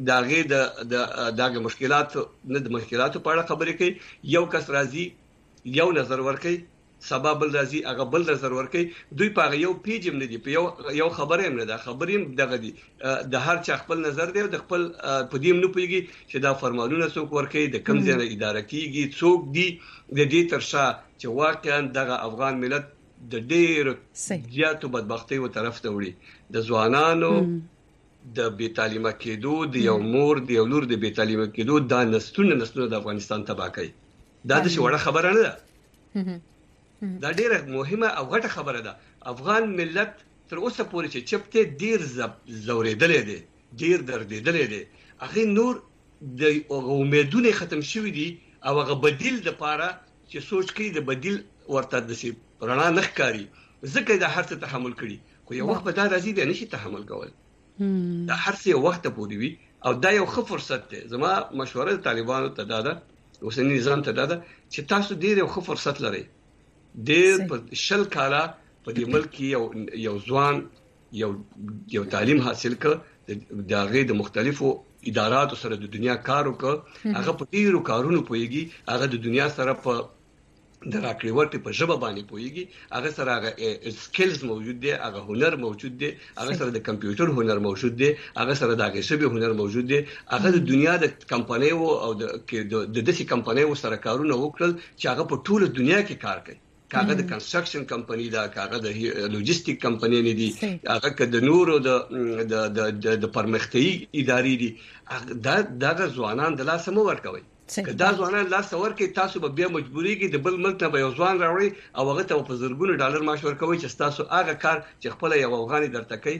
دغه د مشکلات نه د مشکلاتو په اړه خبرې کوي یو کس راځي یو نظر ورکړي سبب راځي هغه بل نظر ورکړي دوی په یو پیجم نه دي په یو خبره هم نه ده خبرې دغه دي د هر چا خپل نظر دی او د خپل په دې نه پويږي چې دا فرمانونه څوک ورکړي د کم ځای اداره کیږي څوک دي د دې ترشا چې واقعا دغه افغان ملت د ډېر زیاتو بدبختۍ و طرف ته وړي د ځوانانو د بې تعلیمه کېدو د یو مور د یو لور د بې تعلیمه کېدو دا نسلونه د افغانستان تباہ کوي دا د وړه خبره نه ده دا ډیره مهمه او غټه خبره ده افغان ملت تر اوسه پورې چې چپته ډیر زورېدلې دي ډیر دردېدلې دي هغه نور د امیدونه ختم شوې دي او هغه بدیل د پاره چې سوچ کوي د بدیل ورته د سي رڼا نخکاری ځکه د هر څه تحمل کړي خو یو وخت به دا راځي به نشي تحمل کول دا هر څه وخت پورې وي او دا یو ښه فرصت دی زما مشوره طالبانو ته ده اوسنی نظام ته ده چې تاسو ډیر یو ښه فرصت لرئ ډېر په شل کاله په دې ملک یو ځوان یو تعلیم حاصل کړ د هغه د مختلفو اداراتو سره د دنیا کار وکړ هغه په ډیرو کارونو پويږي هغه د دنیا سره په د راکړې ورکړې په ژبه باندې پويږي هغه سره هغه سکلز موجود دي هغه هنر موجود دي هغه سره د کمپیوټر هنر موجود دي هغه سره د غشبي هنر موجود دي هغه د دنیا د کمپنیو او د دسي کمپنیو سره کارونه وکړل چې هغه په ټوله دنیا کې کار کوي کاغه د کنستراکشن کمپنی دا کاغه د لوجستیک کمپنی نه دي هغه د نورو د پرمختګي ادارې دي دا ځوانان د لاس مو ورکوي کدا ځوانان لاس ورکوي تاسو به بیا مجبوريږي د بل ملک نه به یو ځوان راوړي او هغه ته په زرګونو ډالر معاش ورکوي چې تاسو هغه کار چې خپل یو افغاني درته کوي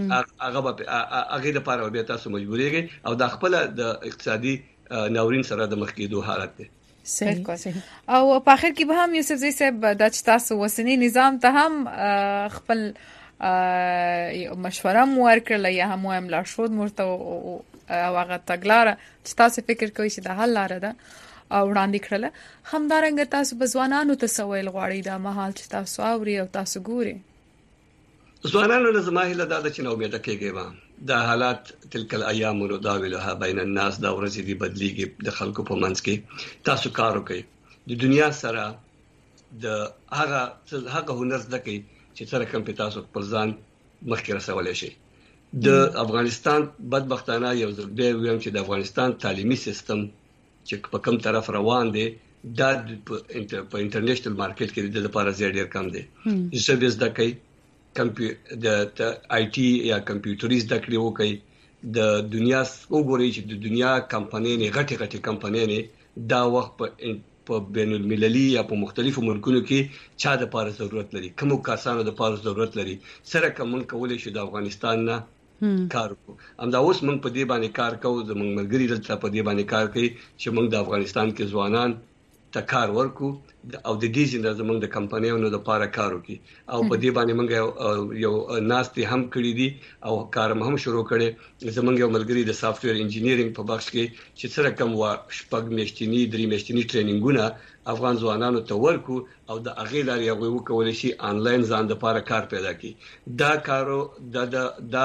هغه د پاره بیا تاسو مجبوريږي او د خپل د اقتصادي ناورین سره د مخ کېدو حالت دی صحیح او په اخر کې به هم یوسف زئی صاحب د تاسو وسنی نظام ته هم خپل مشوره مو ورکړل یا هم لا شود مرته او هغه تګلاره چې تاسو فکر کوئ چې د حل لاره ده او وړاندې کړل همدارنګه تاسو بزوانانو ته سوال غواړي دا مهال چې تاسو اوري او تاسو ګوري ځوانانو له زماهله د چې نو امید کېږي دا حالات تلک الايام نداولها بین الناس دا ورځې دی بدلیږي د خلکو په منځ کې تاسو کار وکړئ د دنیا سره د هغه هنر زده کړئ چې سره کوم په تاسو پر ځان مخکې رسولای شي د افغانستان بدبختانه یو ځل به ویم چې د افغانستان تعلیمي سیستم چې په کوم طرف روان دی دا په انټرنیشنل مارکیټ کې د لپاره ډیر کم دی ژبه زده کوي د آی ټي یا کمپیوټري زده کړې وکړي د دنیا وګورئ چې د دنیا کمپنۍ نه غټي کمپنۍ نه دا وخت په بین المللي یا په مختلفو ملکونو کې چا د لپاره ضرورت لري کوم کسانو د لپاره ضرورت لري سره کوم کولای شي د افغانستان نه کار وکړو همدا اوس موږ په دې باندې کار کوو زموږ ملګری دلته په دې باندې کار کوي چې موږ د افغانستان کې ځوانان ته کار ورکو او د دې څنګه زموږ د کمپنیونو لپاره کار وکړي او په دې باندې موږ یو ناستي هم کړی دي او کار هم شروع کړي زموږ یو ملګری د سافټویر انجینیرینګ په بخش کې چې سره کوم شپږ میاشتنی درې میاشتنی ټریننګونه افغان ځوانانو ته ورکو او د اغه لاري هغه وکول شي انلاین ځان د لپاره کار پیدا کړي دا کارو د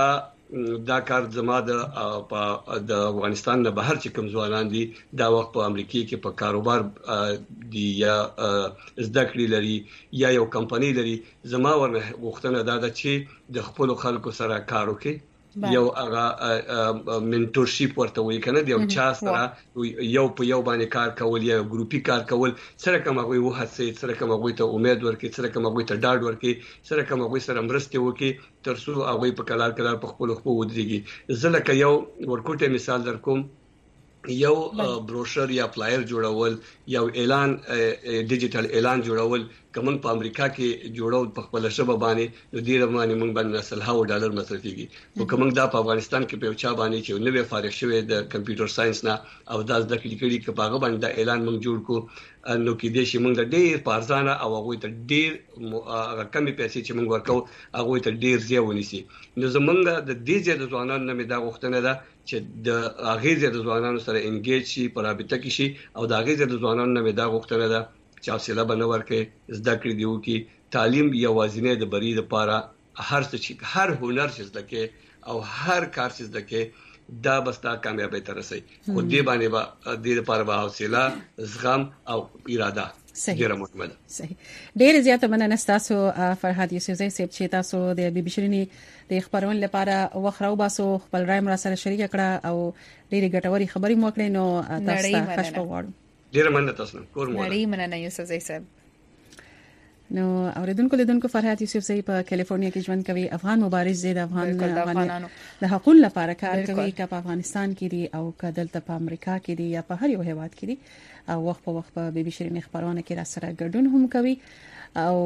دا کار زما د افغانستان نه بهر چې کوم ځوانان دي دا وخت په امریکا کې په کاروبار دی یا زده کړې لري یا یو کمپنی لري زما ورنه غوښتنه دا ده چې د خپل خلکو سره کار وکړي یو هغه منټورشپ ورته وایي کنه د یو چا سره یو په یو باندې کار کول یا ګروپي کار کول سره کوم هغه وهڅي سره کوم هغه ته امید ورکړي سره کوم هغه ته ډاډ ورکړي سره کوم هغه سره مرسته وکړي ترڅو هغه په کلار په خپل خپل ودرېږي زلکه یو ورکوټه مثال در کوم یو بروشر یا فلایر جوړول یو اعلان ډیجیټل اعلان جوړول کوم په امریکا کې جوړول په خپل شبه باندې نو ډیر باندې موږ باندې $100 مصرفيږي او کوم دا په افغانستان کې په چا باندې چې نوې فارغ شوی د کمپیوټر ساينس نه او د ذکر کړي کې په هغه باندې دا اعلان موږ جوړ کو نو کې دې شي موږ ډیر پارځانه او هغه ته ډیر کمی پیسې چې موږ ورکو هغه ته ډیر زیاتونی سي نو زمونږ د دې ځای ځوانانو نه دا غوښتنه ده چې د هغه ځای ځوانانو سره انګیج شي په رابطه کې شي او د هغه ځای ځوانانو نه دا غوښتنه ده چې حوصله بنور کې زده کړې دیو کې تعلیم یوازینه د بری لپاره هر څه چې هر هنر چې زده کې او هر کار چې زده کې دا بستا کامیابی ته رسي خو دې باندې با دې لپاره به حوصله زغم او اراده ډیره مهمه ده صحیح ډیره زیاته مننه تاسو فرهاد یوسفزئی صاحب چې تاسو د بي بي شيرینی د خبرون لپاره وخرو باسو خپل رایم را سره شریک کړه او ډیره ګټوري خبري مو کړې نو تاسو ته خوشبو غواړم ډیره مننه تاسو کور مو نړۍ مننه یوسفزئی صاحب نو اوریدونکو فرهاد یوسفزئی په کالیفورنیا کې ژوند کوي افغان مبارز دی د افغانانو د حقوقو لپاره کار کوي که په افغانستان کې دی او که دلته په امریکا کې دی یا په هر یو هیواد کې دی او وخت په وخت په بي بي شيرینی خبرونه کې را سره ګډون هم کوي او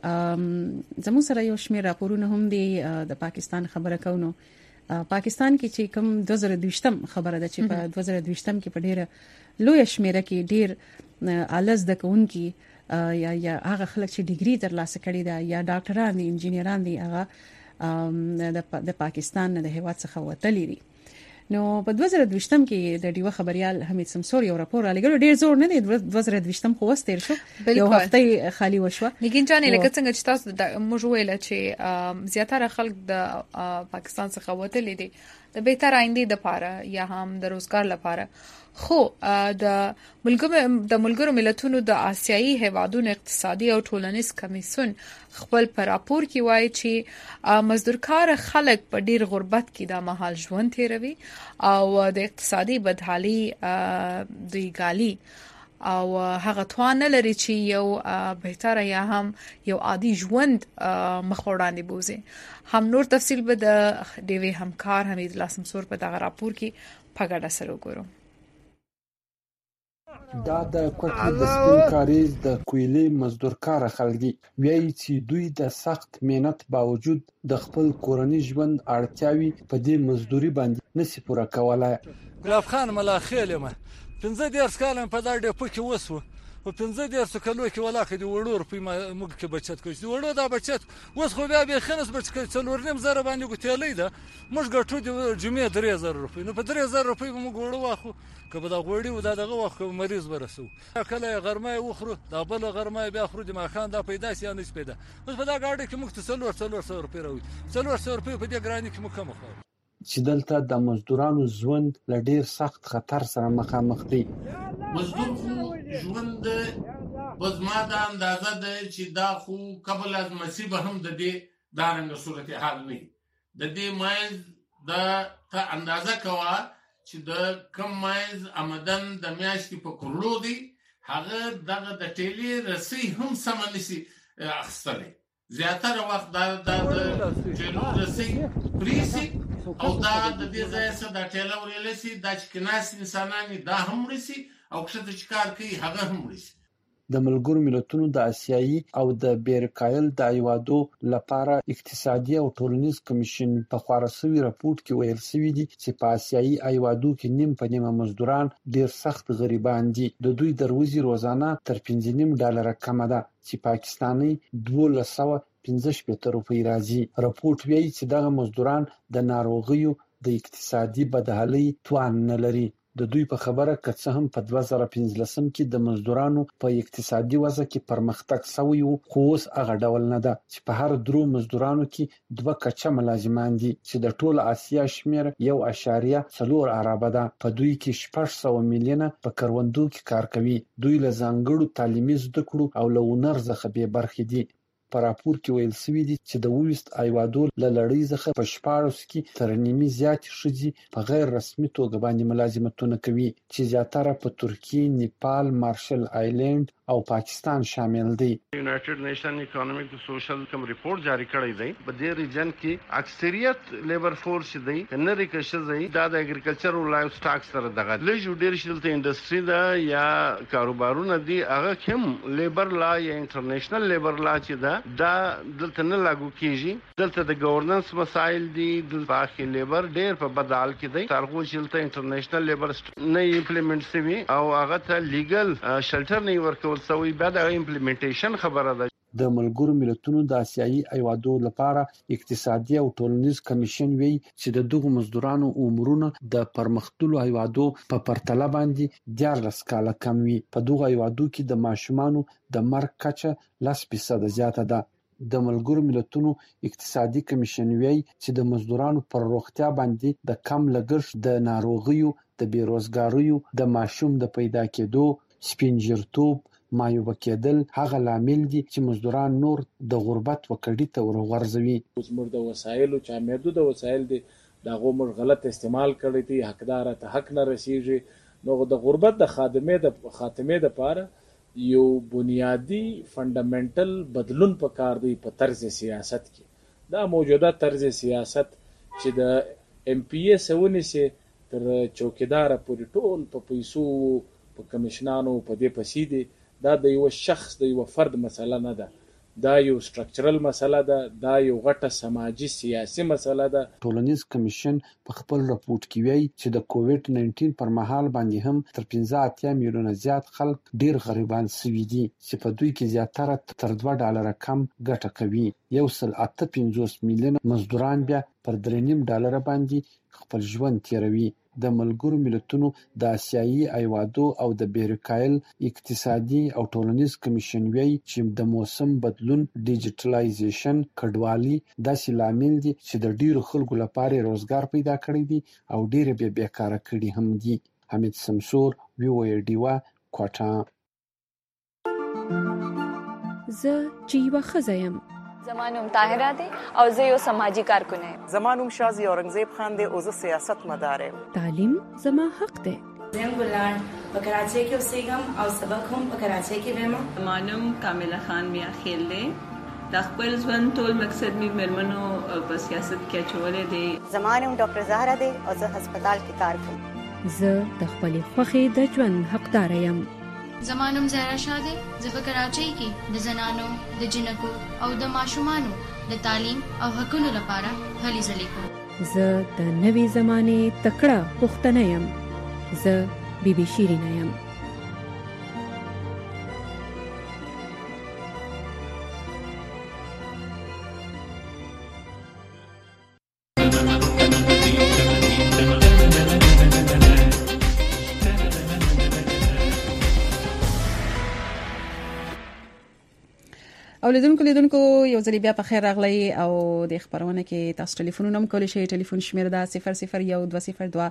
زموږ سره یو شمېر راپورونه هم دي د پاکستان خبره کوو پاکستان کې چې کوم 2022 خبره ده چې په 2022 کې په ډیره لوی شمیره کې ډیر الز د کوونکی یا هغه خلک چې ډیګري ترلاسه کړي دا یا ډاکټران دي انجینران دي هغه د پاکستان د هیواد څخه وتلی دي نو په 2022 کې د ډیوه خبريال حمید سمسور یو راپور رالیږل ډیر زور نه دی 2022 خو وستیر شو یو هفته خالی وشو لیکن جانې لکه څنګه چې تاسو موږ ویل چې زیاتره خلک د پاکستان څخه وتلی دي د بهتر آینده لپاره یا هم د روزګار لپاره خو د ملګرو ملتونو د آسیایي هیوادونو اقتصادي او ټولنیز کمیسیون خپل پر راپور کې وایي چې مزدورکار خلک په ډیر غربت کې د مهال ژوند تیروي او د اقتصادي بدحالي د ګالي او هغه توان لري چې یو بهتر یا هم یو عادي ژوند مخ وړاندې بوزي هم نور تفصیل به د ډیوی همکار حمید الله سمسور په دغه راپور کې پګړه سره وګورو دا د کوټې د سپین کاریز د کویلې مزدورکار خلک دي وایي چې دوی د سخت مهنت باوجود د خپل کورنۍ ژوند اړتیاوي په دې مزدوري باندې نشي پوره کولای ګلاب خان ملاخیل ما 15 کال په دا ډېر پکې وسو په 15 کالو کې ولاخه دی وړور په موږ کې بچت کوي وړو دا بچت وس خو بیا به خنس بچ کوي څلور نیم زره باندې ګټلې ده موږ ګټو د جمعې 3000 روپۍ نو په 3000 روپۍ موږ وړو واخو کبه دا غوړي و دا دغه وخت مریض ورسو کله غرمه وخرو دا بل غرمه بیا خرو د ماخان دا پیدا سي نه پیدا اوس په دا گاډي کې موږ 300 روپۍ راوي 300 روپۍ په دې ګرانی کې موږ کم خو چې دلته د مزدورانو ژوند ل ډیر سخت خطر سره مخامخ دي مزدور خو ژوند بزما د اندازه ده چې دا خو قبل از مسیب هم د دې دارنګ صورتحال وي د دې مایز د ته اندازه کوا چې د کم مایز آمدن د میاشتې په کورلو دي هغه دغه د ټیلی رسۍ هم سمنسي اخستلې زیاتره وخت دا د ټیلو رسۍ پریسي او دا د دې ځای څخه د ټیلو ورلسي د چکناس انساناني دا هم رسي او کښته چې کار کوي هغه هم رسي د ملګرو ملتونو د آسیایي او د بیرکایل د ایوادو لپاره اقتصادي او ټولنیز کمیشن په خورسوي راپورټ کې ویل شوی دی چې په آسیایي ایوادو کې نیم په نیمه مزدوران ډیر سخت غریبان دي د دوی دروازې روزانه تر $15 کم ده چې پاکستاني 1215 روپۍ راځي راپورټ وایي چې دغه مزدوران د ناروغیو د اقتصادي بدحالۍ توان نه لري د دوی په خبره که هم په 2015 کې د مزدورانو په اقتصادي وضع کې پرمختګ شوی وو، خو اوس هغه ډول نه ده چې په هر درو مزدورانو کې 2 کچه ملازمان دي چې د ټول آسیا شمیر 1.4 اربه ده. په دوی کې 600 میلیونه په کروندو کې کار کوي. دوی له ځانګړو تعلیمي زده کړو او له هنر څخه به برخې دي. په راپور کې ویل شوی دی چې د 20 ایوادو له لړۍ څخه په 14 کې تر نیمه زیات ښځې په غیر رسمي توګه باندې ملازمتونه کوي چې زیاتره په ترکیه، نیپال، مارشل آیلند او پاکستان شامل دي. یونایټډ نیشن اکونومیک او سوشل کم ریپورت جاری کړی دی. په دې ریجن کې اکثریت لیبر فورس دی نری کښځي د اګریکلچر او لایف سټاک سره دغه لږ ډیر شلته انډستری دا یا کاروبارونه دي هغه کوم لیبر لا یا انټرنیشنل لیبر لا چې دا دلته نه لاګو کیږي. دلته د گورننس مسایل دي، د باخي لیبر ډیر په بدال کې دی. ترغو شلته انټرنیشنل لیبر نه امپلیمنٹ شوی او هغه ته لیګل شلټر نه ورکول سوی بعد امپلیمنټیشن خبره ده. د ملګرو ملتونو د آسیایي ایوادو لپاره اقتصادي او ټولنیز کمیشن وی چې د دغو مزدورانو عمرونه د پرمختللو ایوادو په پرتله باندې 14 کاله کم وي. په دغو ایوادو کې د ماشومانو د مرګ کچه 10% زیاته ده. د ملګرو ملتونو اقتصادي کمیشن وی چې د مزدورانو پر روغتیا باندې د کم لګښت، د ناروغیو، د بیروزګاریو، د ماشوم د پیدا کېدو، سپینجرتوب، مایوبه کېدل هغه لامل دي چې مزدوران نور د غربت وکړې ته ورغورځوي. زموږ د وسایلو چې محدود وسایل دي دغه موږ غلط استعمال کړی دي، حقدار ته حق نه رسیږي. نو د غربت د خاتمه د لپاره یو بنیادی فندامنټل بدلون پکار دی په طرز سیاست کې. دا موجوده طرز سیاست چې د ام پی ایس ونیسي تر چوکیدار پورې ټول په پیسو په کمیشنانو په دې پسې دي. دا د یو شخص د یو فرد مسله نه ده، دا یو سټرکچرل مسله ده، دا یو غټه سماجی سیاسي مسله ده. ټولنیز کمیشن په خپل راپورټ کې وایي چې د کووډ 19 پر مهال باندې هم تر 15 میلیونه زیات خلک ډیر غریبان شوي دي چې په دوی کې زیاتره تر $2 کم ګټه کوي. 1.85 میلیونه مزدوران بیا پر $3.5 باندې خپل ژوند تیروي. د ملګرو ملتونو د آسیایي ایوادو او د بیرکایل اقتصادي او ټولنیز کمیشن وایي چې د موسم بدلون، ډیجیټلایزیشن، کډوالي داسې لامل دي چې د ډیرو خلکو لپاره روزګار پیدا کړی دي او ډیر به بیکاره کړي هم دي. حمید سمسور، وی او ای ډیوا، کوټا. زه چې یوه ښځه یم. زمانوم طاهره دی او زه یو سماجی کارکون یم. زمانوم شازی اورنګزیب خان دی او زه سیاست مدار یم. تعلیم زما حق دی. زم ګلان په کراچۍ کې اوسېږم او سبق هم په کراچۍ کې وایم. زمانوم کامله خان میا خیل دی. د خپل ژوند ټول مقصد می مرمنو په سیاست کې چولې دی. زمانوم ډاکټر زهرا دی او زه هسپتال کې کار کوم. زه د خپل خوښي د ژوند حقدار یم. زمانوم زهرا شاه دی. زه په کراچۍ کې د زنانو، د جنکو او د ماشومانو د تعلیم او حقوقو لپاره هلې ځلې کوم. زه د نوې زمانې تکړه پښتنه یم. زه بیبي شیرینه یم. اولیدونکو یو ځل بیا په خیر راغلی او د خبرونه کې تاسو ټلیفونونه هم کولی شئ. ټلیفون شمیره ده 001202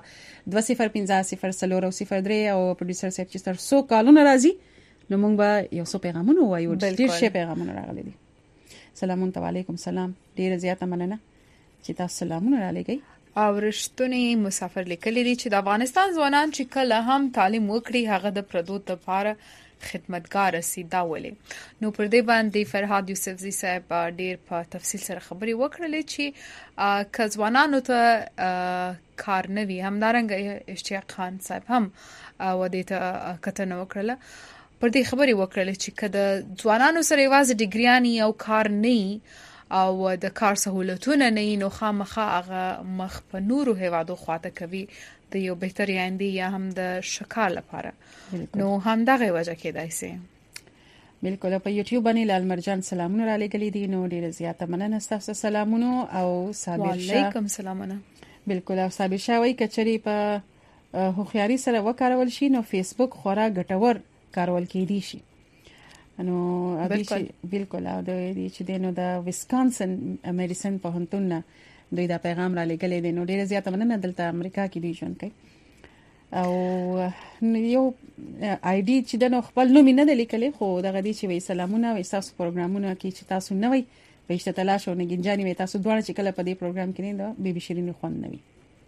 2050 او پروډوسر صاحب چې تر 100 کالونه راځي نو موږ به یو څو پیغامونه وایو. ډیر ښه پیغامونه راغلي دي. سلام علیکم. سلام. ډیر زیاته مننه چې تاسو سلامونه را لګی. او رښتونی مسافر لیکلی دي چې د افغانستان ځوانان چې کله هم تعلیم وکړي هغه د پردو لپاره خدمتګار سي دا ولې. نو پر دې باندې فرهاد یوسفزي صاحب ډیر په تفصیل سره خبري وکړلې چې کځوانانو ته کار نه وي. همدارنګه اشتیاق خان صاحب هم ودې ته کتنه وکړله. پر دې خبري وکړلې چې کله ځوانانو سره یوازې ډیګریانی او کار نه او د کار سہولتونه نه نو خامخا هغه مخ په نورو هیوادو خواته کوي د یو بهتري آینده یا هم د شکار لپاره. نو هم دغه وجه کېدای شي. بالکل. په یوټیوب باندې لال مرجان سلامونه را لګلې دي. نو ډیر زیاته مننه تاسو سلامونه او صابر شاه. وعلیکم سلامونه. بالکل. او صابر شاه وای کچري په هوښیاري سره وکارول شي نو فیسبوک خورا ګټور کارول کېدی شي. نو بالکل دا دی چې دینو د ویسکانسن میډیسن په هنتون دوی دا پیغام را لګلې دي. نو ډیره زیاته مننه دلته امریکا کې دی ژوند کوي او یو آی ډي چې د خپل نوم نه لیکلې خو دغه دي چې وی سلامونه وي تاسو پروګرامونه کې چې تاسو نه وي پېشته تلاش او نه ګنجاني وي تاسو دوه چې کله په دې پروګرام کې نه دا بیبي شیرین خوند نه وي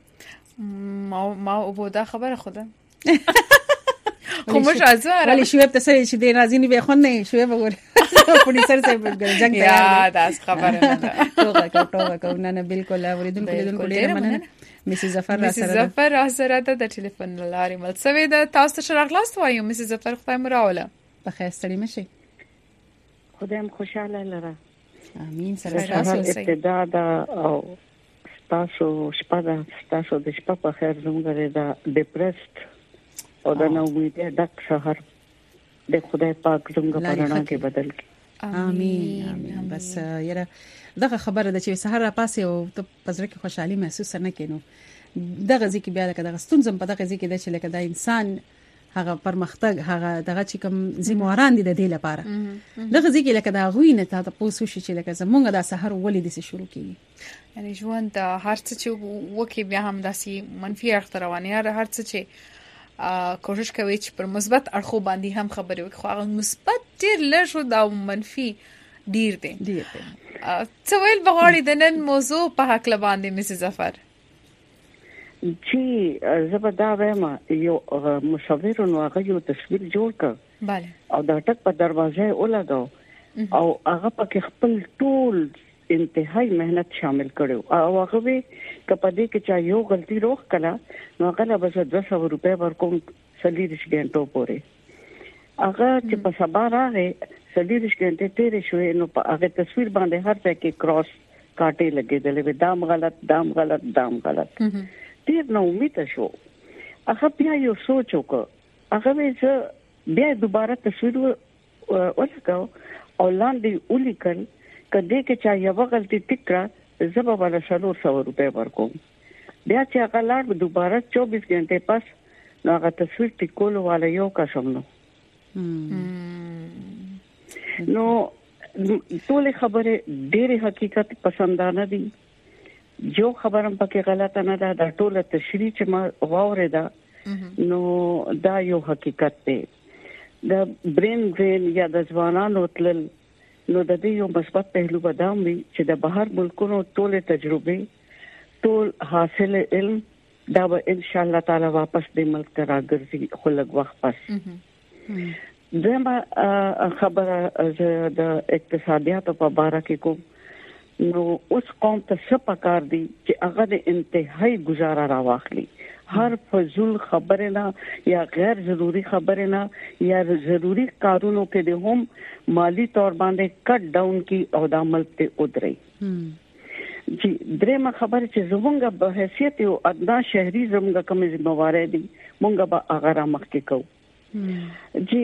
ما او بودا خبره خوده کومه ازوره ولی شویب ته سره چې د نازینی به خون نه شویب وګور پولیس سره جنگ یا داس خبره نه ټوګه نه بالکل اوریدونکو ډیر مننه مسز ظفر را سره د ټلیفون لارې ملسوي د تاسو سره راغلاست وایو مسز ظفر خدای مراوله په خیر ستړي مشي خدایم خوشاله لره امين سره تاسو ابتدا دا او تاسو شپه تاسو د شپه په خیر زموږ دا ډیپرسډ او دا نو ویته ډک سحر د خدای پاک زموږ په رڼا کې بدل کړي امين بس یره دغه خبره د چې سحر را پاسه او ته پزره کې خوشحالي محسوس نه کینو دغه ځکه بیا لکه دغه ستونزم په دغه ځکه د چې لکه د انسان هغه پرمختګ هغه دغه چې کوم ذمہواران دي د دې لپاره دغه ځکه لکه دا غوي نه ته پوسو شي چې لکه زمونږ د سحر ولې د شروع کیږي یعنی ژوند هر څه چې وکي بیا هم داسي منفي اړخ رواني هر څه چې کوشش کوي چې پر مثبت اړخو باندې هم خبرې وکړي خو هغه مثبت ډیر لږ او منفي ډیر دي څه ویل بغاړي د نن موضوع په حق لباندې مسز ظفر چې زبدا وایم یو مصور نو هغه یو تصویر جوړ کړ bale او دا ټک په دروازه ولګاو او هغه په خپل ټول انتهایی مهنت شامل کړو او هغه به کپدې کې چا یو غلطي روخ کړه نو هغه له بس 200 روپے ورکوم سلیریش ګنټو پورې هغه چې په سبا راغې سلیریش ګنټه تیرې شوې نو په هغه تصویر باندې هر ځای کې کراس کاټې لګېدلې دام غلط ډیر نو امید شو هغه بیا یو سوچ وکړ هغه چې بیا دوباره تصویر ولګاو او لاندې ولیکل کله چې چا یو غلطي ټیکړه زبا ولا 300 روپے ورکوم بیا چې هغه لاړ دوباره 24 غنټه پس نو هغه تصویر ټیکول والا یو قسم نو نو ټول خبره ډېر حقیقت پسندانه دي جو خبرم پکې غلطه نه ده د ټوله تشریح چې ما واورېده نو دا یو حقیقت دی د برین یا د ځوانانو تل نو د دې یو مثبت پهلو بدام وي چې د بهر ملکونو ټول تجربه ټول حاصل علم دا به ان شاء الله تعالی واپس د ملک ته راګرځي خو لږ وخت پس دغه خبره د اقتصادیات په اړه کې کوم نو اوس قوم ته څه پکار دي چې هغه د انتهایی گزاره راواخلي هر فزول خبره نه یا غیر ضروری خبره نه یا ضروری کارونو کې د هم مالی تور باندې کټ ډاون کی او د عمل ته ودري جی درېمه خبره چې زمونږ په حیثیت یو ادنا شهري زمونږ کوم ذمہوار دي مونږ به هغه را مخکې کوو جی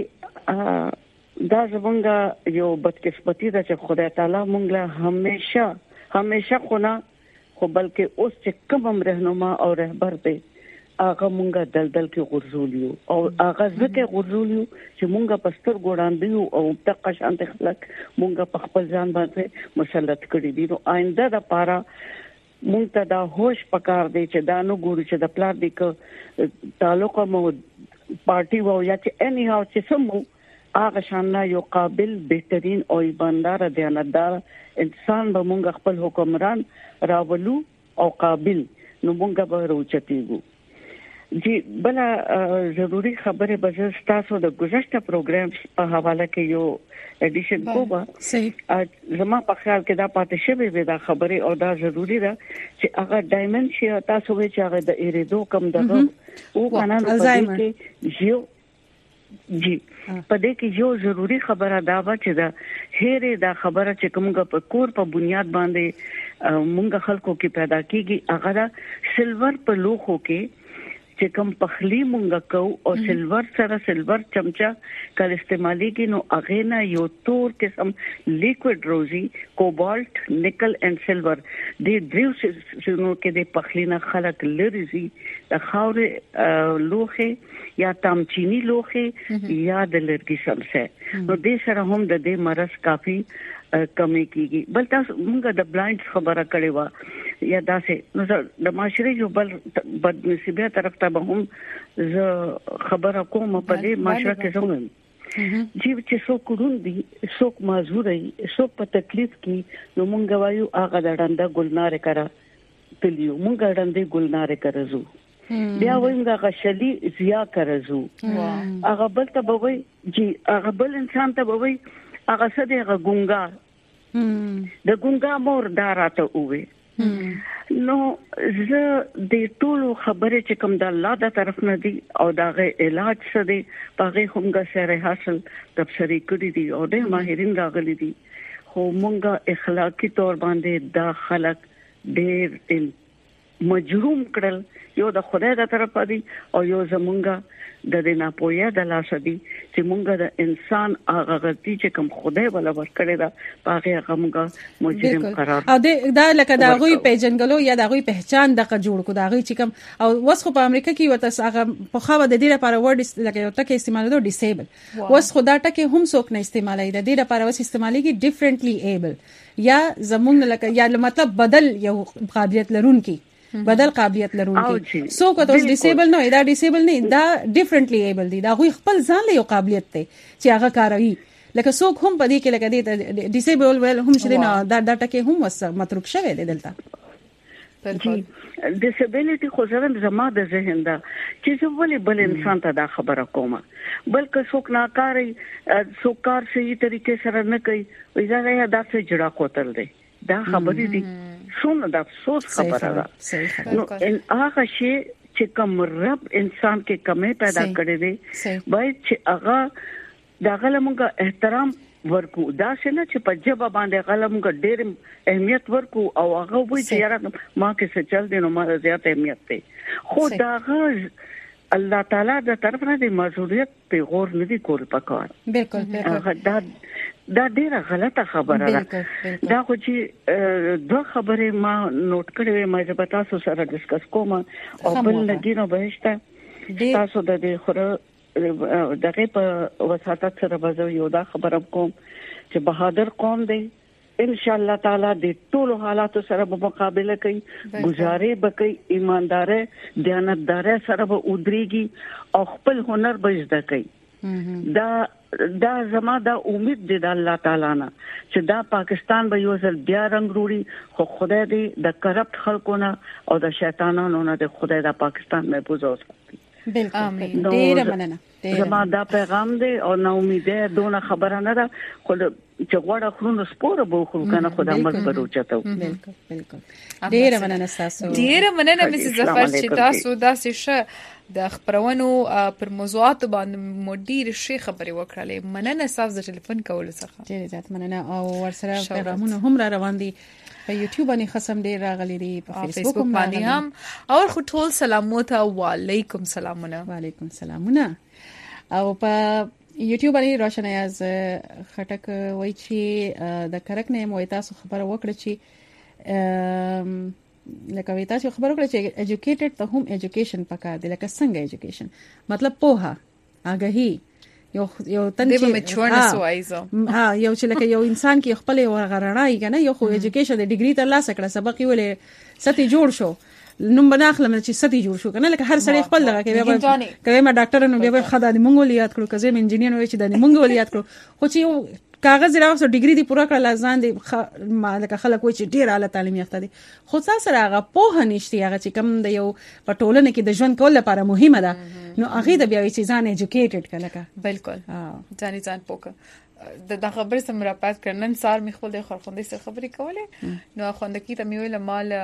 دا زمونږ یو بدقسمتي ده چې خدای تعالی مونږ له همیشه خو بلکې اوس چې کوم رهنما او رهبر دی هغه مونږه دلدل کې غرزولیو او هغه ځکه غرزولیو چې مونږه پستر ګوډاندیو او تک شانت خلک مونږه په خپل ځان باندې مسلط کړی دي نو آینده د پاره مونږ ته دا هوش پکار دی چې دا نو ګورو چې د پلان دی ک تعلق مو پارټي وو یا چې اني هاو چې سمو هغه شان یو قابل بهترین او ایماندار دیانتدار انسان به مونږ خپل حکمران راولو او قابل نو مونږ به روچتیږو جی بلا ضروری خبره به تاسو د گذشته پروګرام په حواله کې یو ایډیشن کوبا صحیح زما په خیال کې دا پاتې شوی وي دا خبره او دا ضروری ده چې هغه ډایمنشیا تاسو وی چې هغه د ایریدو کم دغه او قانون په دې کې یو جی په دې کې یو ضروری خبره دا و چې دا هېره دا خبره چې کومه په کور په بنیاد باندې مونږ خلکو کې پیدا کیږي هغه سلور په لوخو کې چې کوم پخلی مونږه کو او سلور سره سلور چمچا کله استعمالي کې نو اغه نه یو تور قسم لیکوډ روزي کوبالت نکل اند سلور د دریو شنو کې د پخلی نه خلق لري د خاورې لوخه یا تامچینی لوخه یا د لرګي سمسه نو د سره هم د دې مرز کافي کمی کیږي بل تاسو موږ د بلایند خبره کړې و یا داسې نو د معاشري یو بل بدنصیبه طرف ته هم ز خبره کوم په دې معاشره کې زموږ جیب چې څوک روندي څوک معذور وي څوک په تکلیف کې نو موږ وایو هغه د ډنده ګلنار کرا تلیو موږ ډنده ګلنار کرزو بیا وایو غشلی زیا کرزو هغه بل ته بوي چې هغه بل انسان ته بوي هغه څه دی هغه ګونګا د ګونګا مور داراته وې نو زه د ټولو خبره چې کوم د الله د طرف نه دی او دغه علاج څه دی هغه همغه سره حاصل تبصری کړی دی او د ماهرین راغلي دي خو مونږه اخلاقی تور باندې دا خلق ډېر مجروم کړل یو د خدای د طرف دی او یو زمونږه د دنا پویا د لاسدي چې مونږه د انسان هغه غلطي چې کوم خدای ولا ورکړی دا هغه هغه مجرم قرار او دا لکه دا غوي پیجنګلو یا دا غوي پہچان دغه جوړ کو دا غوي چې کوم او وس خو په امریکا کې وته هغه په خو د دې لپاره ورډ لکه یو ټکی استعمالو ډیسیبل وس خدا ټکی هم څوک نه استعمالوي د دې لپاره وس استعمالي کې ډیفرنټلی ایبل یا زمونږ لکه یا مطلب بدل یو قابلیت لرونکي بدل قابلیت لرونکي سو کو تاسو ډیسیبل نه دا ډیسیبل نه دا ډیفرنټلی ایبل دي دا غوي خپل ځان له یو قابلیت ته چې هغه کاروي لکه څوک هم پدې کې لکه دې ډیسیبل ول هم شې نه دا ټکه هم وس متروک شوی دی دلته ډیسیبিলিټي خو زما د ذهن دا چې څه ولې بل انسان ته دا خبره کومه بلکې څوک ناکاري څوک کار صحیح طریقې سره نه کوي وایي دا داسې جړه کوتل دی دا خبرې دي څونه د افسوس خبره ده نو هغه شی چې کوم رب انسان کې کمې پیدا کړې دي باید چې هغه د غلمګه احترام ورکو دا څنګه چې په جبه باندې غلمګه ډېر اهمیت ورکو او هغه وایي چې یاره ما کې څه چل دي نو ما زیات اهمیت دی خو دا الله تعالی د طرف نه د معذوریت په غور نه دی کول پکار بالکل دا ډیره غلطه خبره ده دا خو چې دوه خبرې ما نوٹ کړې ما زه تاسو سره ډیسکس کوم او بل لګینو بهشته تاسو د دې خره دغه په وساتت سره وځو یو دا خبره کوم چې بهادر قوم دی ان شاء الله تعالی د ټولو حالاتو سره په مقابله کوي گزارې بکې ایماندار دیانتدار سره به ودرېږي او خپل هنر به زده کوي دا زما دا امید دی د الله تعالی نه چې دا پاکستان به یو ځل بیا رنگ وروړي خو خدای دې د کرپټ خلکونه او د شیطانانو نه د خدای د پاکستان محفوظ اوساتي بالکل امين ډیر مننه زما دا پیغام دی او نو امیده دونه خبره نه ده خو چې غوړه خلونو سپوره به خو کنه خدای مل پرو چتو بالکل ډیر مننه تاسو ډیر مننه مسز ظفر چې تاسو داسې شه د خبرونو پر موضوعات باندې مدیر شي خبري وکړلې مننه تاسو د ټلیفون کول څخه ډیر زیات مننه او ورسره پیغامونه هم را روان دي په یوټیوب باندې خصم ډیر راغلي دي په فیسبوک باندې هم او خو ټول سلامات او وعلیکم سلامونه وعلیکم سلامونه او په یوټیوب باندې روشن یاز خټک وای چې د کرک نه مو تاسو خبره وکړه چې لکه وی تاسو خبرو کړی چې educated ته هم education پکار دی لکه څنګه education مطلب پوها آگاهی یو تن چې مچونه سوایزو یو چې لکه یو انسان کې خپل ورغړنای کنه یو خو education د ډیګری تر لاسه کړه سبق ویلې ستی جوړ شو نوم بناخلم چې ستی جوړ شو کنه لکه هر سړی خپل دغه کوي ما ډاکټر نو بیا خدای دې مونږ ولیات کړو کزه انجینیر وای چې د مونږ ولیات کړو خو چې کاغذ راوسو ډیګری دی پوره کړل ځان دی لکه خلک وای چې ډیر اعلی تعلیم یافته دي خو تاسو هغه په هنيشتي هغه چې کوم د یو پټولنه کې د ژوند کول لپاره مهمه ده نو هغه د بیا چې ځان ایجوکیټډ کړه بالکل ځان پوکه د خبر سم را پات کړنن سار می خپل خلخوندې سره خبرې کوله نو خوندکی ته میول مال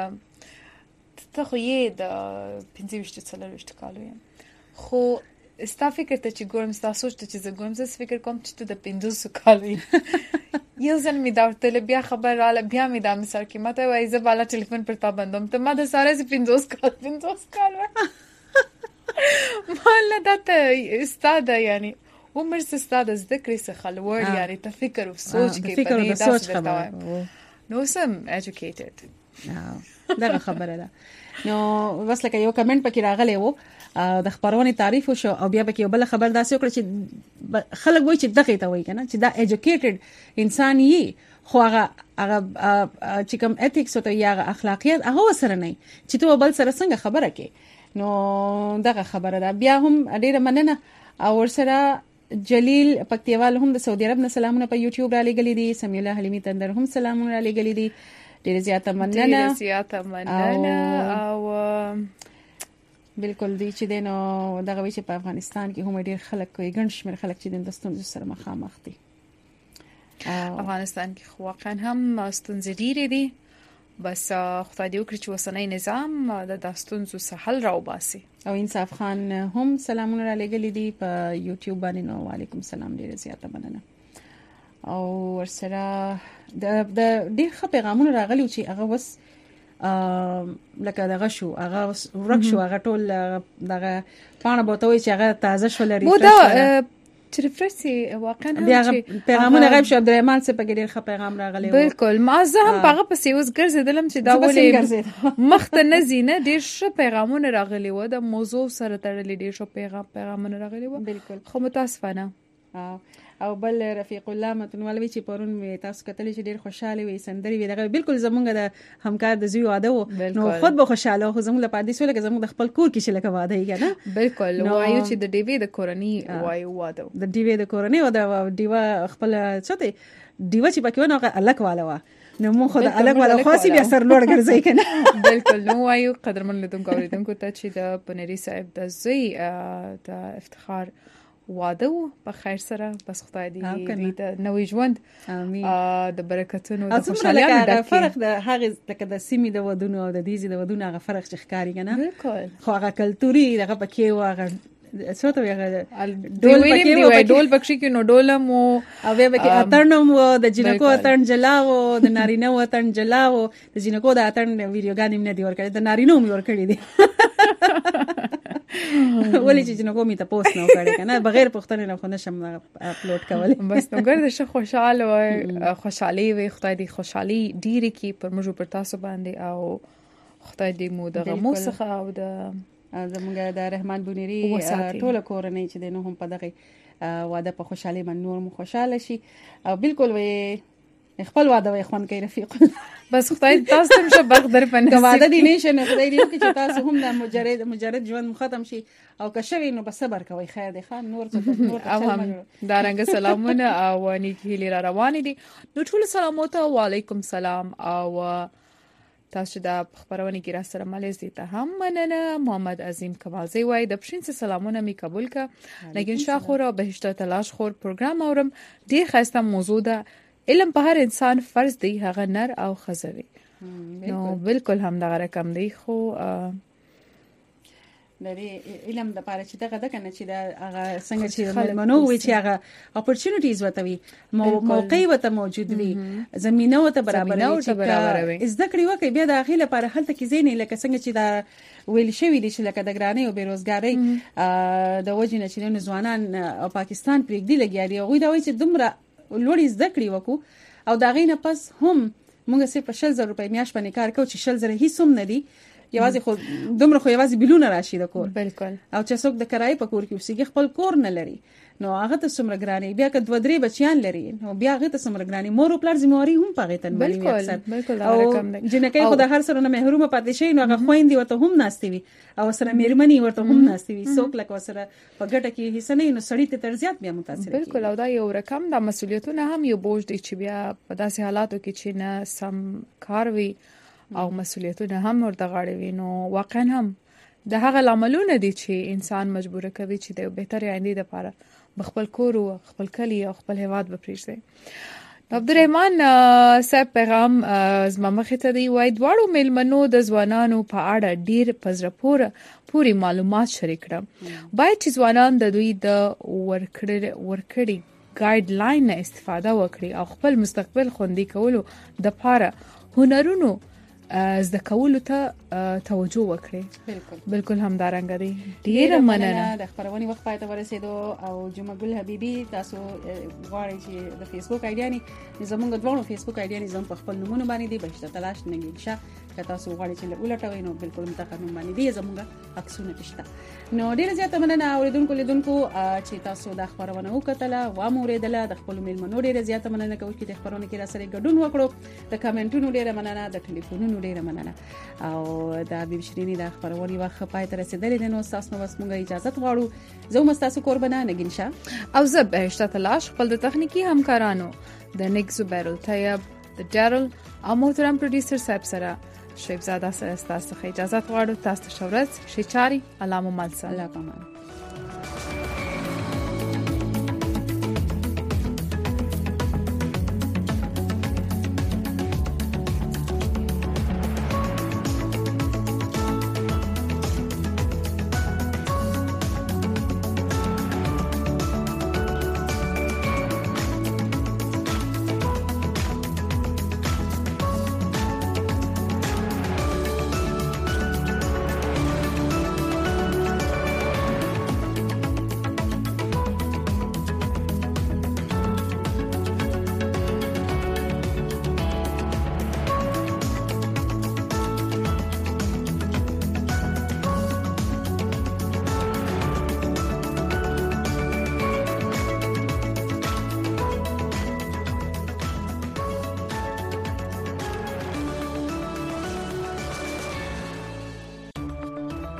ته خو یې د 25 کالو خو ستا فکر ته چې ګورم ستا سوچ ته چې زه ګورم زه فکر کوم چې ته د 500 کالو یو ځل می دا ورته بیا خبر رااله بیا می دا مثال کې ماته وای زه بالا ټلیفون پر پابندوم ته ما د ساره 500 کال مالنا دته استاد یعنی عمر استاد ذکر څخه لوړ یعنی ته فکر او سوچ کې په دې تاسو خبره نو سم educated دا خبره ده. نو بس لکه یو کمنټ پکې راغلی وو د خبرونې تعریف وشو او بیا پکې بل خبر داسې وکړه چې خلک وایي چې دغه ته وایي کنه چې دا ایجوکیټډ انسان یې خو هغه چې کوم ایتیکس او یا اخلاقیات هغه سره نه چې تو بل سره څنګه خبره کې. نو دغه خبره ده. بیا هم ډیره مننه او ورسره جلیل پکتیوال هم د سعودي عرب نه سلامونه په یوټیوب را لګلې دي. سمي الله حلیمی تندر هم سلامونه را لګلې دي. ډیره زیاته مننه او بالکل دی چې دینو دغه وی چې په افغانستان کې هم ډیر خلک کوي ګڼ شمېر خلک چې د ستونزو سره مخامخ دي. افغانستان کې واقعا هم ستونزې ډیرې دي بس خدای دې وکړي چې وسنۍ نظام د ستونزو څخه حل راوباسي. او انصاف خان هم سلامونه را لګلې دي په یوټیوب باندې. نو وعلیکم السلام ډیره زیاته مننه. او ورسره د ډیر ښه پیغامونه راغلي چې هغه وس لکه دغه شو هغه ورک شو هغه ټول دغه پانه بوتوي چې هغه تازه شو لري چې ریفرشي واقعا هم پیغامونه غیب شو. عبدالرحمن څخه په ډیر ښه پیغام راغلی و. بالکل ما زه هم هغه پسې اوس ګرځیدلم چې دا ولې مخته نه زینه ډیر ښه پیغامونه راغلي و د موضوع سره تړلې ډیر ښه پیغامونه راغلي و. بالکل خو متاسفانه او بل رفیق الله متنولوي چې پرون وی تاسو کتلې چې ډیر خوشاله وي سندري وی دغه بالکل زمونږ د همکار د زوی واده وو نو خود به خوشاله خو زمونږ لپاره دي سولې زمونږ د خپل کور کې شلکه واده یې کنه. بالکل وایو چې د ډیوی د کورنۍ وایو واده د ډیوی د کورنۍ او د ډیوا خپل چته ډیوا چې پکې ونه الک والا وا نو مون خو د الک والا خاصي بیا سر لوړ ګرځي کنه. بالکل نو وایو قدرمن لیدونکو اوریدونکو ته چې د پنيري صاحب د زوی د افتخار واده په خیر سره بس خدای دې د نوې ژوند د برکتونو د خوشحالۍ د فرق د هغه تک د سیمې د ودونو او د دیزي د ودونو هغه فرق ښکاری کنه. بالکل خو هغه کلتوري دغه پکې واغه څه ته هغه ډول بکشي کې نو ډولم او به کې اترنم و د جنکو اترن جلاو د نارینه و اترن جلاو د جنکو د اترن ویډیوګانې نه دی ورکړي د نارینه هم ورکړي دي ولې چې جنکو می ته پوسټ نه کړي کنه بغیر پښتنه نه خو نشم اپلوډ کولای. بس نو ګرځه شه خوشاله وای خوشحالي وي خدای دې خوشحالي ډیره کی پر موږ پر تاسو باندې او خدای دې مو دغه موسخه او د زمونږ د رحمان بونيري ټول کورنۍ چې دنه هم په دغه واده په خوشحالي باندې نور مو خوشاله شي او بالکل وي خپل واده وي خوان کوي رفیق. بس خدای تاسو هم شبخ در پنه واده دي نشه نه خدای دې چې تاسو هم د مجرد ژوند ختم شي او که شوي نو بس صبر کوي خیر دی خان نور او هم دارنګ سلامونه او نیکی لري روان دي نو ټول سلامات او علیکم سلام او تاسو د خبرونه کې را سره مالې دي ته هم مننه. محمد عظیم کمالزی وای د پښین سلامونه می قبول کا لیکن شاخور او بهشت تلاش خور پروګرام اورم ډیر خاصه موضوع ده. علم په هر انسان فرض دی هغه نر او ښځه نو بالکل هم دغه رقم دی خو لري علم د پاره چې دغه د کنه چې دا هغه څنګه چې منو وي چې هغه اپورچونټیز وتوي موقع وته موجود وي زمينه وته برابر وي زده کړی وکي بیا د اخیله لپاره هلته کې زینې لکه څنګه چې دا ویل شوی دي چې لکه د ګرانۍ او بیروزګاری د وجنه چې ځوانان او پاکستان پرېږدي لګیاري او دا وایي چې دومره لوړی زده کړی وکړو او دا غینه پس هم موږ صرف 6000 روپۍ میاش باندې کار کوو چې 6000 هیڅ هم نه دي یوازې خو دومره خو یوازې بلونه راشي د کور. بالکل او چې څوک د کرای په کور کې اوسېږي خپل کور نه لري نو هغه ته څومره ګرانې بیا که 2-3 بچیان لري نو بیا هغه ته څومره ګرانې مور او پلار ذمہواری هم پغې تن باندې اکثر بالکل رقم دی جنکه خو د هر سره نه محرومه پاتې شي نو هغه خويندې ورته هم ناشتي وي او سره میرمنې ورته هم ناشتي وي څوک لکه سره په ګټه کې حصہ نه نو سړی ته تر زیات بیا متاثر کیږي. بالکل او دا یو رقم د مسولیتونو هم یو بوج دی چې بیا په داسې حالاتو کې چې نه سم کار وي او مسولیتونه هم ورته غاړي وي نو واقعا هم د هغه عملونه دي چې انسان مجبور کوي چې د بهتري آینده لپاره خپل کور او خپل کلی او خپل هیواد به پریږدي. عبدالرحمن صاحب پیغام زما مخې ته دی وای دواړو ملمنو د ځوانانو په اړه ډیر پزره پوری معلومات شریک کړم باید چې ځوانان د دوی د ورکړي ګایډ لاین نه استفاده وکړي او خپل مستقبل خوندي کولو د لپاره هنرونو زده کولو ته توجه وکړي. بالکل همدارنګه دی. ډیره مننه. د خبرونې وخت پای ته ورسېدو او جمعه ګل حبيبي تاسو غواړئ چې د فیسبوک آیډیا نه زموږ دوه فیسبوک آیډیا نه زموږ په خپل نمونه باندې دی بشته تلاش نه ګیشه که تاسو غواړئ چې ولټوي نو بالکل متقنون باندې دی زموږ عکسونه پښته. نو ډیره زیاته مننه اوریدونکو لیدونکو چې تاسو د خبرونه وکټله و موریدله د خپل میلمنو ډیره زیاته مننه کوم چې د خبرونه کې را سره ګډون وکړو. د کمنټونو ډیره مننه، د ټلیفونونو ډیره مننه او د بشرینی د خبرونه وخت پای ته رسیدلې نو تاسو نو بس مونږه اجازه غواړو. زه مستاسو قربانه نگینشا او زه بهشته تلاش خپل د تخنیکی همکارانو د نیک زبیر طیب د ډارل او محترم پروډوسر صاحب سره شیخ زاده سره تاسو اجازه غواړو. تاسو شورت شي چاري علامه مل سلام.